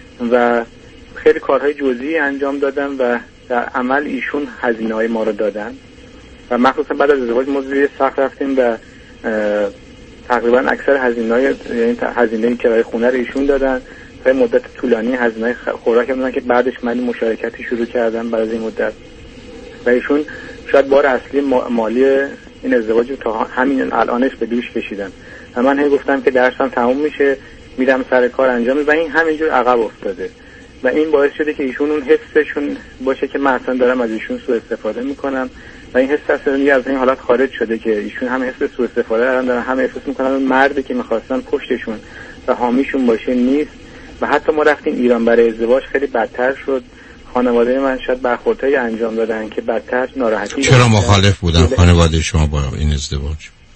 و خیلی کارهای جزئی انجام دادم و در عمل ایشون هزینه‌های ما رو دادن و مخصوصا بعد از ازدواج ما زیر سقف رفتیم و تقریبا اکثر هزینه کرایه خونه رو ایشون دادن تا مدت طولانی. هزینه خوراک هم دادن که بعدش من مشارکتی شروع کردم بعد از این مدت و ایشون شاید بار اصلی مالی این ازدواج رو تا همین الانش به دوش کشیدن و من هی گفتم که درسم تموم میشه میرم سر کار انجام و این همینجور عقب افتاده و این باعث شده که ایشون اون حسشون باشه که من اصلا دارم از ایشون سوء استفاده میکنم و این حس اصلا از این حالت خارج شده که ایشون هم حس سوء استفاده دارن، هم احساس میکنن اون مردی که میخواستن پشتشون و حامیشون باشه نیست و حتی ما رفتیم ایران برای ازدواج خیلی بدتر شد. خانواده من شاید برخوردهایی انجام دادن که بدتر ناراحتی. چرا مخالف بودن خانواده شما با این ازدواج؟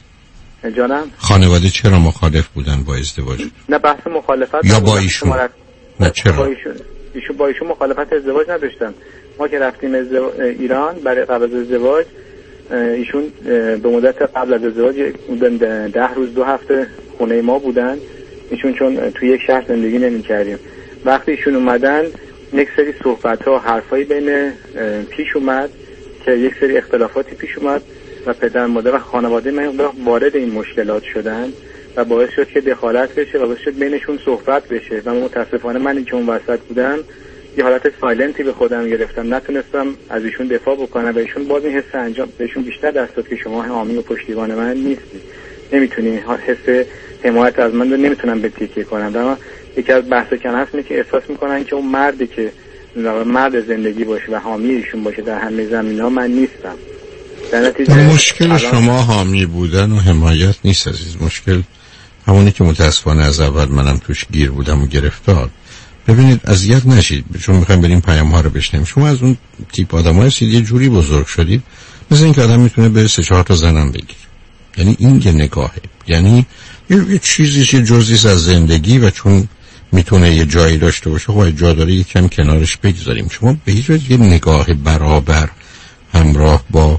جانم خانواده چرا مخالف بودن با ازدواج؟ نه بحث مخالفت یا با ایشون؟ نه چرا؟ با ایشون مخالفت ازدواج نداشتن. ما که رفتیم ایران برای قبل از ازدواج ایشون به مدت قبل از ازدواج 10 روز 2 هفته خونه ما بودن. ایشون چون توی یک شهر زندگی نمی‌کردیم. وقتی ایشون اومدن یک سری صحبت‌ها حرفایی بین پیش اومد که یک سری اختلافاتی پیش اومد و پدر مادر و خانواده من وارد این مشکلات شدن و باعث شد که دخالت بشه و باعث شد بینشون صحبت بشه و متاسفانه من که اون وسط بودم یه حالت سایلنتی به خودم گرفتم، نتونستم از ایشون دفاع بکنم و ایشون باز این حس انجام بهشون بیشتر دست داد که شما حامی و پشتیبان من نیستی، نمیتونی حس حمایت از من رو نمیتونم به تکیه کنم. اما یکی از بحث کن هست اینه که احساس میکنن که اون مردی که مرد زندگی باشه و حامی ایشون باشه در همه زمینه‌ها من نیستم. در نتیجه مشکل شما حامی بودن و حمایت نیست عزیز، مشکل همونی که متاسفانه از اول منم توش گیر بودم و گرفتار. ببینید اذیت نشید چون میخوایم بریم پیام ها رو بشنیم. شما از اون تیپ آدم‌ها هستید یه جوری بزرگ شدید مثل اینکه آدم میتونه به 3-4 تا زنم بگیره. یعنی این یه نگاهه، یعنی یه چیزیش یه جزئیش از زندگی و چون میتونه یه جایی داشته باشه خب جا داره یکم کنارش بگذاریم. شما به هیچ وجه یه نگاه برابر همراه با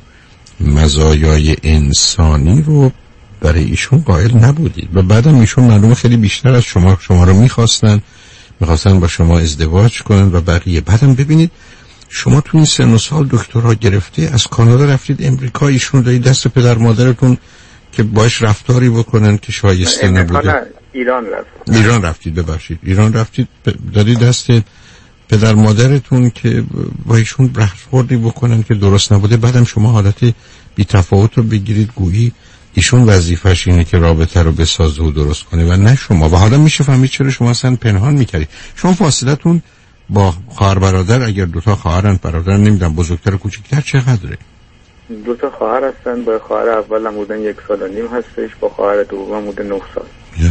مزایای انسانی رو برای ایشون قائل نبودید و بعدم ایشون معلومه خیلی بیشتر از شما رو میخواستن با شما ازدواج کنن و بقیه. بعدم ببینید شما تو این سن و سال دکترا گرفته از کانادا رفتید امریکا، ایشون دادید دست پدر مادرتون که باش رفتاری بکنن که شایسته نبوده. ایران رفتید ببخشید ایران رفتید دادید دست پدر مادرتون که با ایشون رفتاری بکنن که درست نبوده. بعدم شما حالت بی تفاوت رو بگیرید گویی ایشون وظیفش اینه که رابطه رو بسازه و درست کنه و نه شما. و حالا میشه فهمید چرا شما اصلا پنهان میکردید. شما فاصلتون با خواهر برادر اگر 2 تا خواهرن برادر نمیدونم بزرگتر و کوچکتر چقدره؟ 2 تا خواهر هستن. با خواهر اول حدوداً 1.5 سال هستش، با خواهر دوم حدود 9 سال.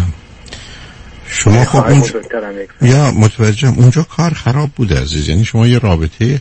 شما خب یا متوجهم اونجا کار خراب بوده عزیز، یعنی شما یه رابطه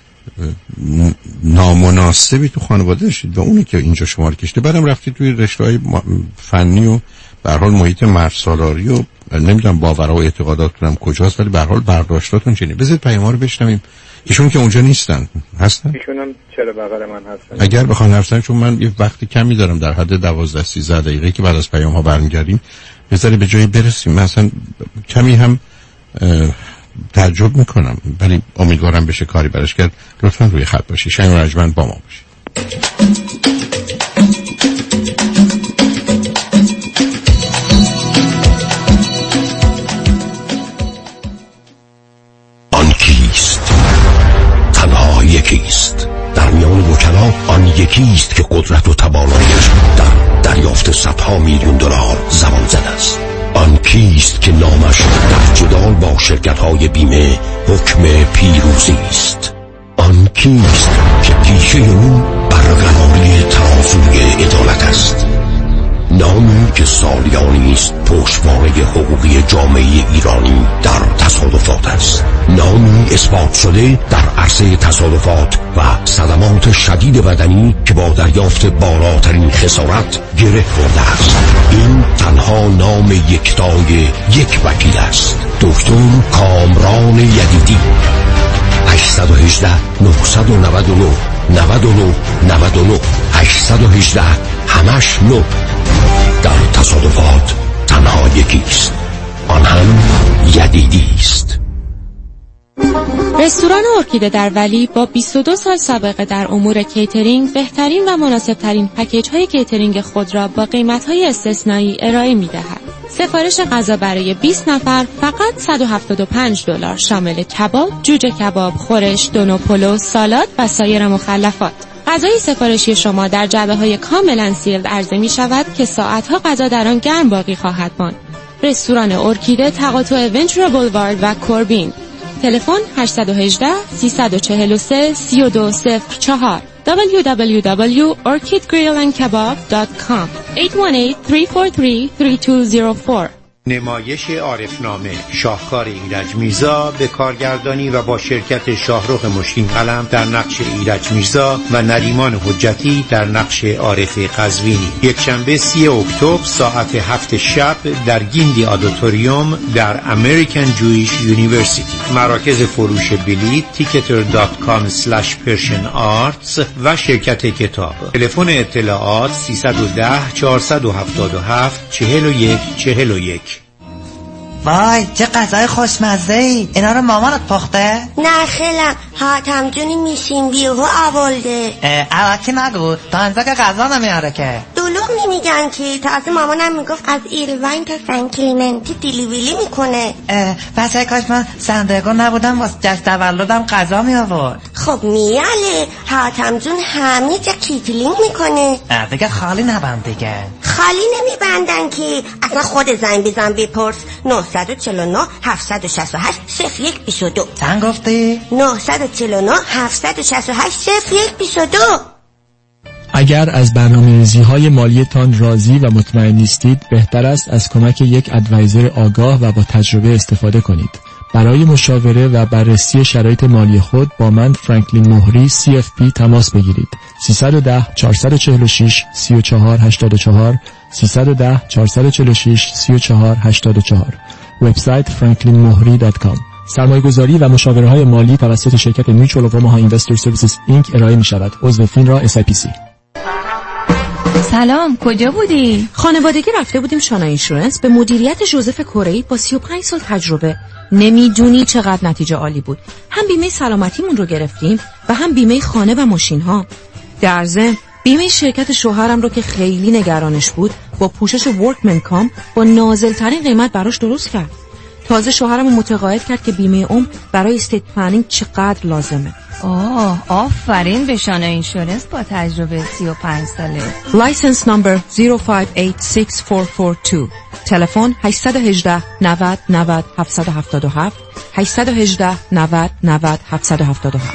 نامناسبی تو خانواده داشتید و اونی که اینجا شما رو کشته. بعدم رفتید توی رشته‌های فنی و به هر حال محیط مرسالاری و نمیدونم باورها و اعتقاداتتون هم کجاست ولی به هر حال برداشتاتون چنین. بذارید پیام‌ها رو بشنویم. ایشون که اونجا نیستن هستن؟ ایشون هم چرا بغل من هستن؟ اگر بخوام حرف بزنم چون من یه وقتی کمی دارم در حد 12-13 دقیقه که بعد از پیام‌ها برمیگردیم بذاری به جایی برسیم. مثلا کمی هم تعجب میکنم ولی امیدوارم بشه کاری براش کرد. لطفا روی خط باشی. شنگ رجمن با ما باشی. آن کیست؟ تنها یکیست در میان وکلا. آن یکیست که قدرت و تواناییش در دریافت صدها میلیون دلار زمان زده است. آن کیست که نامش در جدال با شرکت‌های بیمه حکم پیروزی است. آن کیست که پیشه او برقراری ترازوی عدالت است. نامی که سالیانی است پشتوانه حقوقی جامعه ایرانی در تصادفات است. نامی اثبات شده در عرصه تصادفات و صدمات شدید بدنی که با دریافت بالاترین خسارت گره خورده است. این تنها نام یکتای یک وکیل است. دکتر کامران یدیدی. 818 999 99 99 818 همش 9. در تصادفات تنها یکیست، آن هم یدیدی است. رستوران ارکیده در ولی با 22 سال سابقه در امور کیترینگ بهترین و مناسبترین پکیج های کیترینگ خود را با قیمت های استثنایی ارائه می دهد. سفارش غذا برای 20 نفر فقط $175 شامل کباب، جوجه کباب، خورش، دونو پلو، سالاد و سایر مخلفات. غذای سفارشی شما در جعبه‌های کاملا سیلد عرضه می‌شود که ساعت‌ها غذا در آن گرم باقی خواهد ماند. رستوران ارکیده تقاطع ونچورا بولوارد و کوربین. تلفن 818 343 3204 www.orchidgrillandkebab.com 818-343-3204. نمایش عارفنامه شاهکار ایرج میرزا به کارگردانی و با شرکت شاهرخ مشکین قلم در نقش ایرج میرزا و نریمان حجتی در نقش عارف قزوینی. یکشنبه 30 اکتبر ساعت 7 شب در گیندی آدیتوریوم در امریکن جویش یونیورسیتی. مراکز فروش بلیط ticketr.com/persianarts و شرکت کتاب. تلفن اطلاعات 310 477 4141. وای چه غذای خوشمزه‌ای. اینا رو مامانت پخته؟ نه خیلم حاتم جونی میشین بیهو آولده. الکی نگو تا انزا که غذا نمیاره که. دلوغ نمیگن که تازه مامانم میگفت از ایروین تا سن کلیمنتی دیلیویلی میکنه. بچه کاش من سندرگو نبودم واسه جشن تولدم غذا می آورد. خب میاله حاتم جون همه جا کیتلینگ میکنه. دیگه خالی نبند دیگه. خالی نمیبندن که اصلا خود زنگ بزن بپرس 949 768 0122. چند گفتی؟ 949 768 0122. اگر از برنامه‌ریزی‌های مالیتان راضی و مطمئن نیستید بهتر است از کمک یک ادوایزر آگاه و با تجربه استفاده کنید. برای مشاوره و بررسی شرایط مالی خود با من فرانکلین مهری CFP تماس بگیرید. 310 446 3484 310 446 3484. وبسایت franklinmohri.com. سرمایه‌گذاری و مشاوره‌های مالی توسط شرکت میچوال آف اوماها اینوستر سرویسز اینک ارائه می‌شود. عضو فینرا SIPC. سلام، کجا بودی؟ خانوادگی رفته بودیم شانا اینشورنس به مدیریت ژوزف کره‌ای با 35 سال تجربه. نمیدونی چقدر نتیجه عالی بود. هم بیمه سلامتیمون رو گرفتیم و هم بیمه خانه و ماشین ها. در ضمن بیمه شرکت شوهرم رو که خیلی نگرانش بود با پوشش ورکمن کام با نازل‌ترین قیمت براش درست کرد. تازه شوهرم رو متقاعد کرد که بیمه عمر برای استیت پلنینگ چقدر لازمه. آفرین به شانا اینشورنس با تجربه 35 ساله. لایسنس نمبر 05864442. تلفن 818 90 90 777 818 90 90 777.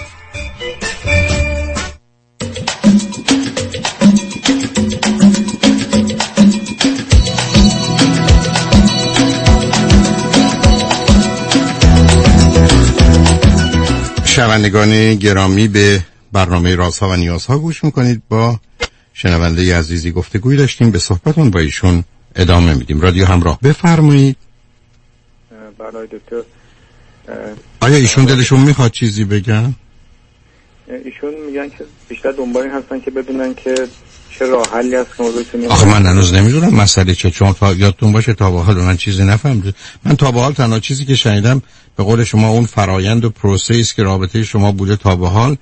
شنوندگان گرامی به برنامه رازها و نیازها گوش میکنید. با شنونده عزیزی گفتگوی داشتیم، به صحبتون با ایشون ادامه میدیم. رادیو همراه، بفرمایید. بله دکتر. آیا ایشون دلشون میخواد چیزی بگن؟ ایشون میگن که بیشتر دنبال این هستن که بدونن که چه راه حلی هست که موضوعتون. آخه من هنوز نمیدونم مسئله چه، چون تا یادتون باشه تا به حال من چیزی نفهمیدم. من تا به حال تنها چیزی که شنیدم به قول شما اون فرایند و پروسس که رابطه شما بوده تا به حال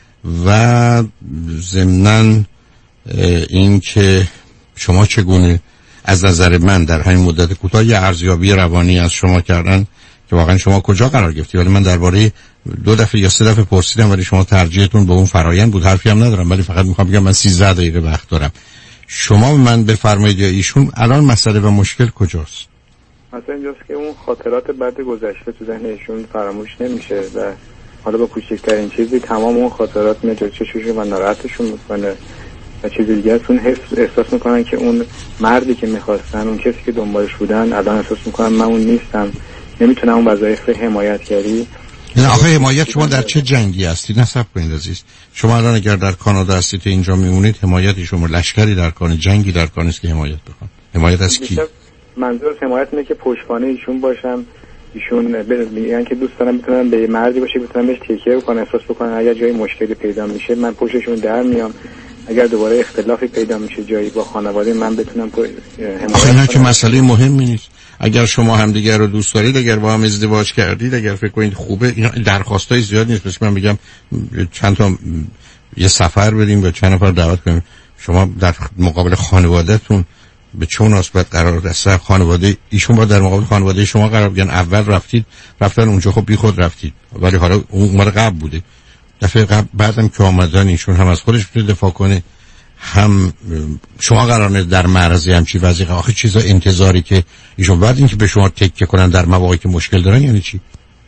و ضمناً این که شما چگونه از نظر من در همین مدت کوتاه یه ارزیابی روانی از شما کردن که واقعا شما کجا قرار گرفتی. ولی من درباره 2 دفعه یا 3 دفعه پرسیدم ولی شما ترجیحتون به اون فرایند بود. حرفی هم ندارم ولی فقط میخوام بگم من 13 دقیقه وقت دارم. شما به من بفرمایید یا ایشون الان مسئله و مشکل کجاست؟ مثلا اینجاست که اون خاطرات بعد گذشته تو ذهن ایشون فراموش نمیشه و حالا با کوچکترین چیزی تمام اون خاطرات میاد چششون و ناراحتشون میکنه و چیز دیگه ازشون احساس میکنن که اون مردی که میخواستن، اون کسی که دنبالش بودن، الان احساس میکنن من اون نیستم، نمیتونم اون وظایف حمایتگری. نه آخه حمایت شما در چه جنگی هستید؟ نصب کنید عزیز. شما الان اگر در کانادا هستید اینجا میمونید، حمایت شما لشکری در کار، جنگی در کار نیست که حمایت بکنید. حمایت از کی؟ منظور حمایت اینه که پشتوانه ایشون باشم. ایشون میگن که دوست دارم بتونم به مردی باشه بتونم بهش تکیه بکنم، احساس بکنم اگر جای مشکلی پیدا میشه من پشتشون در میام، اگر دوباره اختلافی پیدا میشه جایی با خانواده من بتونم حمایت کنم. که مسئله مهمی نیست. اگر شما همدیگر رو دوست دارید، اگر با هم ازدواج کردید، اگر فکر کنید خوبه، این درخواستای زیاد نیست. مثلا من میگم چند تا یه سفر بریم و چند نفر دعوت کنیم. شما در مقابل خانوادهتون به چه مناسبت قرار دست خانواده ایشون با در مقابل خانواده شما قرار بگیرن؟ اول رفتن اونجا، خب بی خود رفتید ولی حالا اون عمر قبل بوده. دفعه قبل بعدم که آمدن ایشون هم از خودش بتونه دفاع کنه، هم شما قراره در معرض همچی وضعی. آخه چیزا انتظاری که ایشون بعد اینکه به شما تکیه کنن در مواقعی که مشکل دارن یعنی چی؟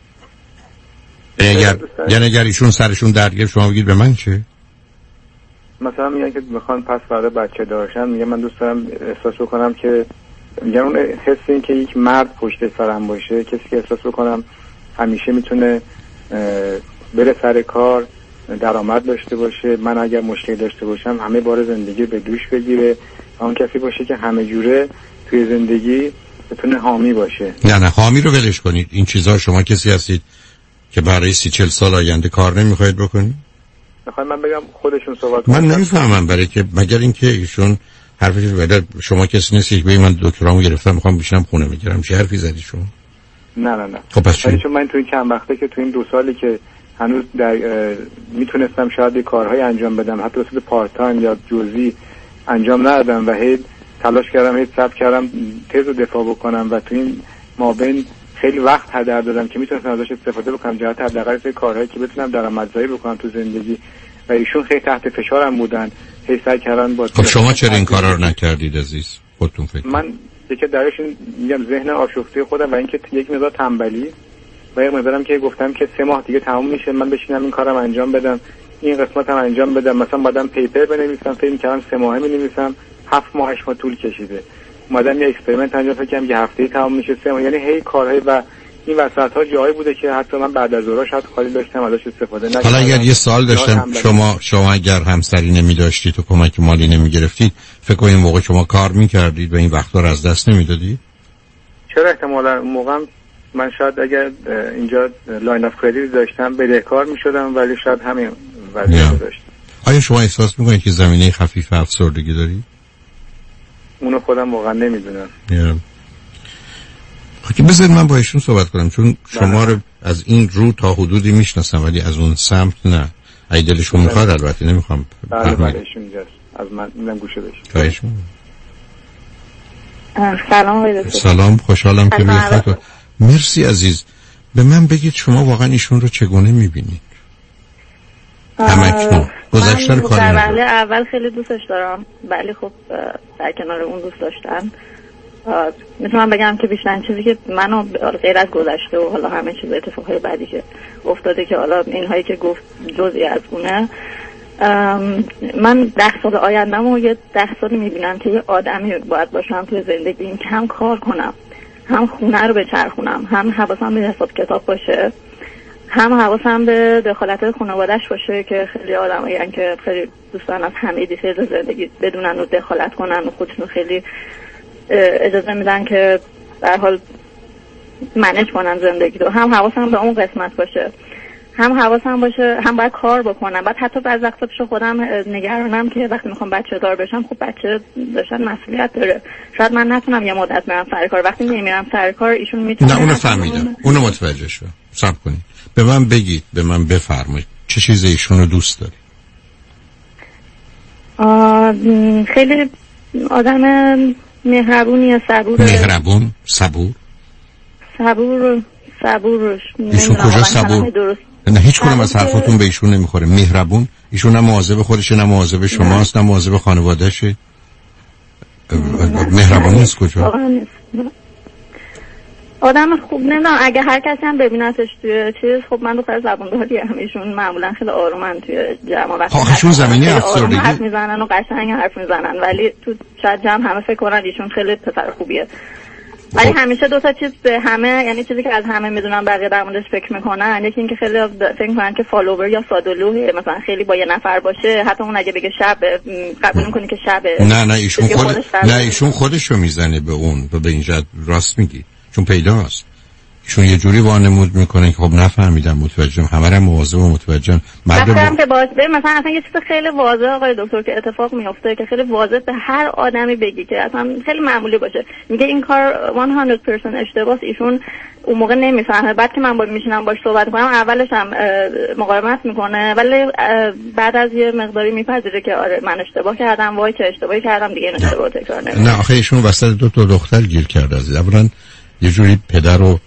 یعنی اگر ایشون سرشون درد گرفت شما بگید به من چه؟ مثلا میگن که میخوان پس فردا بچه دارشن، میگه من دوست دارم احساس بکنم که میگن اون حس این که یک مرد پشت سرم باشه، کسی که احساس بکنم همیشه میتونه بره سر کار، درآمد داشته باشه، من اگر مشکل داشته باشم همه بار زندگی به دوش بگیره، اون کسی باشه که همه جوره توی زندگی بتونه حامی باشه. نه حامی رو ولش کنید. این چیزا شما کسی هستید که برای 30-40 سال آینده کار نمیخواید بکنید؟ میخوام من بگم خودشون صحبت کنن. من نمیفهمم، برای که مگر اینکه ایشون حرفش بده شما کسی نیستی که من دکترامو گرفتم میخوام بشینم خونه میگیرم، چه حرفی زدی شما؟ نه خب پس چی؟ چون من تو این چند وقته که تو این 2 سالی که هنوز میتونستم شاید یه کارهای انجام بدم، حتی واسه پارت تایم یا جزئی انجام ندادم و هی تلاش کردم، هی صبر کردم تز رو دفاع بکنم و تو این مابین خیلی وقت هدر دادم که میتونستم ازش استفاده بکنم جهت حداقل توی کارهایی که بتونم درآمدزایی بکنم تو زندگی و ایشون خیلی تحت فشارم بودن، هی سعی کردن با. خب شما چرا این کارا رو نکردید عزیز؟ خودتون فکر من یکی درش میگم ذهن آشفته خودم و اینکه یک مقدار تنبلی و یک مقدارم که گفتم که 3 ماه دیگه تموم میشه، من بشینم این کارم انجام بدم، این قسمتم انجام بدم، مثلا بعدم پیپر بنویسم، فکر می‌کردم 3 ماهه می‌نویسم، 7 ماه 8 ماه طول کشیده. اومدم یه اکسپریمنت انجام کردم یه هفته‌ای تموم میشه، 3 ماه، یعنی هی کارهای و این وسط‌ها جایی بوده که حتی من بعد از ظهر شاید خالی داشتم ازش استفاده نکردم. حالا اگر یه سوال داشتم، شما اگر همسری نمی‌داشتید و کمک مالی نمی‌گرفتید، فکر کنم این موقع شما کار می‌کردید و این وقتا رو از دست نمی‌دادید؟ چرا احتمالاً اون موقع من شاید اگر اینجا لاین اف کردیت داشتم بدهکار می‌شدم، ولی شاید همین وضعیت داشتم. آیا شما احساس می‌کنید که زمینه خفیف افسردگی دارید؟ اونو خودم واقعا نمی‌دونم. خب بذارید من با ایشون صحبت کنم، چون شما رو از این رو تا حدودی میشناسم ولی از اون سمت نه. اگه دلشون میخواد البته نمیخوام. بله ایشون اینجاست. از من میدم گوشه بشه. سلام آقای دکتر. سلام، خوشحالم که میخواد. مرسی عزیز. به من بگید شما واقعا ایشون رو چگونه میبینید؟ همکنون گذشته رو کاری ندارم. اول خیلی دوستش دارم، ولی خب در کنار اون دوست داشتن میتونم بگم که بیشتر چیزی که منو غیر از گذشته و حالا همه چیز اتفاقهای بعدی که افتاده که حالا اینهایی که گفت جزئی از اونه، من 10 سال آیندم و یه 10 سالی میبینم که یه آدمی باید باشم توی زندگیم که هم کار کنم، هم خونه رو بچرخونم، هم حواسم به حساب کتاب باشه، هم حواسم به دخالت خانواده‌اش باشه که خیلی آدمایی که خیلی دوستان از همه دیتیل زندگی بدونن و دخالت کنن و خودشون خیلی اجازه میدن که در حال منیج کنن زندگی رو. هم حواسم به اون قسمت باشه، هم حواسم باشه، هم باید کار بکنم. بعد حتی از وقتا پیش خودم نگرانم که وقتی میخوام بچه دار بشم، خب بچه داشتن مسئولیت داره، شاید من نتونم یه مدت برم سر کار. وقتی نمیرم سر کار ایشون میتونه. نه اونو فهمیدم، اونو متوجه شدم. صبر کنید، به من بگید، به من بفرمایید چه چیزی ایشون رو دوست داری؟ خیلی آدم مهربونیه، صبوره. مهربون، صبور. صبور. ایشون کجا صبور؟ نه هیچ کنم از حرفاتون به ایشون نمیخوره. مهربون، ایشون نه مواظب خودشه، نه مواظب شماست، نه مواظب خانواده‌شه. مهربون نیست کجا؟ آدم خوب نمیدونم، اگه هر کسی هم ببینتش توی چیز، خب من دختر زبونداری هم، ایشون معمولا خیلی آرومن توی جمع وقتی ایشون زمینه افسردگی حرف میزنن و قشنگ حرف میزنن، ولی تو شاید جمع همه فکر کنن ایشون خیلی پسر خوبیه، ولی همیشه 2 تا چیز به همه، یعنی چیزی که از همه میدونن بقیه در موردش فکر میکنن، یکی اینکه خیلی فکر میکنن که فالوور یا ساده‌لوحه، مثلا خیلی با یه نفر باشه، حتی اون اگه بگه شب قبول میکنه که شب. نه ایشون خودشو میزنه به اون، به اینجا راست میگی، چون پیداست. ایشون یه جوری وانمود میکنه که خب نفهمیدم، متوجهم، همه رو مواظب و متوجهم. مثلا که مثلا یه چیز خیلی واضحه آقای دکتر که اتفاق میفته که خیلی واضح به هر آدمی بگی که اصلا خیلی معمولی باشه، میگه این کار 100% اشتباهه، ایشون اون موقع نمیفهمه. بعد که من میشینم باش صحبت کنم، اولش هم مقاومت میکنه، ولی بعد از یه مقداری میپذیره که آره من اشتباه کردم، وای چه اشتباهی کردم، دیگه این اشتباهو تکرار نمیکنم. نه آخه ایشون وسط 2 تا دختر گیر کرده. اولا یه جوری پدر و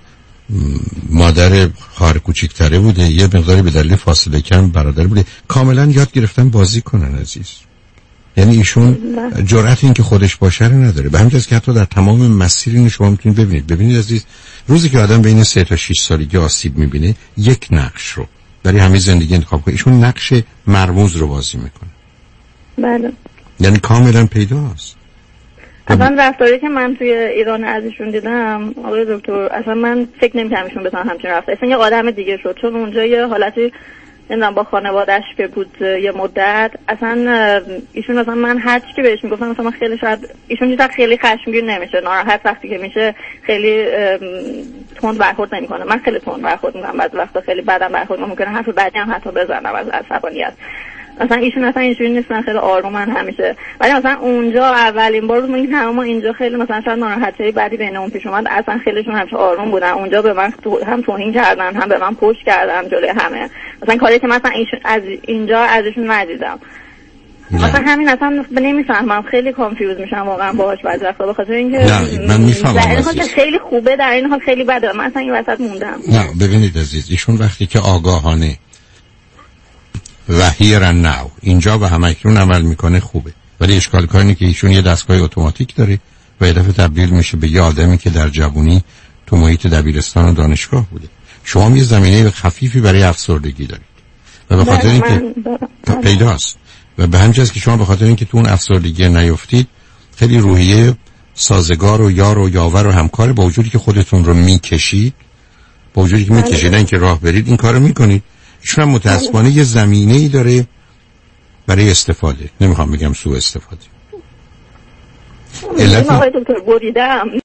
مادر خواهر کوچیک‌تره بوده، یه مقداری به دلیل فاصله کم برادر بوده، کاملا یاد گرفتن بازی کنن عزیز. یعنی ایشون جرأت این که خودش باشه رو نداره. به همین جاست که حتی در تمام مسیر اینو شما میتونید ببینید عزیز، روزی که آدم بین 3 تا 6 سالگی آسیب میبینه، یک نقش رو برای همه زندگی انتخاب کنه، ایشون نقش مرموز رو بازی میکنه. بله. یعنی کاملا پیداست. اصلا رفتاری که من توی ایران ازشون دیدم آقای دکتر، اصلا من فکر نمی‌کردم ایشون بتونن همچین رفتاری. اصلا یه آدم دیگه شد، چون اونجا یه حالتی نمیدونم با خانواده‌اش که بود یه مدت، اصلا ایشون مثلا من هر چی که بهش میگفتم مثلا خیلی شاید ایشون چیزا خیلی خشمگین نمیشه، ناراحت وقتی که میشه خیلی تند برخورد نمیکنه. من خیلی تند برخورد میکنم، بعضی وقتا خیلی بدم برخورد میکنم، حرف بدی هم حتی بزنم از عصبانیت. مثلا ایشون اصلا اینجوری نیستن، خیلی آرومن همیشه. ولی مثلا اونجا اولین بار بود این همه اینجا خیلی مثلا شاید ناراحتی بعدی بینمون پیش اومد، اصلا خیلیشون همیشه آروم بودن. اونجا به من هم توهین کردن، هم به من پشت کردن جلوی همه، مثلا کاری که مثلا ایشون از اینجا ازشون ندیدم. مثلا همین اصلا نمیفهمم، خیلی کانفیوز میشم واقعا باهاش بعضی وقتا، به خاطر اینکه من میفهمم در این حال خیلی خوبه، در این حال خیلی بده. من اصلا این وسط موندم. نه ببینید عزیز، ایشون وقتی که آگاهانه و هیر ناو اینجا و همکنون عمل میکنه خوبه، ولی اشکال کار اینه که ایشون یه دستگاه اتوماتیک داره و یه دفعه تبدیل میشه به یه آدمی که در جوانی تو محیط دبیرستان و دانشگاه بوده. شما یه زمینه خفیفی برای افسردگی دارید و به خاطر اینکه پیداست و به همین جاست که شما به خاطر اینکه تو اون افسردگی نیفتید، خیلی روحیه سازگار و یار و یاور و همکار، با وجودی که خودتون رو میکشید، با وجودی که میکشید نه که راه برید، این کارو میکنید. ایشون هم متاسفانه یه زمینه‌ای داره برای استفاده، نمیخوام بگم سوء استفاده. آقای دکتر بریدم